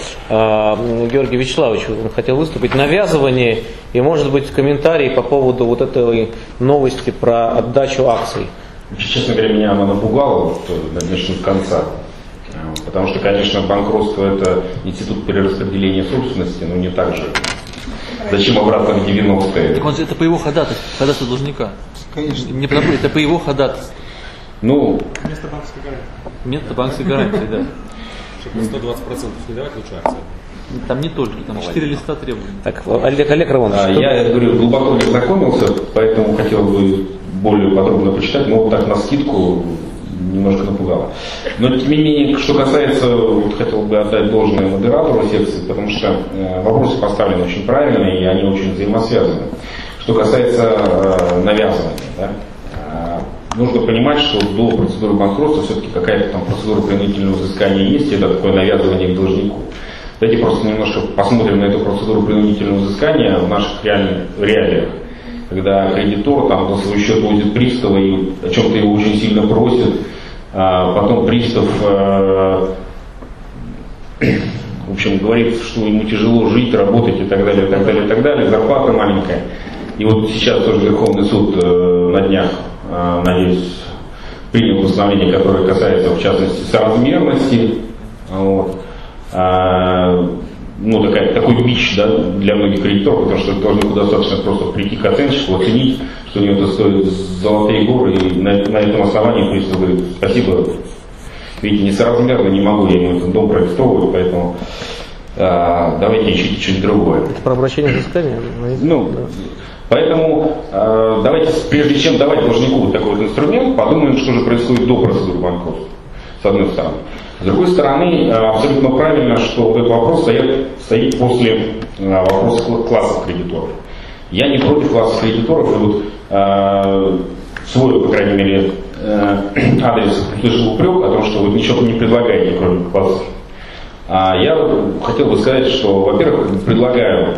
э, Георгию Вячеславовичу. Он хотел выступить. Навязывание и, может быть, комментарий по поводу вот этой новости про отдачу акций. Честно говоря, меня она напугала, вот, начну с конца. Потому что, конечно, банкротство это институт перераспределения собственности, но не так же. Зачем обратно в девяностые? Так он, это по его ходатайству, ходатайству должника. Конечно. Не проблема, это по его ходатайству. Ну, вместо банковской гарантии. Вместо банковской гарантии, да. Чтобы сто двадцать процентов не давать, лучше акции. Там не только, там четыре листа требований. Так, Олег, Олег Романович. А, я, говорю, глубоко не знакомился, поэтому хотел бы более подробно почитать, но вот так на скидку немножко напугало. Но тем не менее, что касается, вот хотел бы отдать должное модератору секции, потому что э, вопросы поставлены очень правильно и они очень взаимосвязаны. Что касается э, навязывания, да, э, нужно понимать, что до процедуры банкротства все-таки какая-то там процедура принудительного взыскания есть, и это такое навязывание к должнику. Давайте просто немножко посмотрим на эту процедуру принудительного взыскания в наших реальных реалиях, когда кредитор там на свой счет возит пристава и о чем-то его очень сильно просит, а потом пристав э, в общем говорит, что ему тяжело жить, работать и так далее, и так далее, и так далее, зарплата маленькая. И вот сейчас тоже Верховный суд э, на днях, э, надеюсь, принял постановление, которое касается, в частности, соразмерности. Вот. А, ну, такая, такой бич, да, для многих кредиторов, потому что должнику достаточно просто прийти к оценщику, оценить, что у него это стоит золотые горы, и на, на этом основании пристав говорит, спасибо, видите, несоразмерно, не могу я ему этот дом проектовывать, поэтому а, давайте ищите что-нибудь другое. Это про обращение взыскания? Ну, да. Поэтому э, давайте, прежде чем давать должнику вот такой вот инструмент, подумаем, что же происходит до процедуры банкротства, с одной стороны. С другой стороны, э, абсолютно правильно, что этот вопрос стоит, стоит после э, вопроса классов кредиторов. Я не против классов кредиторов, и вот э, свой, по крайней мере, э, адрес услышал упрек о том, что вы ничего не предлагаете, кроме классов. А я хотел бы сказать, что, во-первых, предлагаю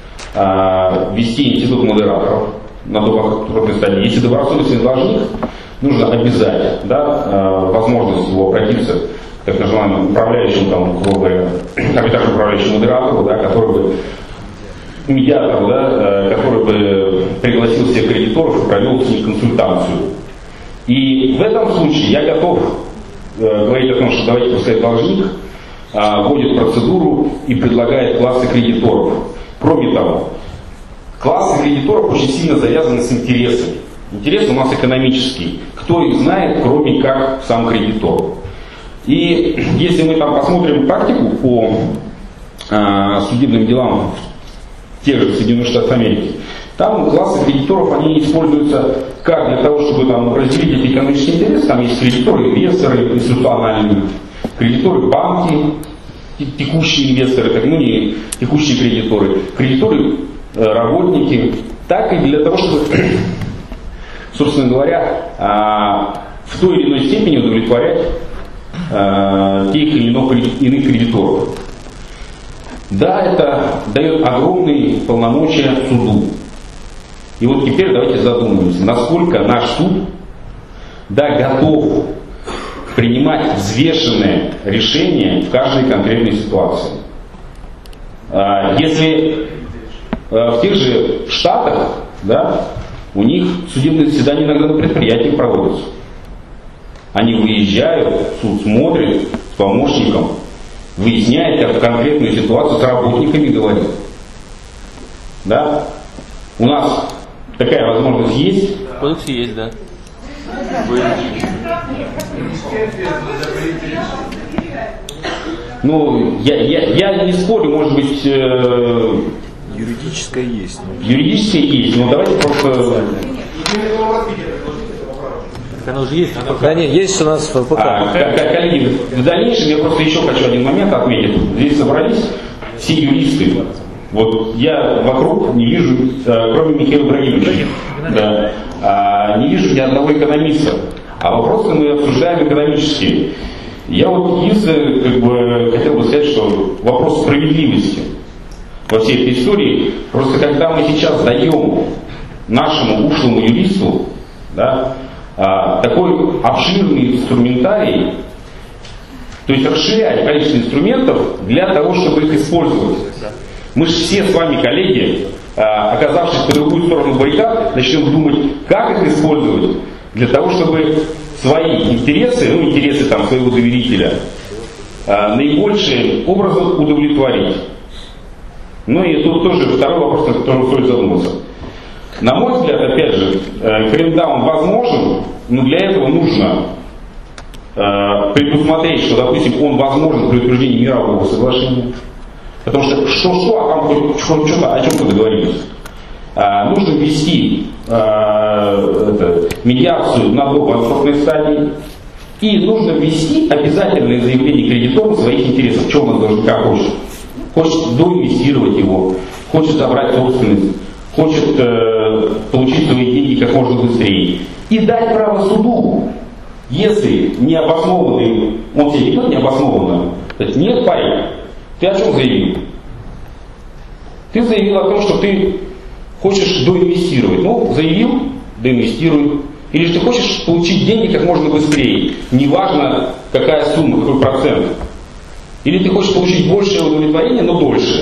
ввести институт модераторов на добросовестной стадии. Если добросовестный должник, нужно обязать, да, возможность его обратиться к так называемому управляющему, там, грубо говоря, арбитражному управляющему модератору, да, который бы медиатору, да, который бы пригласил всех кредиторов и провел с ним консультацию. И в этом случае я готов э, говорить о том, что давайте пускай должник э, вводит процедуру и предлагает классы кредиторов. Кроме того, классы кредиторов очень сильно завязаны с интересами. Интерес у нас экономический. Кто их знает, кроме как сам кредитор. И если мы там посмотрим практику по э, судебным делам в тех же Соединенных Штатах Америки, там классы кредиторов, они используются как для того, чтобы там разделить эти экономические интересы. Там есть кредиторы, инвесторы, институциональные, кредиторы, банки, текущие инвесторы, так, ну не текущие кредиторы, кредиторы, работники, так и для того, чтобы, собственно говоря, в той или иной степени удовлетворять тех или иных кредиторов. Да, это дает огромные полномочия суду. И вот теперь давайте задумаемся, насколько наш суд, да, готов принимать взвешенное решение в каждой конкретной ситуации. Если в тех же Штатах, да, у них судебные заседания иногда на предприятиях проводятся. Они выезжают, суд смотрит с помощником, выясняет, как конкретную ситуацию с работниками говорит. Да? У нас такая возможность есть. В кодексе есть, да. Ну, я, я, я не спорю, может быть... Э, юридическое есть. Юридическое есть, но давайте просто... Оно уже есть. Да нет, есть у нас в ПК. А, коллеги, в дальнейшем я просто еще хочу один момент отметить. Здесь собрались все юристы. Вот я вокруг не вижу, кроме Михаила Ибрагимовича, да, а, не вижу ни одного экономиста. А вопросы мы обсуждаем экономические. Я вот единственное, как бы, хотел бы сказать, что вопрос справедливости во всей этой истории, просто когда мы сейчас даем нашему ушлому юристу, да, а, такой обширный инструментарий, то есть расширять количество инструментов для того, чтобы их использовать. Мы же все с вами, коллеги, а, оказавшись по другую сторону баррикад, начнем думать, как их использовать для того, чтобы свои интересы, ну интересы там, своего доверителя, а, наибольшим образом удовлетворить. Ну и тут тоже второй вопрос, на который стоит задуматься. На мой взгляд, опять же, френдаун возможен, но для этого нужно э, предусмотреть, что, допустим, он возможен при утверждении мирового соглашения. Потому что что-что, а там хоть что-то, о чем-то договорились. А, нужно ввести э, это, медиацию на допросной стадии. И нужно ввести обязательное заявление кредитору своих интересов. Что он должен, как хочет. Хочет доинвестировать его, хочет забрать собственность, хочет э, получить свои деньги как можно быстрее. И дать право суду, если необоснованный, он тебе ведет необоснованно, говорит, нет, парень, ты о чем заявил? Ты заявил о том, что ты хочешь доинвестировать. Ну, заявил, доинвестируй. Или же ты хочешь получить деньги как можно быстрее, неважно какая сумма, какой процент. Или ты хочешь получить большее удовлетворение, но дольше.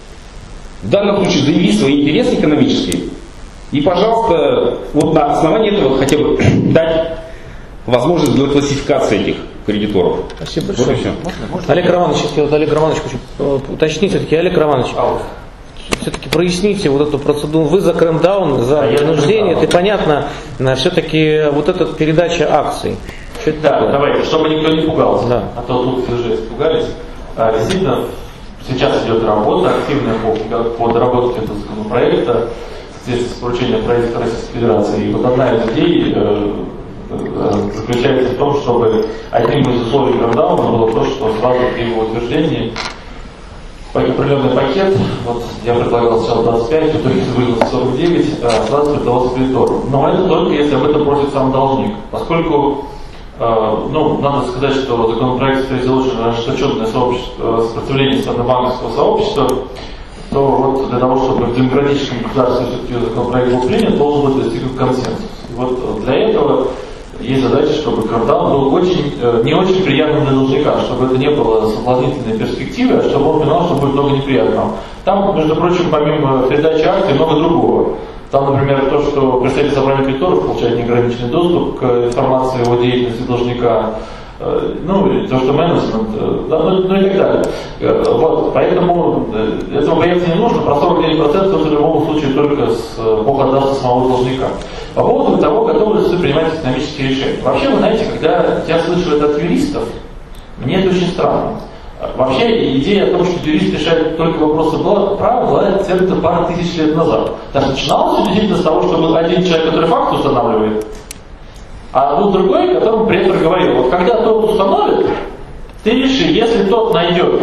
В данном случае заяви свои интересы экономические. И, пожалуйста, вот на основании этого хотя бы дать возможность для классификации этих кредиторов. Спасибо большое. Вот Олег Романович, вот Олег Романович, хочу уточнить все-таки, Олег Романович, все-таки проясните вот эту процедуру. Вы за крэмдаун, за принуждение, это понятно, все-таки вот эта передача акций. Что это да, такое? Давайте, чтобы никто не пугался, да. А то тут уже испугались. А, действительно, сейчас идет работа активная по, по доработке этого законопроекта в соответствии с поручением правительства Российской Федерации. И вот одна из идей э, э, заключается в том, чтобы одним из условий крэмдауна было то, что сразу при его утверждении определенный пакет, вот я предлагал сначала двадцать пять, в итоге выявился сорок девять, сразу предлагался кредитору. Но это только если об этом просит сам должник. Поскольку, э, ну, надо сказать, что законопроект встретил очень ожесточенное сообщество, сопротивление со стороны банковского сообщества, то вот для того, чтобы в демократическом государстве все-таки законопроект был принят, должен быть достигнут консенсус. И вот для этого есть задача, чтобы квартал был очень, не очень приятным для должника, чтобы это не было соблазнительной перспективой, а чтобы он понимал, что будет много неприятного. Там, между прочим, помимо передачи акций, много другого. Там, например, то, что представитель собрания кредиторов получает неограниченный доступ к информации о деятельности должника, ну, и то, что менеджмент, да, ну, ну и так далее. Вот, поэтому этого бояться не нужно, про сорок девять процентов это в любом случае только с, Бог отдаст самого должника. По поводу того, готовы ли суды принимать экономические решения. Вообще, вы знаете, когда я слышу это от юристов, мне это очень странно. Вообще, идея о том, что юрист решает только вопросы права, была где-то пару тысяч лет назад. Даже начиналось все действительно с того, что был один человек, который факт устанавливает, а был другой, которому претор говорил, вот когда тот установит, ты реши, если тот найдет,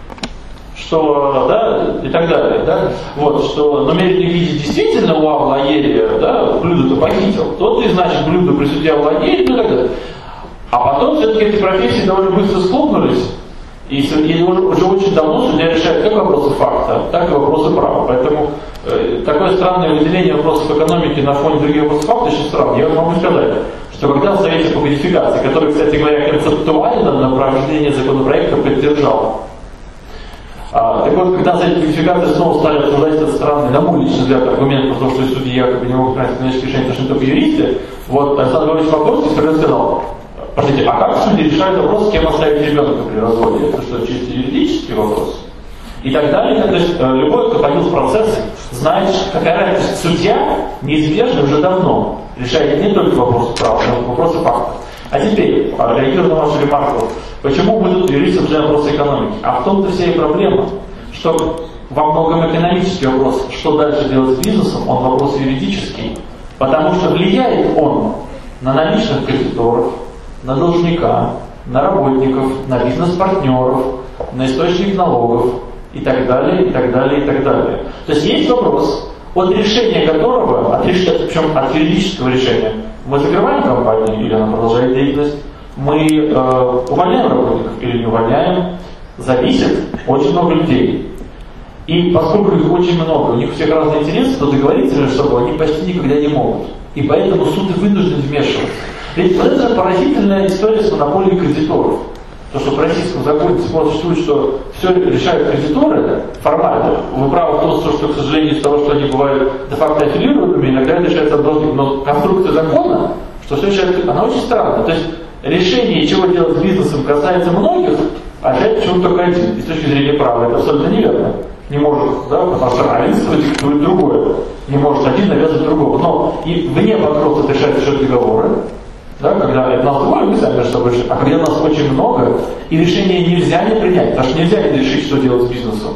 что, да, и так далее, да, вот, что намерение видеть действительно у Авлаерия, да, блюдо-то похитил, то ты, значит, блюдо при суде Авлаерия, ну и так далее. А потом все-таки эти профессии довольно быстро схлопнулись, и, и уже, уже очень давно судья решает как вопросы факта, так и вопросы права. Поэтому э, такое странное выделение вопросов экономики на фоне других вопросов факта очень странно. Я вам могу сказать, что когда в Совете по кодификации, который, кстати говоря, концептуально на провождение законопроекта поддержал, а, так вот, когда Совет по кодификации снова стали обсуждать этот странный, на мой личный взгляд, аргумент про то, что судьи якобы не могут принять экономические решения, потому что только юристы, вот Александр Григорьевич Покровский вперед сказал, подождите, а как судьи решают вопрос, с кем оставить ребенка при разводе? Это что, чисто юридический вопрос? И так далее. То есть любой, кто ходил в процесс, знает, какая разница. Судья неизбежно уже давно решает не только вопросы права, но и вопросы фактов. А теперь, реагируя на вашу ремарку, почему мы тут юристы обсуждаем вопросы экономики? А в том-то вся и проблема, что во многом экономический вопрос, что дальше делать с бизнесом, он вопрос юридический, потому что влияет он на наличных кредиторов, на должника, на работников, на бизнес-партнеров, на источник налогов и так далее, и так далее, и так далее. То есть есть вопрос, от решения которого, от, решения, причем от юридического решения, мы закрываем компанию или она продолжает деятельность, мы э, увольняем работников или не увольняем, зависит очень много людей. И поскольку их очень много, у них у всех разные интересы, то договориться между собой они почти никогда не могут. И поэтому суд и вынужден вмешиваться. Ведь вот это поразительная история с монополией кредиторов. То, что в российском законе существует, что все решают кредиторы формально. Вы правы в том, что, к сожалению, из того, что они бывают де-факто аффилированными, иногда это решается от должников. Но конструкция закона, что все решает, она очень странная. То есть решение, чего делать с бизнесом, касается многих, а опять почему-то только один. И с точки зрения права это абсолютно неверно. Не может, да, потому что равенство диктует другое. Не может один навязывать другого. Но и вне вопроса решать все договоры. Да, когда это нас двое, мы сами между собой решим, а когда нас очень много, и решение нельзя не принять, потому что нельзя не решить, что делать с бизнесом,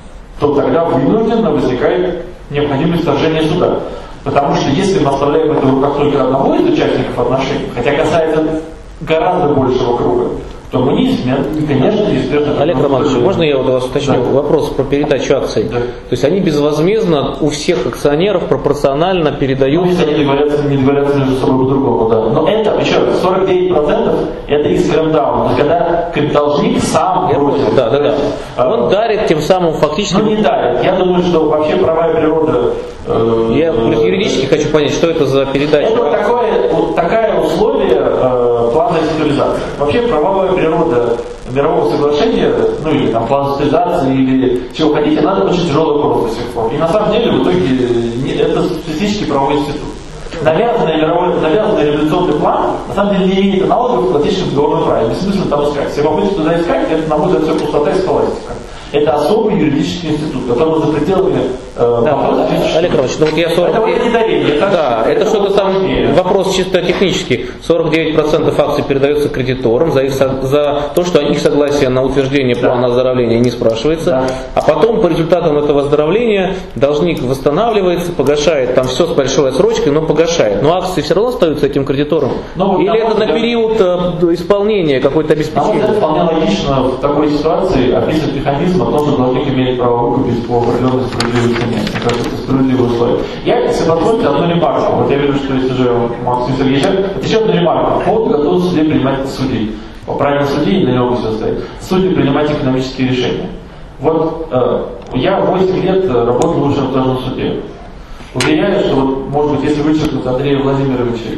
то тогда вынужденно возникает необходимость вторжения суда. Потому что если мы оставляем это в руках только одного из участников отношений, хотя касается гораздо большего круга, то мы неизменно, конечно, неизбежно... Олег Романович, можно я вот у вас уточню? Да. Вопрос про передачу акций. Да. То есть они безвозмездно у всех акционеров пропорционально передают... Ну, если они договорятся, не договорятся между собой по-другому, да. Но это, еще раз, сорок девять процентов это из скрэмдаун. То есть когда должник сам бросит. Да, да, да. А, он дарит тем самым фактически... Ну не дарит. Я думаю, что вообще права и природа... Э, я э, юридически хочу понять, что это за передача. Это вот такое, вот такое условие э, плана цивилизации. Вообще правовая природа мирового соглашения, ну или там план цивилизации, или чего хотите, надо очень тяжелый вопрос до сих пор. И на самом деле в итоге не, это специфический правовой институт. Навязанный мировой, навязанный революционный план на самом деле не имеет аналогов в классическом договорном праве. Бессмысленно там искать. Все попытки туда искать, это на мой взгляд все пустота и схоластика. Это особый юридический институт, который за пределами э, да, вопроса. Олег Иванович, ну вот я сорок девять процентов... Это недоверие. Это да, это, это что-то там, вопрос чисто технический. сорок девять процентов акций передается кредиторам за, их, за то, что их согласие на утверждение да. плана оздоровления не спрашивается. Да. А потом по результатам этого оздоровления должник восстанавливается, погашает там все с большой отсрочкой, но погашает. Но акции все равно остаются этим кредитором? Ну, или это на период э, исполнения какой-то обеспечения? Это вполне логично в такой ситуации описывать механизм о том, что должник имеет право выкупить по определенной справедливой цене. Мне кажется, это справедливые условия. Я, если позволите, одну ремарку. Вот я вижу, что есть уже Максим Сергеевич. Это еще одна ремарка. По поводу готовности судей принимать судей. По правилам судей, на него все стоит. Судьи принимать экономические решения. Вот э, я восемь лет работал в высшем арбитражном суде. Уверяю, что вот, может быть, если вычеркнуть Андрея Владимировича и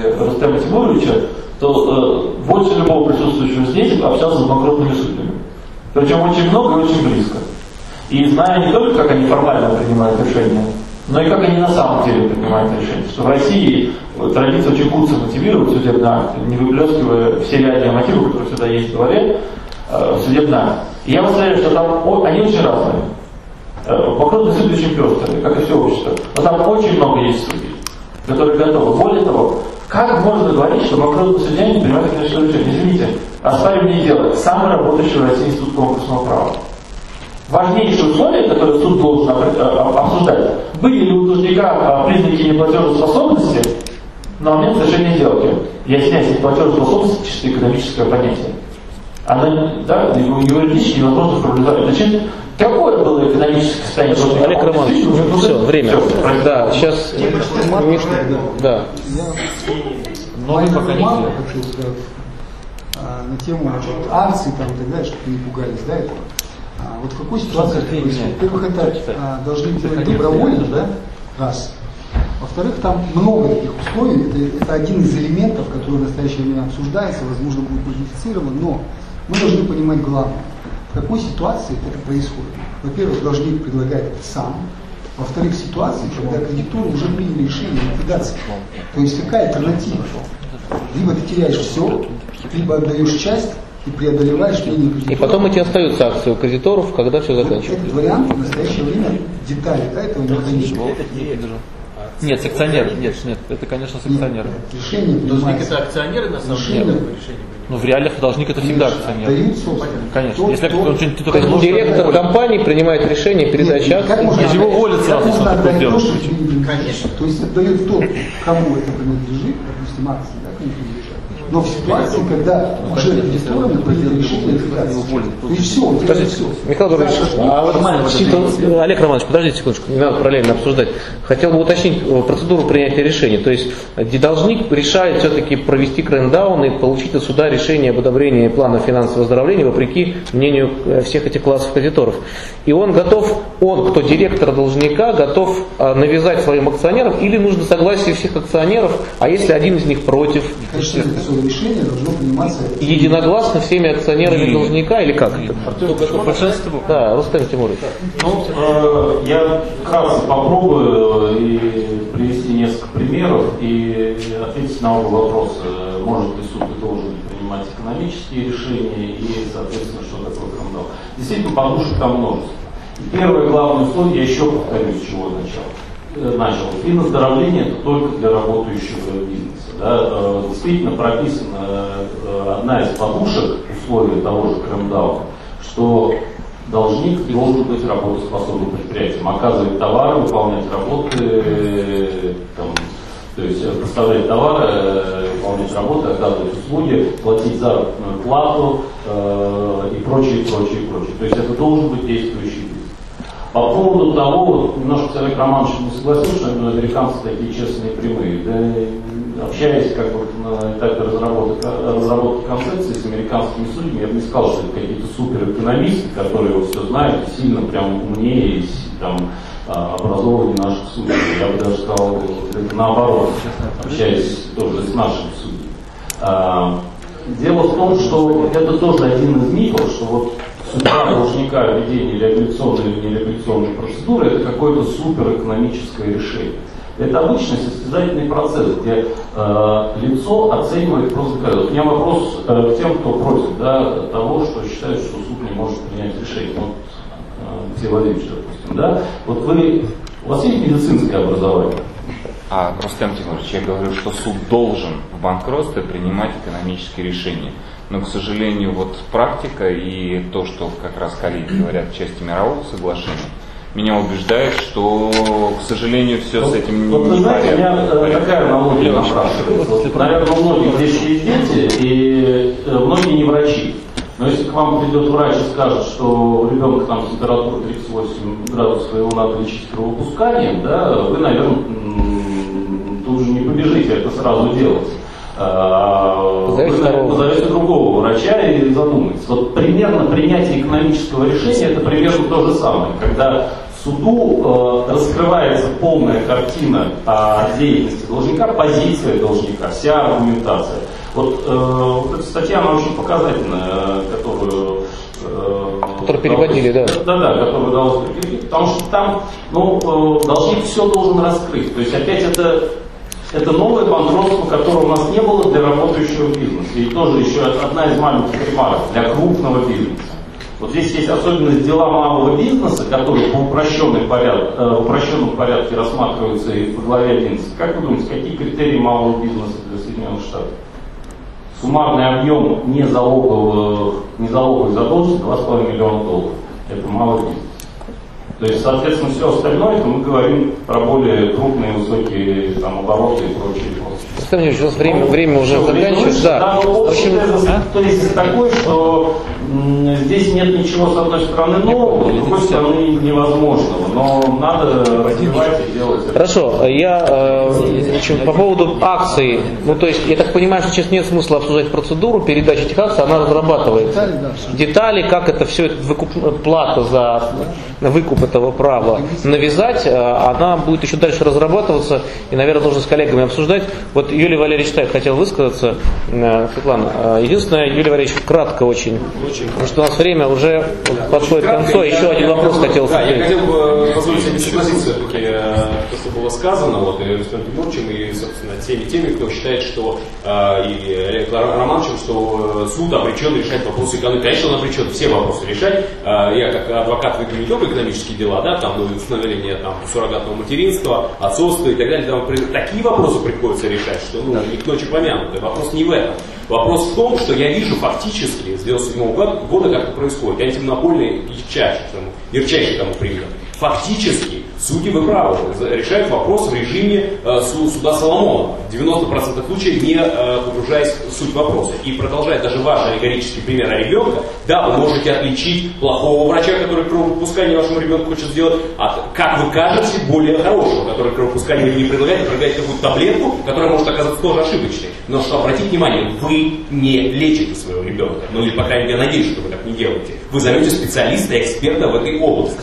Рустема Тимуровича, то э, больше любого присутствующего здесь общался с банкротными судьями. Причем очень много и очень близко. И зная не только, как они формально принимают решения, но и как они на самом деле принимают решения. Что в России традиция очень куца мотивировать судебный акт, не выплескивая все реальные мотивы, которые всегда есть в голове, э, судебный акт. И я вас уверяю, что там о, они очень разные. Банкротные суды очень пестрые, как и все общество. Но там очень много есть судей, которые готовы. Более того, как можно говорить, что банкротный судья не принимает конечное решение? Извините, оспаривание дела. Самый работающий в России институт конкурсного права. Важнейшие условия, которые суд должен обсуждать, были ли у должника признаки неплатежеспособности на момент совершения сделки. Я извиняюсь, неплатежеспособность — чисто экономическое понятие. Она, да, юридически невозможно формулировать. Значит, какое было экономическое состояние должника? Олег Романович, ну, все, время. Все, да, сейчас... Да. Но я пока не хочу сказать на тему акций там, и так далее, чтобы не пугались, да, этого. А, вот в какой ситуации это происходит? Во-первых, это а, должны делать добровольно, да, раз. Во-вторых, там много таких условий, это, это один из элементов, который в настоящее время обсуждается, возможно, будет модифицирован, но мы должны понимать главное. В какой ситуации это происходит? Во-первых, должник предлагает это сам. Во-вторых, ситуации, когда кредиторы уже приняли решение о ликвидации. То есть какая альтернатива? Либо ты теряешь все, либо отдаешь часть и преодолеваешь мнение кредиторов. И потом эти остаются акции у кредиторов, когда все заканчивается. Этот вариант в настоящее время детали, да, этого механизма. Нет, с акционеры. Нет, нет, это, конечно, с акционерами. Решение должник это акционеры на самом деле решение. Ну, в реалиях должник это всегда акционер. Конечно. Тот, Если кто, он что-нибудь только может, директор компании принимает решение передачи акций. Если его уволят сразу, можно отдать то, что сделать. Конечно. То есть отдает тот, кому это принадлежит, допустим, акции, да, кому принадлежат. Но в ситуации, когда уже кредиторами принято решение ликвидации. То есть все, Подождите, все. Михаил Георгиевич, а вот, Олег Романович, подождите секундочку, не надо параллельно обсуждать. Хотел бы уточнить процедуру принятия решения. То есть должник решает все-таки провести крендаун и получить от суда решение об одобрении плана финансового оздоровления вопреки мнению всех этих классов кредиторов. И он готов, он, кто директор должника, готов навязать своим акционерам, или нужно согласие всех акционеров, а если один из них против? Конечно, решение должно приниматься единогласно всеми акционерами и... должника, или как это? Да, Рустем Тимурович. Ну, э, я вкратце попробую и привести несколько примеров и ответить на оба вопроса. Может ли суд и должен принимать экономические решения и, соответственно, что такое крендаун. Действительно, подушек там множество. Первое главное условие, я еще повторюсь, с чего я начал. начал. Финансоздоровление это только для работающего бизнеса. Да, действительно прописана одна из подушек условий того же крендауна, что должник должен быть работоспособным предприятием, оказывать товары, выполнять работы, там, то есть поставлять товары, выполнять работы, оказывать услуги, платить заработную плату э, и прочее, прочее, прочее. То есть это должен быть действующий бизнес. По поводу того, вот, немножко с Олег Романовичем не согласился, что американцы такие честные и прямые. Да, общаясь как бы на этапе разработки, разработки концепции с американскими судьями, я бы не сказал, что это какие-то суперэкономисты, которые вот все знают и сильно прям умнее и там образованнее наших судей. Я бы даже сказал, это наоборот, общаясь тоже с нашими судьями. Дело в том, что это тоже один из мифов, что вот судьба должника ведения реабилитационной или нереабилитационной процедуры это какое-то суперэкономическое решение. Это обычный состязательный процесс, где э, лицо оценивает просто как. Вот у меня вопрос э, к тем, кто против да, того, что считает, что суд не может принять решение. Вот э, Алексей Владимирович, допустим, да? Вот вы, у вас есть медицинское образование? А, Рустем Тимурович, я говорю, что суд должен в банкротстве принимать экономические решения. Но, к сожалению, вот практика и то, что как раз коллеги говорят в части мирового соглашения, меня убеждает, что, к сожалению, все с этим не вот, порядок. Вы знаете, у меня такая аналогия напрашивается. Вот, наверное, у многих здесь есть дети, и многие не врачи. Но если к вам придет врач и скажет, что у ребенка там температура тридцать восемь градусов, его надо лечить кровопусканием, да, вы, наверное, тут же не побежите это сразу делать. Вы позовете другого врача и задумаетесь. Вот примерно принятие экономического решения это примерно то же самое, когда суду э, раскрывается полная картина о деятельности должника, позиция должника, вся аргументация. Вот, э, вот эта статья, она очень показательная, которую... Э, которую переводили, да? Да, да, которую удалось переводить, потому что там, ну, э, должник все должен раскрыть. То есть опять это, это новое банкротство, которого у нас не было для работающего бизнеса. И тоже еще одна из маленьких ремарок для крупного бизнеса. Вот здесь есть особенность дела малого бизнеса, которые по упрощенной поряд, э, упрощенном порядке рассматриваются и по главе одиннадцать. Как вы думаете, какие критерии малого бизнеса для Соединенных Штатов? Суммарный объем незалоговой, незалоговой задолженности два с половиной миллиона долларов. Это малый бизнес. То есть, соответственно, все остальное, это мы говорим про более крупные, высокие там, обороты и прочие. Александр Ильич, у нас время, время уже заканчивается. Да. Да, в общем, то есть такой, что м, здесь нет ничего с одной стороны нового, с другой стороны невозможного, но надо развивать и делать. Хорошо, я э, по поводу акций, ну то есть я так понимаю, что сейчас нет смысла обсуждать процедуру передачи этих акций, она разрабатывается. Детали, как это все, выкуп, плата за выкуп этого права навязать, она будет еще дальше разрабатываться и, наверное, нужно с коллегами обсуждать. Вот Юлий Валерьевич Штайф хотел высказаться. Светлана, единственное, Юлий Валерьевич, кратко очень, очень потому что у нас время уже подходит к концу. Еще один вопрос хотел да, сказать. Я хотел бы позволить себе согласиться все-таки то, что было сказано, вот, и Рустемом Тимуровичем, и, собственно, теми, теми, кто считает, что и Олег Романовичем, что суд обречен решать вопросы экономики. Конечно, он обречен все вопросы решать. Я как адвокат веду не только экономические дела, да, там, ну, установление там, суррогатного материнства, отцовства и так далее. Там, такие вопросы приходится решать, что ну, не к ночи помянуты. Вопрос не в этом. Вопрос в том, что я вижу фактически с девяносто седьмого года, как это происходит. Я антимонопольный ярчайший тому, ярчайший тому пример. Фактически, судьи, вы правы, решают вопрос в режиме э, суда Соломона, в девяноста процентах случаев не э, погружаясь в суть вопроса. И продолжает даже ваш аллегорический пример о ребенке, да, вы можете отличить плохого врача, который кровопускание вашему ребенку хочет сделать, от, как вы кажете, более хорошего, который кровопускание не предлагает, предлагает какую-то таблетку, которая может оказаться тоже ошибочной. Но что, обратите внимание, вы не лечите своего ребенка, ну или, по крайней мере, надеюсь, что вы так не делаете. Вы зовете специалиста, эксперта в этой области.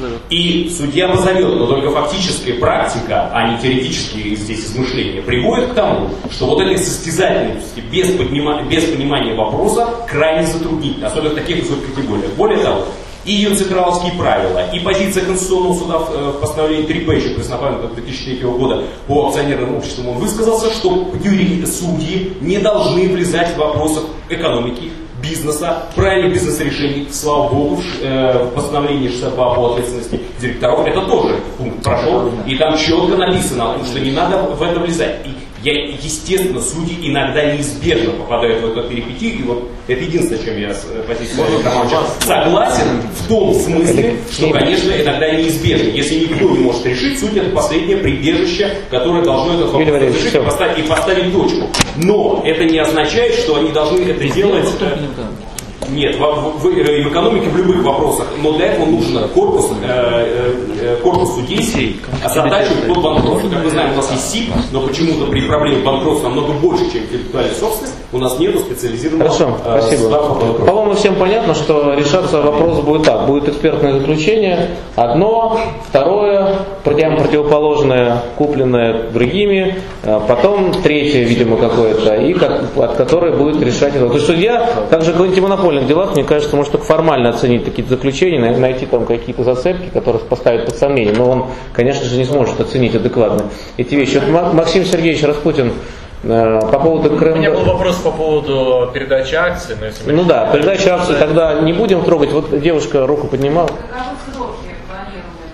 И судья позовет, но только фактическая практика, а не теоретические здесь измышления, приводит к тому, что вот этой состязательности без, поднима, без понимания вопроса крайне затруднительно, особенно в таких высоких категориях. Более того, и юнцекраловские правила, и позиция Конституционного суда в постановлении три П еще пресноправленного две тысячи третьего года по акционерным обществам, он высказался, что юри, судьи не должны влезать в вопросы экономики, бизнеса, правильных бизнес-решений, слава богу, в постановлении шестьдесят два по ответственности директоров, это тоже пункт прошел, и там четко написано, что не надо в это влезать. И я, естественно, судьи иногда неизбежно попадают в эту перипетию, и вот это единственное, чем я с позицией согласен, в том смысле, что, конечно, иногда неизбежно. Если никто не может решить, суд — это последнее прибежище, которое должно этот вопрос решить и поставить, и поставить точку. Но это не означает, что они должны это делать... Нет, в, в, в экономике в любых вопросах, но для этого нужен корпус, э, э, корпус судей, озадачивать под банкротство. Как мы знаем, у нас есть СИП, но почему-то при проблеме банкротства намного больше, чем интеллектуальная собственность, у нас нету специализированного Хорошо, э, спасибо. по По-моему, всем понятно, что решаться вопрос будет так. Будет экспертное заключение, одно, второе, прям противоположное, купленное другими, потом третье, видимо, какое-то, и как, от которой будет решать это. То есть судья, также в антимонопольных делах, мне кажется, может только формально оценить такие заключения, найти там какие-то зацепки, которые поставят под сомнение, но он, конечно же, не сможет оценить адекватно эти вещи. Вот Максим Сергеевич Распутин, по поводу Крым... У меня был вопрос по поводу передачи акций. Но если ну да, передача акций тогда не будем трогать. Вот девушка руку поднимала. Каковы сроки планируемые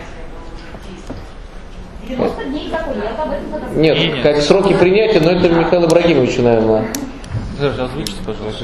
принятия девяносто дней какой? Я об этом тогда... Нет, нет, как сроки принятия, но это Михаил Ибрагимовичу, наверное. Подожди, озвучите, пожалуйста.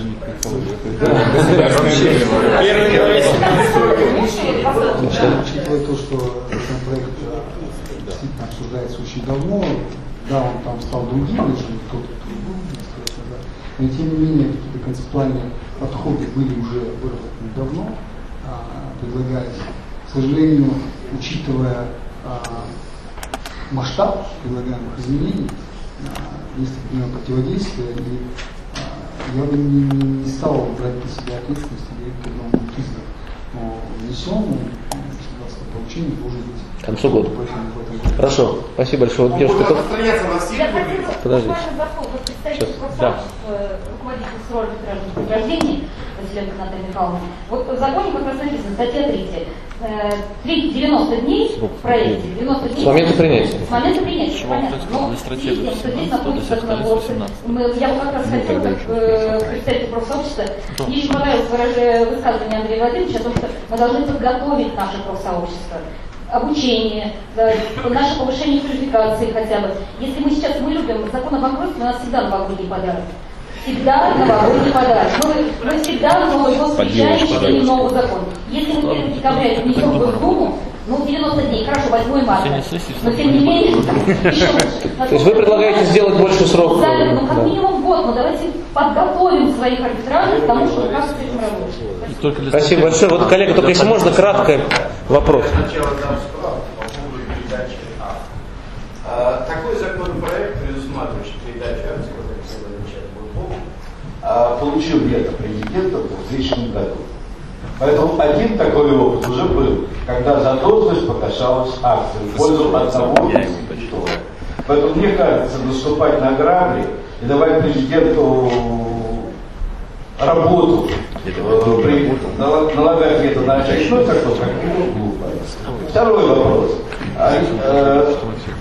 Учитывая то, что законопроект действительно обсуждается очень давно, да, он там стал другим, нежели тот, кто был, да. Но тем не менее какие-то концептуальные подходы были уже выработаны давно, а, предлагались. К сожалению, учитывая а, масштаб предлагаемых изменений, а, есть определенное противодействие, и а, я бы не, не стал брать на себя ответственность, и говорить, когда он будет признан. Но внесен, он, согласно получения должен быть к концу года. Хорошо, спасибо большое. Вот девушка, кто... Подождите. Сейчас. Да. Руководитель СРО арбитражных учреждений, Василенко Наталья Михайловна. Вот в законе как раз написано, статья третья. девяносто дней в проекте, девяносто дней. С момента принятия. С момента принятия, понятно. Но видите, что здесь находится законодательство. Я бы как раз хотела, как э, представитель профсообщества, мне очень понравилось высказывание Андрея Владимировича о том, что мы должны подготовить наше профсообщество. Обучение, да, наше повышение квалификации хотя бы. Если мы сейчас, мы любим закон о банкротстве, у нас всегда новогодний подарок. Всегда новогодний подарок. Мы, мы всегда на Новый год встречаем чтение нового закона. Если мы первого декабря внесем в Госдуму, ну, девяносто дней, хорошо, восьмое марта. Но тем не менее, еще лучше. То есть вы предлагаете сделать больше срок? Ну, как минимум год, но давайте подготовим своих арбитражей к тому, чтобы как с этим работать. Спасибо большое. Вот, коллега, только если можно, кратко вопрос. Сначала дам справку по поводу передачи акций. Такой законопроект, предусматривающий передачу акций, как Алексей Владимирович получил вето президента в двухтысячном году. Поэтому один такой опыт уже был, когда задолженность погашалась акцией в пользу одного инвеститора. Поэтому мне кажется, наступать на грабли и давать президенту работу, э, при, налагать вето на очередной закон, как минимум глупо. Второй вопрос. А, э,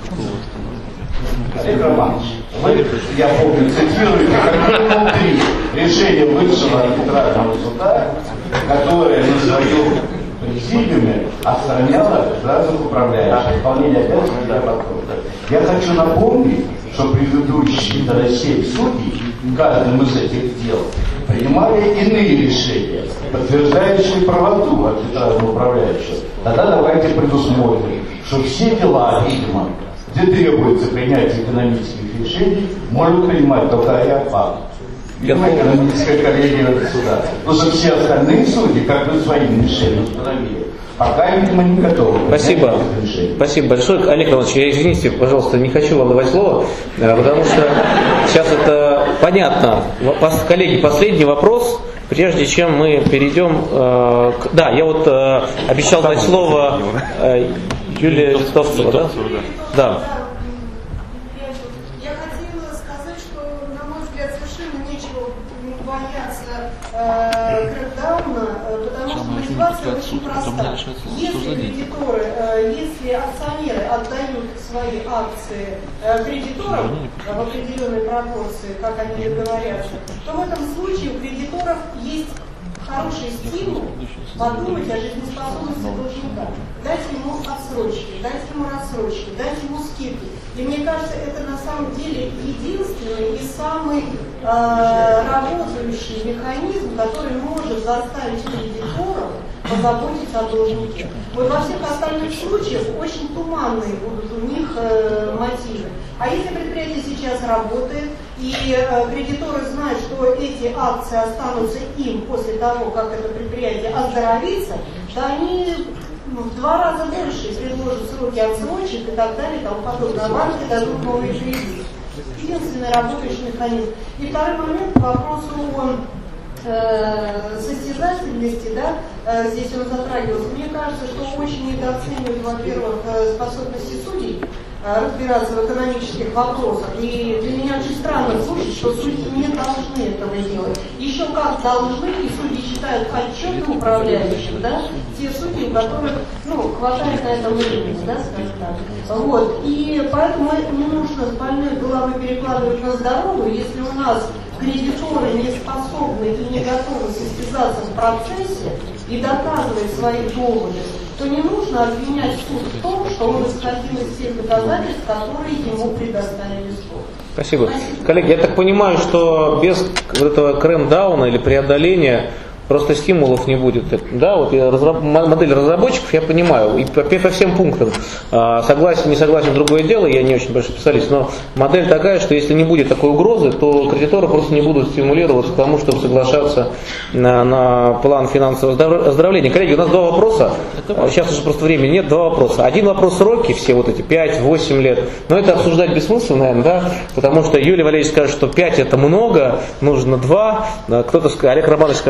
Олег Романович, вы, я помню, цитируете как минимум три решения высшего арбитражного суда, которое на своем президиуме отстраняло разных управляющих, выполнение обязанностей для банкрота. Я хочу напомнить, что предыдущие семь судей в каждом из этих дел принимали иные решения, подтверждающие правоту арбитражного управляющего. Тогда давайте предусмотрим, что все дела, видимо, где требуется принятие экономических решений, может принимать только АЯПА. Видимо, экономическая коллегия суда. Потому что все остальные судьи, как бы своим решением установили, пока, видимо, не готовы. Спасибо. Спасибо большое. Олег Иванович, я, извините, пожалуйста, не хочу вам давать слово, потому что сейчас это понятно. Коллеги, последний вопрос, прежде чем мы перейдем э, к... Да, я вот э, обещал дать слово э, Юлии Литовцевой, да? Да. Я хотела сказать, что, на мой взгляд, совершенно нечего бояться э, крэкдауна, потому что мотивация очень проста. Если кредиторы, э, если акционеры отдают свои акции э, кредиторам в определенной пропорции, как они договорятся, то в этом случае у кредиторов есть хороший стимул подумать о жизнеспособности должника. Дать ему отсрочки, дать ему рассрочки, дать ему скидки. И мне кажется, это на самом деле единственный и самый э, работающий механизм, который может заставить кредиторов позаботиться о должнике. Вот во всех остальных случаях очень туманные будут у них э, мотивы. А если предприятие сейчас работает, и э, кредиторы знают, что эти акции останутся им после того, как это предприятие оздоровится, то они ну, в два раза больше предложат сроки отсрочек и так далее, и тому подобное. Банки дадут новые кредиты. Единственный работающий механизм. И второй момент к вопросу о э, состязательности, да, э, здесь он затрагивался. Мне кажется, что очень недооценивают, во-первых, способности судей разбираться в экономических вопросах. И для меня очень странно слушать, что судьи не должны этого делать. Еще как должны, и судьи считают отчетным управляющим, да, те судьи, у которых, ну, хватает на этом времени, да, скажем так. Вот. И поэтому не нужно с больной головы перекладывать на здоровую, если у нас кредиторы не способны и не готовы состязаться в процессе и доказывать свои доводы, то не нужно обвинять суд в том, что он исходил из тех доказательств, которые ему предоставили суд. Спасибо. Коллеги, я так понимаю, что без вот этого крем-дауна или преодоления просто стимулов не будет. Да, вот я разраб... модель разработчиков я понимаю, и по, по всем пунктам. А, согласен, не согласен, другое дело, я не очень большой специалист, но модель такая, что если не будет такой угрозы, то кредиторы просто не будут стимулироваться к тому, чтобы соглашаться на, на план финансового оздоровления. Коллеги, у нас два вопроса, сейчас уже просто времени нет, два вопроса. Один вопрос сроки, все вот эти пять-восемь лет, но это обсуждать бессмысленно, наверное, да, потому что Юлия Валерьевич скажет, что пять это много, нужно два, кто-то скажет, Олег Романович скажет, нужно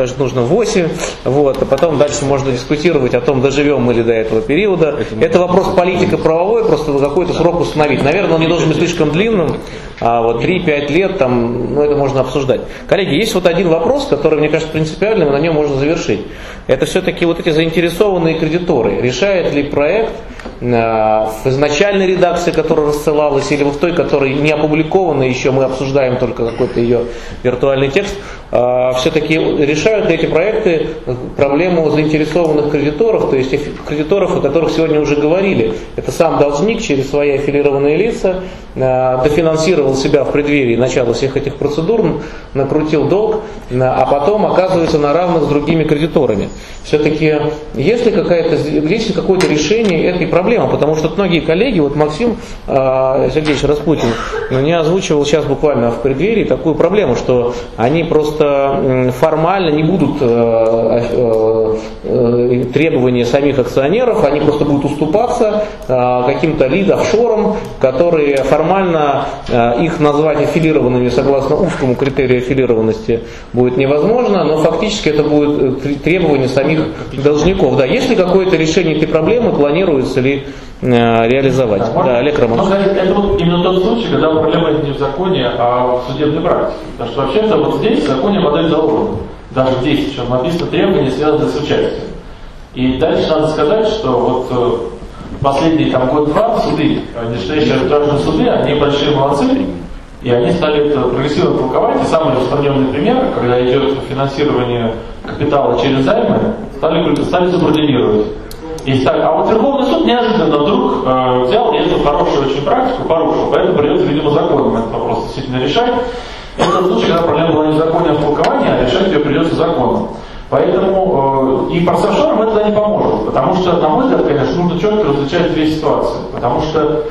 восемь, вот, а потом дальше можно дискутировать о том, доживем мы ли до этого периода. Это вопрос политико-правовой, просто какой-то срок установить. Наверное, он не должен быть слишком длинным, а вот три-пять лет, там, ну, это можно обсуждать. Коллеги, есть вот один вопрос, который, мне кажется, принципиальным, и на нем можно завершить. Это все-таки вот эти заинтересованные кредиторы. Решает ли проект э, в изначальной редакции, которая рассылалась, или в той, которая не опубликована еще, мы обсуждаем только какой-то ее виртуальный текст, э, все-таки решают ли эти проекты проблему заинтересованных кредиторов, то есть кредиторов, о которых сегодня уже говорили. Это сам должник через свои аффилированные лица э, дофинансировал себя в преддверии начала всех этих процедур, накрутил долг, э, а потом оказывается на равных с другими кредиторами. Все-таки есть ли, какая-то, есть ли какое-то решение этой проблемы? Потому что многие коллеги, вот Максим э, Сергеевич Распутин мне озвучивал сейчас буквально в преддверии такую проблему, что они просто формально не будут э, э, э, требования самих акционеров, они просто будут уступаться э, каким-то лид-офшорам, которые формально э, их назвать аффилированными согласно узкому критерию аффилированности будет невозможно, но фактически это будет требование самих должников. Да, есть ли какое-то решение этой проблемы, планируется ли э, реализовать? Да, да, Олег Романович. Ну, это вот именно тот случай, когда проблема не в законе, а в судебной практике. Потому что вообще-то вот здесь в законе модель заложена. Даже здесь еще написано требования, связанные с участием. И дальше надо сказать, что вот э, последние там год-два суды, настоящие арбитражные суды, они большие молодцы. И они стали это прогрессивно толковать. И самый распространенный пример, когда идет финансирование капитала через займы, стали, стали субординировать. И так, а вот Верховный суд неожиданно вдруг э, взял и эту хорошую очень практику порушил. Поэтому придется, видимо, законом этот вопрос действительно решать. Это случай, когда проблема была не в законе, а в толковании, а решать ее придется законом. Поэтому э, и парсофшорам это не поможет. Потому что, на мой взгляд, конечно, нужно четко различать две ситуации. Потому что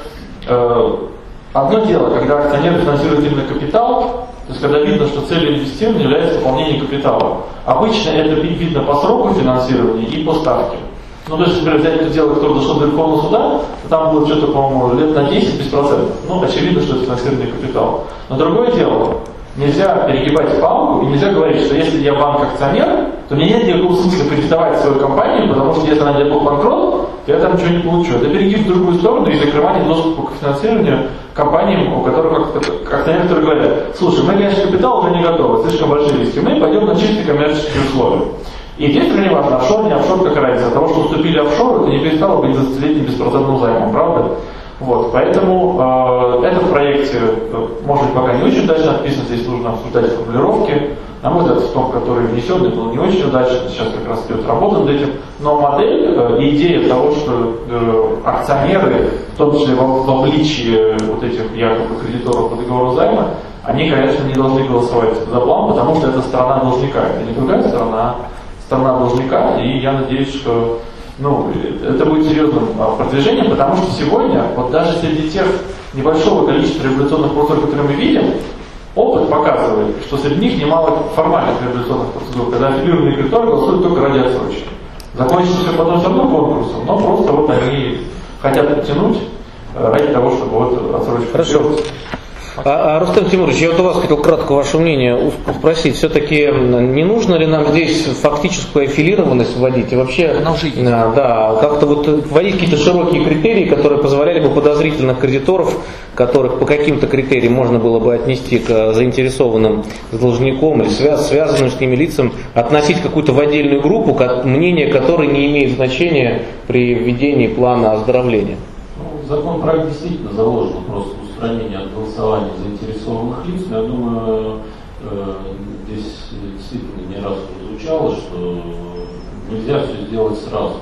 э, одно дело, когда акционер финансирует именно капитал, то есть когда видно, что целью инвестирования является пополнение капитала. Обычно это видно по сроку финансирования и по ставке. Ну, то есть, например, взять это дело, которое дошло до Верховного суда, то там было что-то, по-моему, лет на десять без процентов. Ну, очевидно, что это финансирование капитала. Но другое дело, нельзя перегибать палку и нельзя говорить, что если я банк-акционер, то мне нет никакого смысла кредитовать свою компанию, потому что если она не был банкрот, то я там ничего не получу. Это перегиб в другую сторону и закрывание доступа к финансированию компаниям, у которых акционеры, которые говорят: слушай, мы, конечно, капитал уже не готовы, слишком большие риски, мы пойдем на чистые коммерческие условия. И здесь уже не важно, офшор, не офшор, как разница. От того, что уступили офшору, это не перестало быть двадцатилетним беспроцентным займом, правда? Вот, поэтому э, это в проекте, может быть, пока не очень удачно описано, здесь нужно обсуждать формулировки. На мой взгляд, в том, который внесен, это было не очень удачно, сейчас как раз идет работа над этим. Но модель э, и идея того, что э, акционеры, в том числе в, в обличии вот этих якобы кредиторов по договору займа, они, конечно, не должны голосовать за план, потому что это сторона должника, это не другая сторона, сторона должника, и я надеюсь, что ну, это будет серьезным продвижением, потому что сегодня, вот даже среди тех небольшого количества регуляционных процедур, которые мы видим, опыт показывает, что среди них немало формальных регуляционных процедур, когда аффилированные кредиторы голосуют только ради отсрочки. Закончится все потом все равно конкурсом, но просто вот они хотят потянуть ради того, чтобы вот отсрочку. Хорошо. А, а, Рустем Тимурович, я вот у вас хотел кратко ваше мнение спросить. Все-таки не нужно ли нам здесь фактическую аффилированность вводить? И вообще, да, да, как-то вот вводить какие-то широкие критерии, которые позволяли бы подозрительных кредиторов, которых по каким-то критериям можно было бы отнести к заинтересованным с должником или связ, связанным с ними лицам, относить какую-то в отдельную группу, мнение которой не имеет значения при введении плана оздоровления? Ну, законопроект действительно заложен просто устранение от голосования заинтересованных лиц, но я думаю, э, здесь действительно не раз уже звучало, что нельзя все сделать сразу.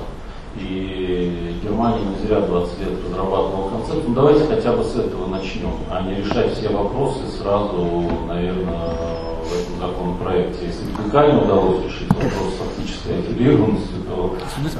И Германия не зря двадцать лет разрабатывала концепт. Ну давайте хотя бы с этого начнем, а не решать все вопросы сразу, наверное, в этом законопроекте. Если бы ГК не удалось решить вопрос фактической аффилированности, то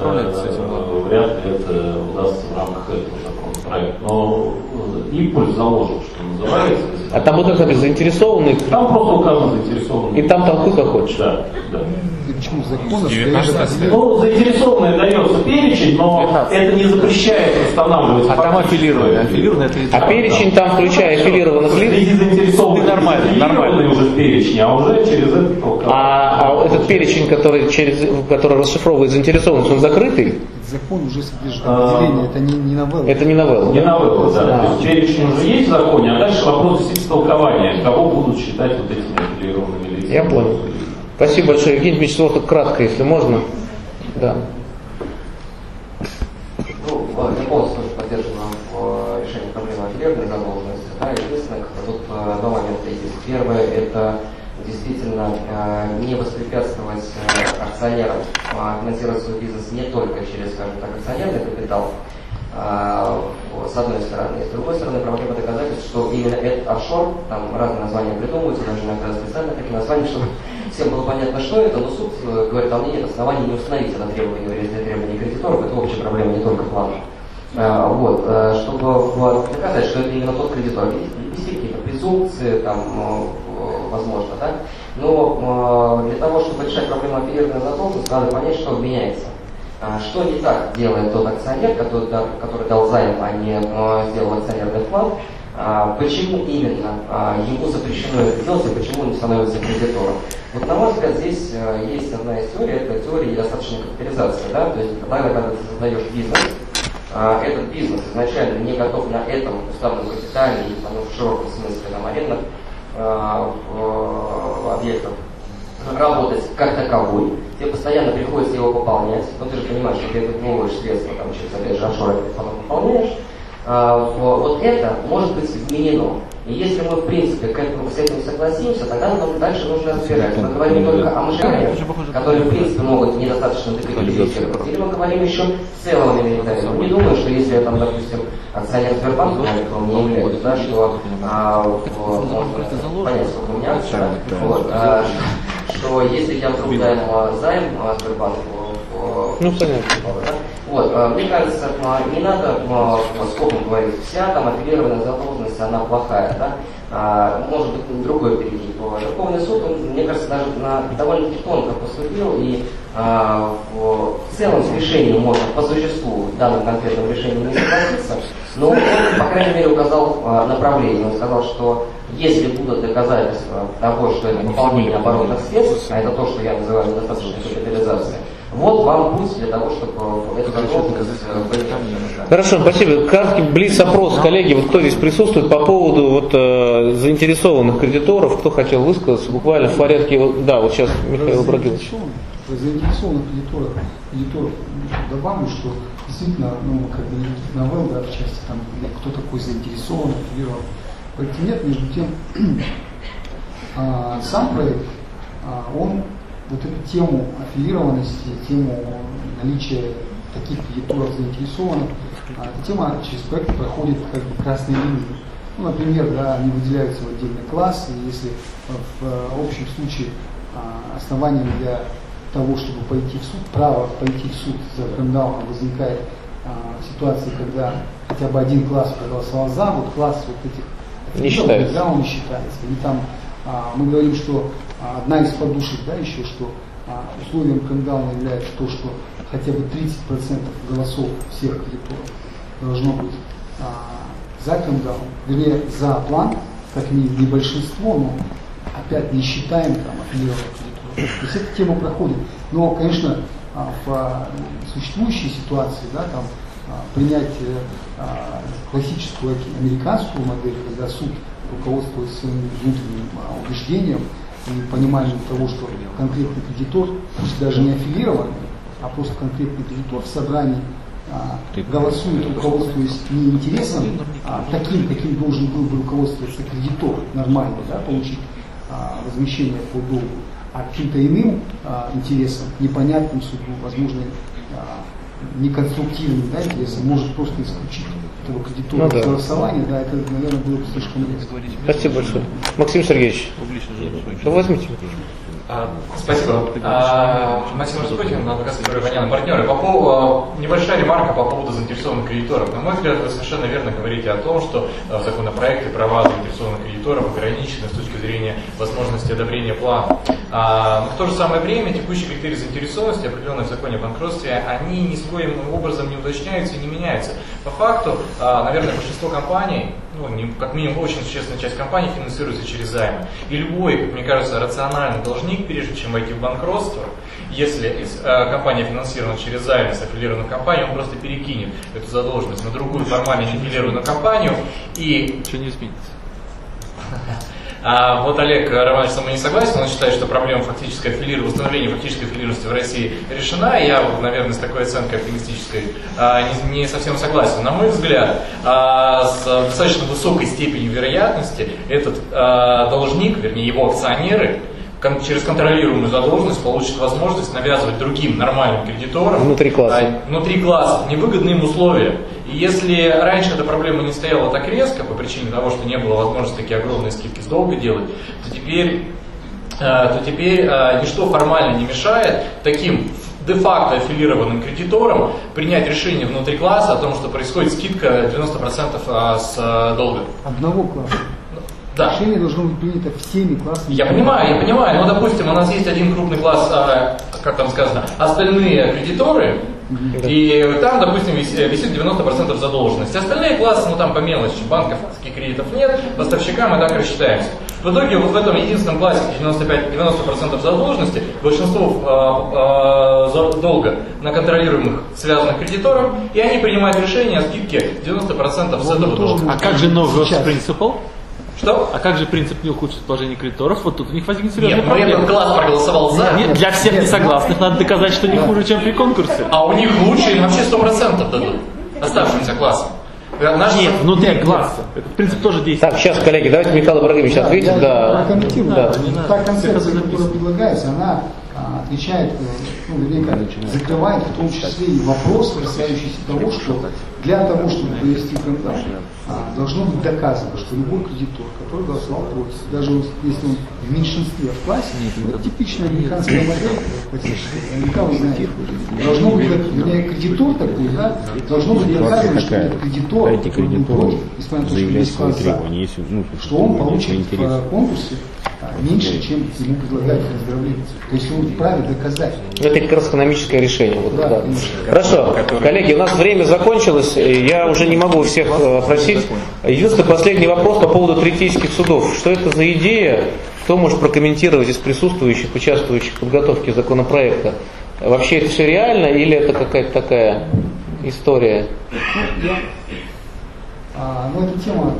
э, вряд ли это удастся в рамках этого законопроекта. Но импульс заложен, что называется. А там вот как заинтересованные? Там просто указано заинтересованные. И там толкуй как хочешь. Да, да. перечню закона. Ну, заинтересованный дается перечень, но это не запрещает устанавливать. А там аффилированные. Аффилированные это А перечень там, включая аффилированных лиц? Среди заинтересованных нормально, нормально уже в перечне, а уже через это только. А, а этот перечень, который, через, который расшифровывает заинтересованность, он закрытый? Закон уже содержит определение, это не, не новелла. Это не новелла. Не новелла, да. да. То есть перечень уже есть в законе, а дальше вопрос истолкования, кого будут считать вот этими аффилированными лицами. Я понял. Спасибо большое. Евгений Дмитриевич, только кратко, если можно. Да. Ну, я полностью тоже поддерживаю в решении проблемы аффилированной задолженности. Да, единственное, тут два момента есть. Первое, это действительно не воспрепятствовать акционерам финансировать свой бизнес не только через, скажем так, акционерный капитал, с одной стороны. С другой стороны, проблема доказательств, что именно этот офшор, там разные названия придумываются, даже иногда специально такие названия, чтобы всем было понятно, что это, но суд говорит, а у меня нет оснований не установить это требование, если требование кредиторов, это общая проблема, не только плана. Вот, чтобы доказать, что это именно тот кредитор, ввести какие-то презумпции, там, возможно, да? Но для того, чтобы решать проблему аффилированной задолженности, надо понять, что меняется. Что не так делает тот акционер, который, который дал займ, а не сделал акционерный вклад, почему именно ему запрещено это делать и почему он не становится кредитором. Вот на мой взгляд, здесь есть одна история, это теория недостаточной капитализации. Да? То есть, когда, когда ты создаешь бизнес, этот бизнес изначально не готов на этом уставном капитале, и в широком смысле там, арендных объектов, работать как таковой, тебе постоянно приходится его пополнять, но ты же понимаешь, что ты выдумываешь средства там, через, опять же, офшоры, ты потом пополняешь, а, вот это может быть вменено. И если мы, в принципе, к этому, с этим согласимся, тогда нам дальше нужно разбирать. Мы говорим не только о мышкариях, которые, в принципе, могут недостаточно декапитализировать, или мы говорим еще в целом о милитариях. Не думаю, что если я, там, допустим, акционер Сбербанка, он не является, да, что а, в, можно понять, сколько у меня акций, вот, а, что если я вдруг дам займ Сбербанку, ну, понятно. Вот, мне кажется, не надо скопом говорить, вся там аффилированная задолженность, она плохая, да? Может быть, другой перейти. Верховный суд, он, мне кажется, даже на, довольно-таки тонко поступил, и а, в, в целом с решением можно по существу в данном конкретном решении не согласиться, но он, по крайней мере, указал а, направление. Он сказал, что если будут доказательства того, что это пополнение оборотных средств, а это то, что я называю недостаточной капитализацией, вот вам путь для того, чтобы эту задолженность быть. Хорошо, спасибо. Краткий блиц-опрос, коллеги, вот кто здесь присутствует по поводу вот, э, заинтересованных кредиторов, кто хотел высказаться, буквально в порядке, вот, да, вот сейчас Михаил Брагилович. Заинтересованных кредиторов, кредиторов добавлю, что действительно, ну, как бы новелл, да, в части там, кто такой заинтересованный, кредитор. Поэтому нет, между тем, а, сам проект, а, он вот эту тему аффилированности, тему наличия таких кредиторов заинтересованных, а, эта тема через проект проходит как бы красной линией. Ну, например, да, они выделяются в отдельный класс, и если в, в общем случае а, основанием для того, чтобы пойти в суд, право пойти в суд за брендауном возникает а, ситуация, когда хотя бы один класс проголосовал за, вот класс вот этих не считается. Да, он не считается. И там а, мы говорим, что а, одна из подушек, да, еще, что а, условием брендауна является то, что хотя бы тридцать процентов голосов всех кредиторов должно быть а, за брендаун, вернее, за план, как минимум, не большинство, но опять не считаем там аффилированных кредиторов. То есть эта тема проходит. Но, конечно, в существующей ситуации, да, там, принять классическую американскую модель, когда суд руководствуется своим внутренним убеждением и пониманием того, что конкретный кредитор, пусть даже не аффилированный, а просто конкретный кредитор в собрании голосует, руководствуясь не интересом, а таким, каким должен был бы руководствоваться кредитор нормально, да, получить а, возмещение по долгу, а каким-то иным а, интересом, непонятным суду, возможно, а, неконструктивным, да, интересом, может просто исключить этого кредитора ну, да. голосования, да, это, наверное, было бы слишком резко. Спасибо большое. Максим Сергеевич, да возьмите. А, спасибо. А, Максим Распутин, адвокат конторы Ванян и партнеры. По поводу, небольшая ремарка по поводу заинтересованных кредиторов. На мой взгляд, вы совершенно верно говорите о том, что в законопроекте права заинтересованных кредиторов ограничены с точки зрения возможности одобрения плана. А, но в то же самое время текущие критерии заинтересованности, определенные в законе о банкротстве, они ни с коим образом не уточняются и не меняются. По факту, а, наверное, большинство компаний, ну, не, как минимум очень существенная часть компаний финансируется через займы. И любой, как мне кажется, рациональный должник, прежде чем войти в банкротство, если э, компания финансирована через займы с аффилированной компанией, он просто перекинет эту задолженность на другую формально не аффилированную компанию и... Что не изменится? А вот Олег Романович со мной не согласен, он считает, что проблема фактической аффилированности, восстановления фактической аффилированности в России решена. Я, наверное, с такой оценкой оптимистической а, не, не совсем согласен. На мой взгляд, а, с достаточно высокой степенью вероятности этот а, должник, вернее его акционеры, кон- через контролируемую задолженность получат возможность навязывать другим нормальным кредиторам внутри класса, а, внутри класса невыгодные им условия. И если раньше эта проблема не стояла так резко по причине того, что не было возможности такие огромные скидки с долга делать, то теперь, то теперь ничто формально не мешает таким де-факто аффилированным кредиторам принять решение внутри класса о том, что происходит скидка девяносто процентов с долга. Одного класса. Да. Решение должно быть принято всеми классами. Я понимаю, я понимаю, но, допустим, у нас есть один крупный класс, как там сказано, остальные кредиторы, и там, допустим, висит девяносто процентов задолженности. Остальные классы, ну там по мелочи, банковских кредитов нет, поставщикам мы так рассчитаемся. В итоге вот в этом единственном классе девяносто процентов задолженности, большинство э, э, долга на контролируемых связанных кредиторов, и они принимают решение о скидке девяносто процентов с этого долга. А как же новый принципал? Что? А как же принцип не ухудшит положение кредиторов? Вот тут у них возникнет серьезная Нет, проблема. Нет, этот класс проголосовал за. Нет, для всех нет, несогласных надо доказать, что не хуже, чем при конкурсе. А у них лучше, им вообще сто процентов дадут оставшимся классам. Наш... Нет, внутри класса. Этот принцип тоже действует. Так, сейчас, коллеги, давайте Михаил Ибрагимович да, ответит. Да, прокомментирую. Да. Да. Та концепция, которая предлагается, она а, отвечает, ну, наверняка, закрывает в том числе и вопрос, касающийся того, что для того, чтобы провести контракт, а, должно быть доказано, что любой кредитор, который голосовал против, даже если он в меньшинстве в классе, это типичная американская модель, наверняка вы знаете, должно быть, вернее, кредитор такой, да, должно быть доказано, что этот кредитор, который был против, несмотря на то, что весь класс за, что он получит в конкурсе меньше, чем ему предлагают выздоровление. То есть он вправе доказать. Это как раз экономическое решение. Вот, да, да. Хорошо, коллеги, у нас время закончилось, я уже не могу всех опросить. Единственный последний вопрос по поводу третейских судов. Что это за идея? Кто может прокомментировать из присутствующих, участвующих в подготовке законопроекта? Вообще это все реально или это какая-то такая история? Ну, я, а, ну эта тема,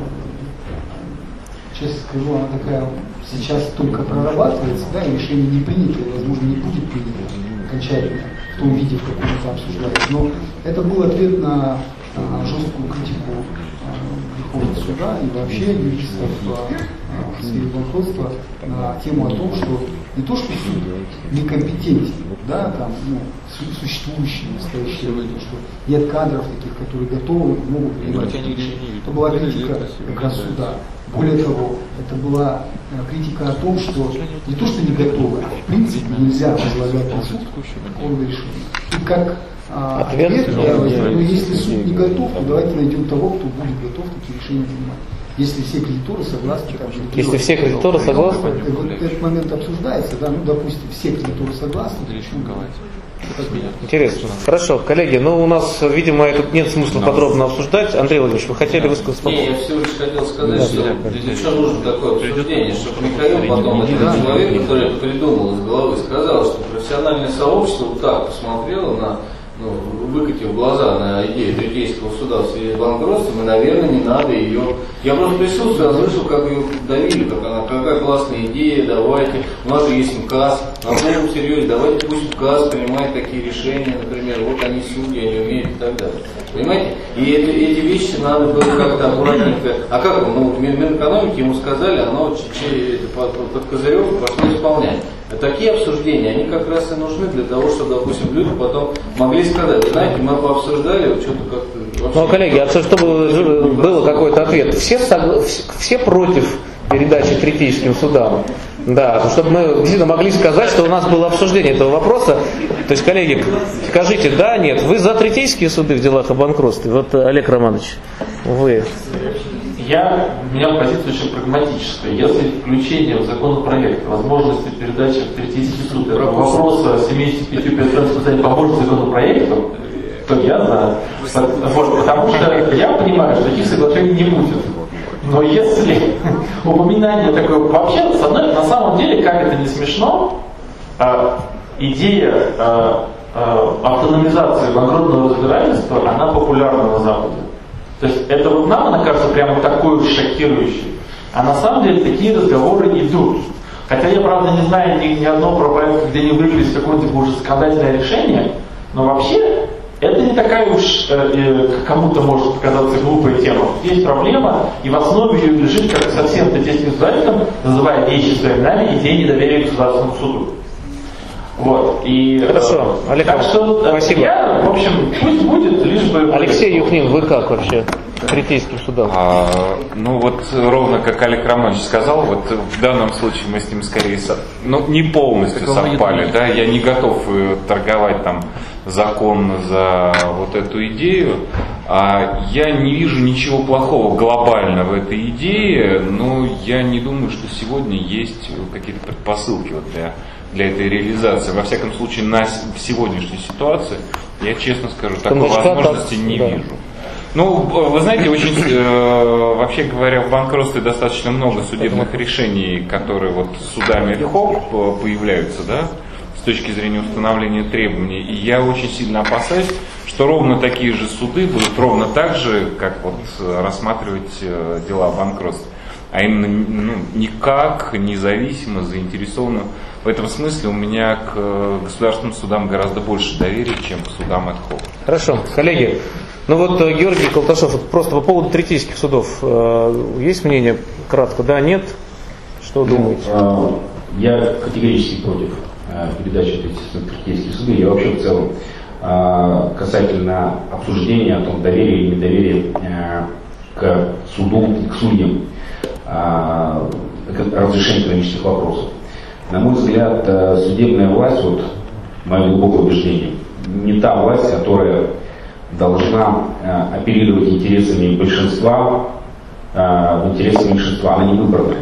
честно скажу, она такая сейчас только прорабатывается, да, и решение не принято, и, возможно, не будет принято окончательно в том виде, в каком это обсуждается. Но это был ответ на а, жесткую критику а, Верховного суда и вообще юристов а, в сфере банкротства на тему о том, что не то, что суд некомпетентен, да, там, ну, существующие настоящие люди, что нет кадров таких, которые готовы, могут принимать решения. Это была критика как раз суда. Более того, это была критика о том, что не то, что не готовы, а в принципе нельзя возлагать на суд такого решения. И как а, ответ, ответ я возьму, ну, если суд не готов, то давайте найдем того, кто будет готов такие решения принимать. Если все кредиторы согласны, так же. Если все кредиторы согласны, вот этот момент обсуждается, да, ну, допустим, все кредиторы согласны, интересно. Хорошо, коллеги, ну у нас, видимо, тут нет смысла подробно обсуждать. Андрей Владимирович, вы хотели высказаться? Не, я всего лишь хотел сказать, да, что здесь еще нужно такое обсуждение, чтобы Михаил потом, этот человек, который это придумал из головы, сказал, что профессиональное сообщество вот так посмотрело на, ну, выкатив глаза на идею третейского суда в связи с банкротством, и, наверное, не надо ее... Я просто присутствовал, слышал, как ее давили, как она, какая классная идея, давайте, у нас же есть МКАС, на полном серьезе, давайте пусть МКАС принимает такие решения, например, вот они судьи, они умеют и так далее. Понимаете? И это, эти вещи надо было как-то аккуратненько... А как, ну, Минэкономики ему сказали, оно под козырек пошло исполнять. А такие обсуждения, они как раз и нужны для того, чтобы, допустим, люди потом могли сказать, знаете, мы пообсуждали, вот что-то как-то... Ну, коллеги, а чтобы было какой-то ответ? Все, все против передачи третейским судам? Да, чтобы мы действительно могли сказать, что у нас было обсуждение этого вопроса. То есть, коллеги, скажите, да, нет, вы за третейские суды в делах о банкротстве? Вот, Олег Романович, вы. Я, у меня позиция очень прагматическая. Если включение в законопроект возможности передачи в третейский суд этого вопроса семьдесят пять процентов поможет законопроекту, то я за. Вот, потому что я понимаю, что таких соглашений не будет. Но если упоминание такое вообще, с одной, на самом деле, как это не смешно, э, идея э, э, автономизации банкротного разбирательства, она популярна на Западе. То есть это вот нам, она кажется, прямо такой уж шокирующей. А на самом деле такие разговоры идут. Хотя я, правда, не знаю ни, ни одного проекта, где не выбились какое-то уже законодательное решение, но вообще это не такая уж э, э, кому-то может показаться глупая тема. Есть проблема, и в основе ее лежит, как совсем третейским издательством, называя вещи своими именами, идея недоверия к государственному суду. Вот. И, Хорошо, Олег, так что спасибо. Я, в общем, пусть будет, лишь бы... Алексей Юхнин, вы как вообще в третейских судах? А, ну вот ровно как Олег Романович сказал, вот в данном случае мы с ним скорее со... ну, не полностью Такого совпали, нет. да, я не готов э, торговать там законно за вот эту идею. А я не вижу ничего плохого глобально в этой идее, но я не думаю, что сегодня есть какие-то предпосылки вот для, для этой реализации. Во всяком случае, на, в сегодняшней ситуации, я честно скажу, такой возможности не да. вижу. Ну, вы знаете, очень, э, вообще говоря, в банкротстве достаточно много судебных решений, которые вот судами ad-hoc появляются, да, с точки зрения установления требований. И я очень сильно опасаюсь, что ровно такие же суды будут ровно так же, как вот рассматривать э, дела о банкротстве. А именно, ну, никак, независимо, заинтересованно. В этом смысле у меня к государственным судам гораздо больше доверия, чем к судам ad-hoc. Хорошо, коллеги. Ну вот Георгий Колташов, вот просто по поводу третейских судов, э, есть мнение кратко, да, нет? Что думаете? Ну, э, я категорически против э, передачи третейских судов. Я вообще в целом э, касательно обсуждения о том, доверие или недоверие э, к суду, к судьям, э, к разрешению экономических вопросов. На мой взгляд, э, судебная власть, вот мое глубокое убеждение, не та власть, которая должна э, оперировать интересами большинства, э, интересами меньшинства, она не выбранная.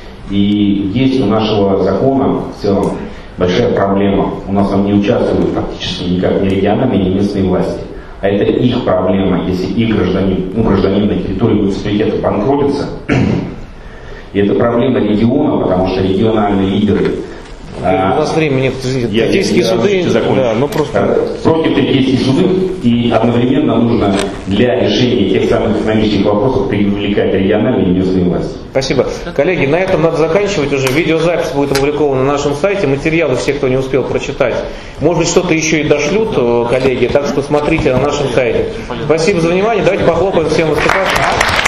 И есть у нашего закона в целом большая проблема. У нас там не участвуют практически никак ни региональные, ни местные власти. А это их проблема, если их гражданин, ну, гражданин на территории муниципалитета банкротится. И это проблема региона, потому что региональные лидеры. У вас времени нет, третейские суды, да, ну просто... Против третейских судов, и одновременно нужно для решения тех самых экономических вопросов привлекать региональные и местные власти. Спасибо. Коллеги, на этом надо заканчивать уже. Видеозапись будет опубликована на нашем сайте. Материалы все, кто не успел прочитать. Может быть, что-то еще и дошлют, коллеги, так что смотрите на нашем сайте. Спасибо за внимание. Давайте похлопаем всем выступавшим.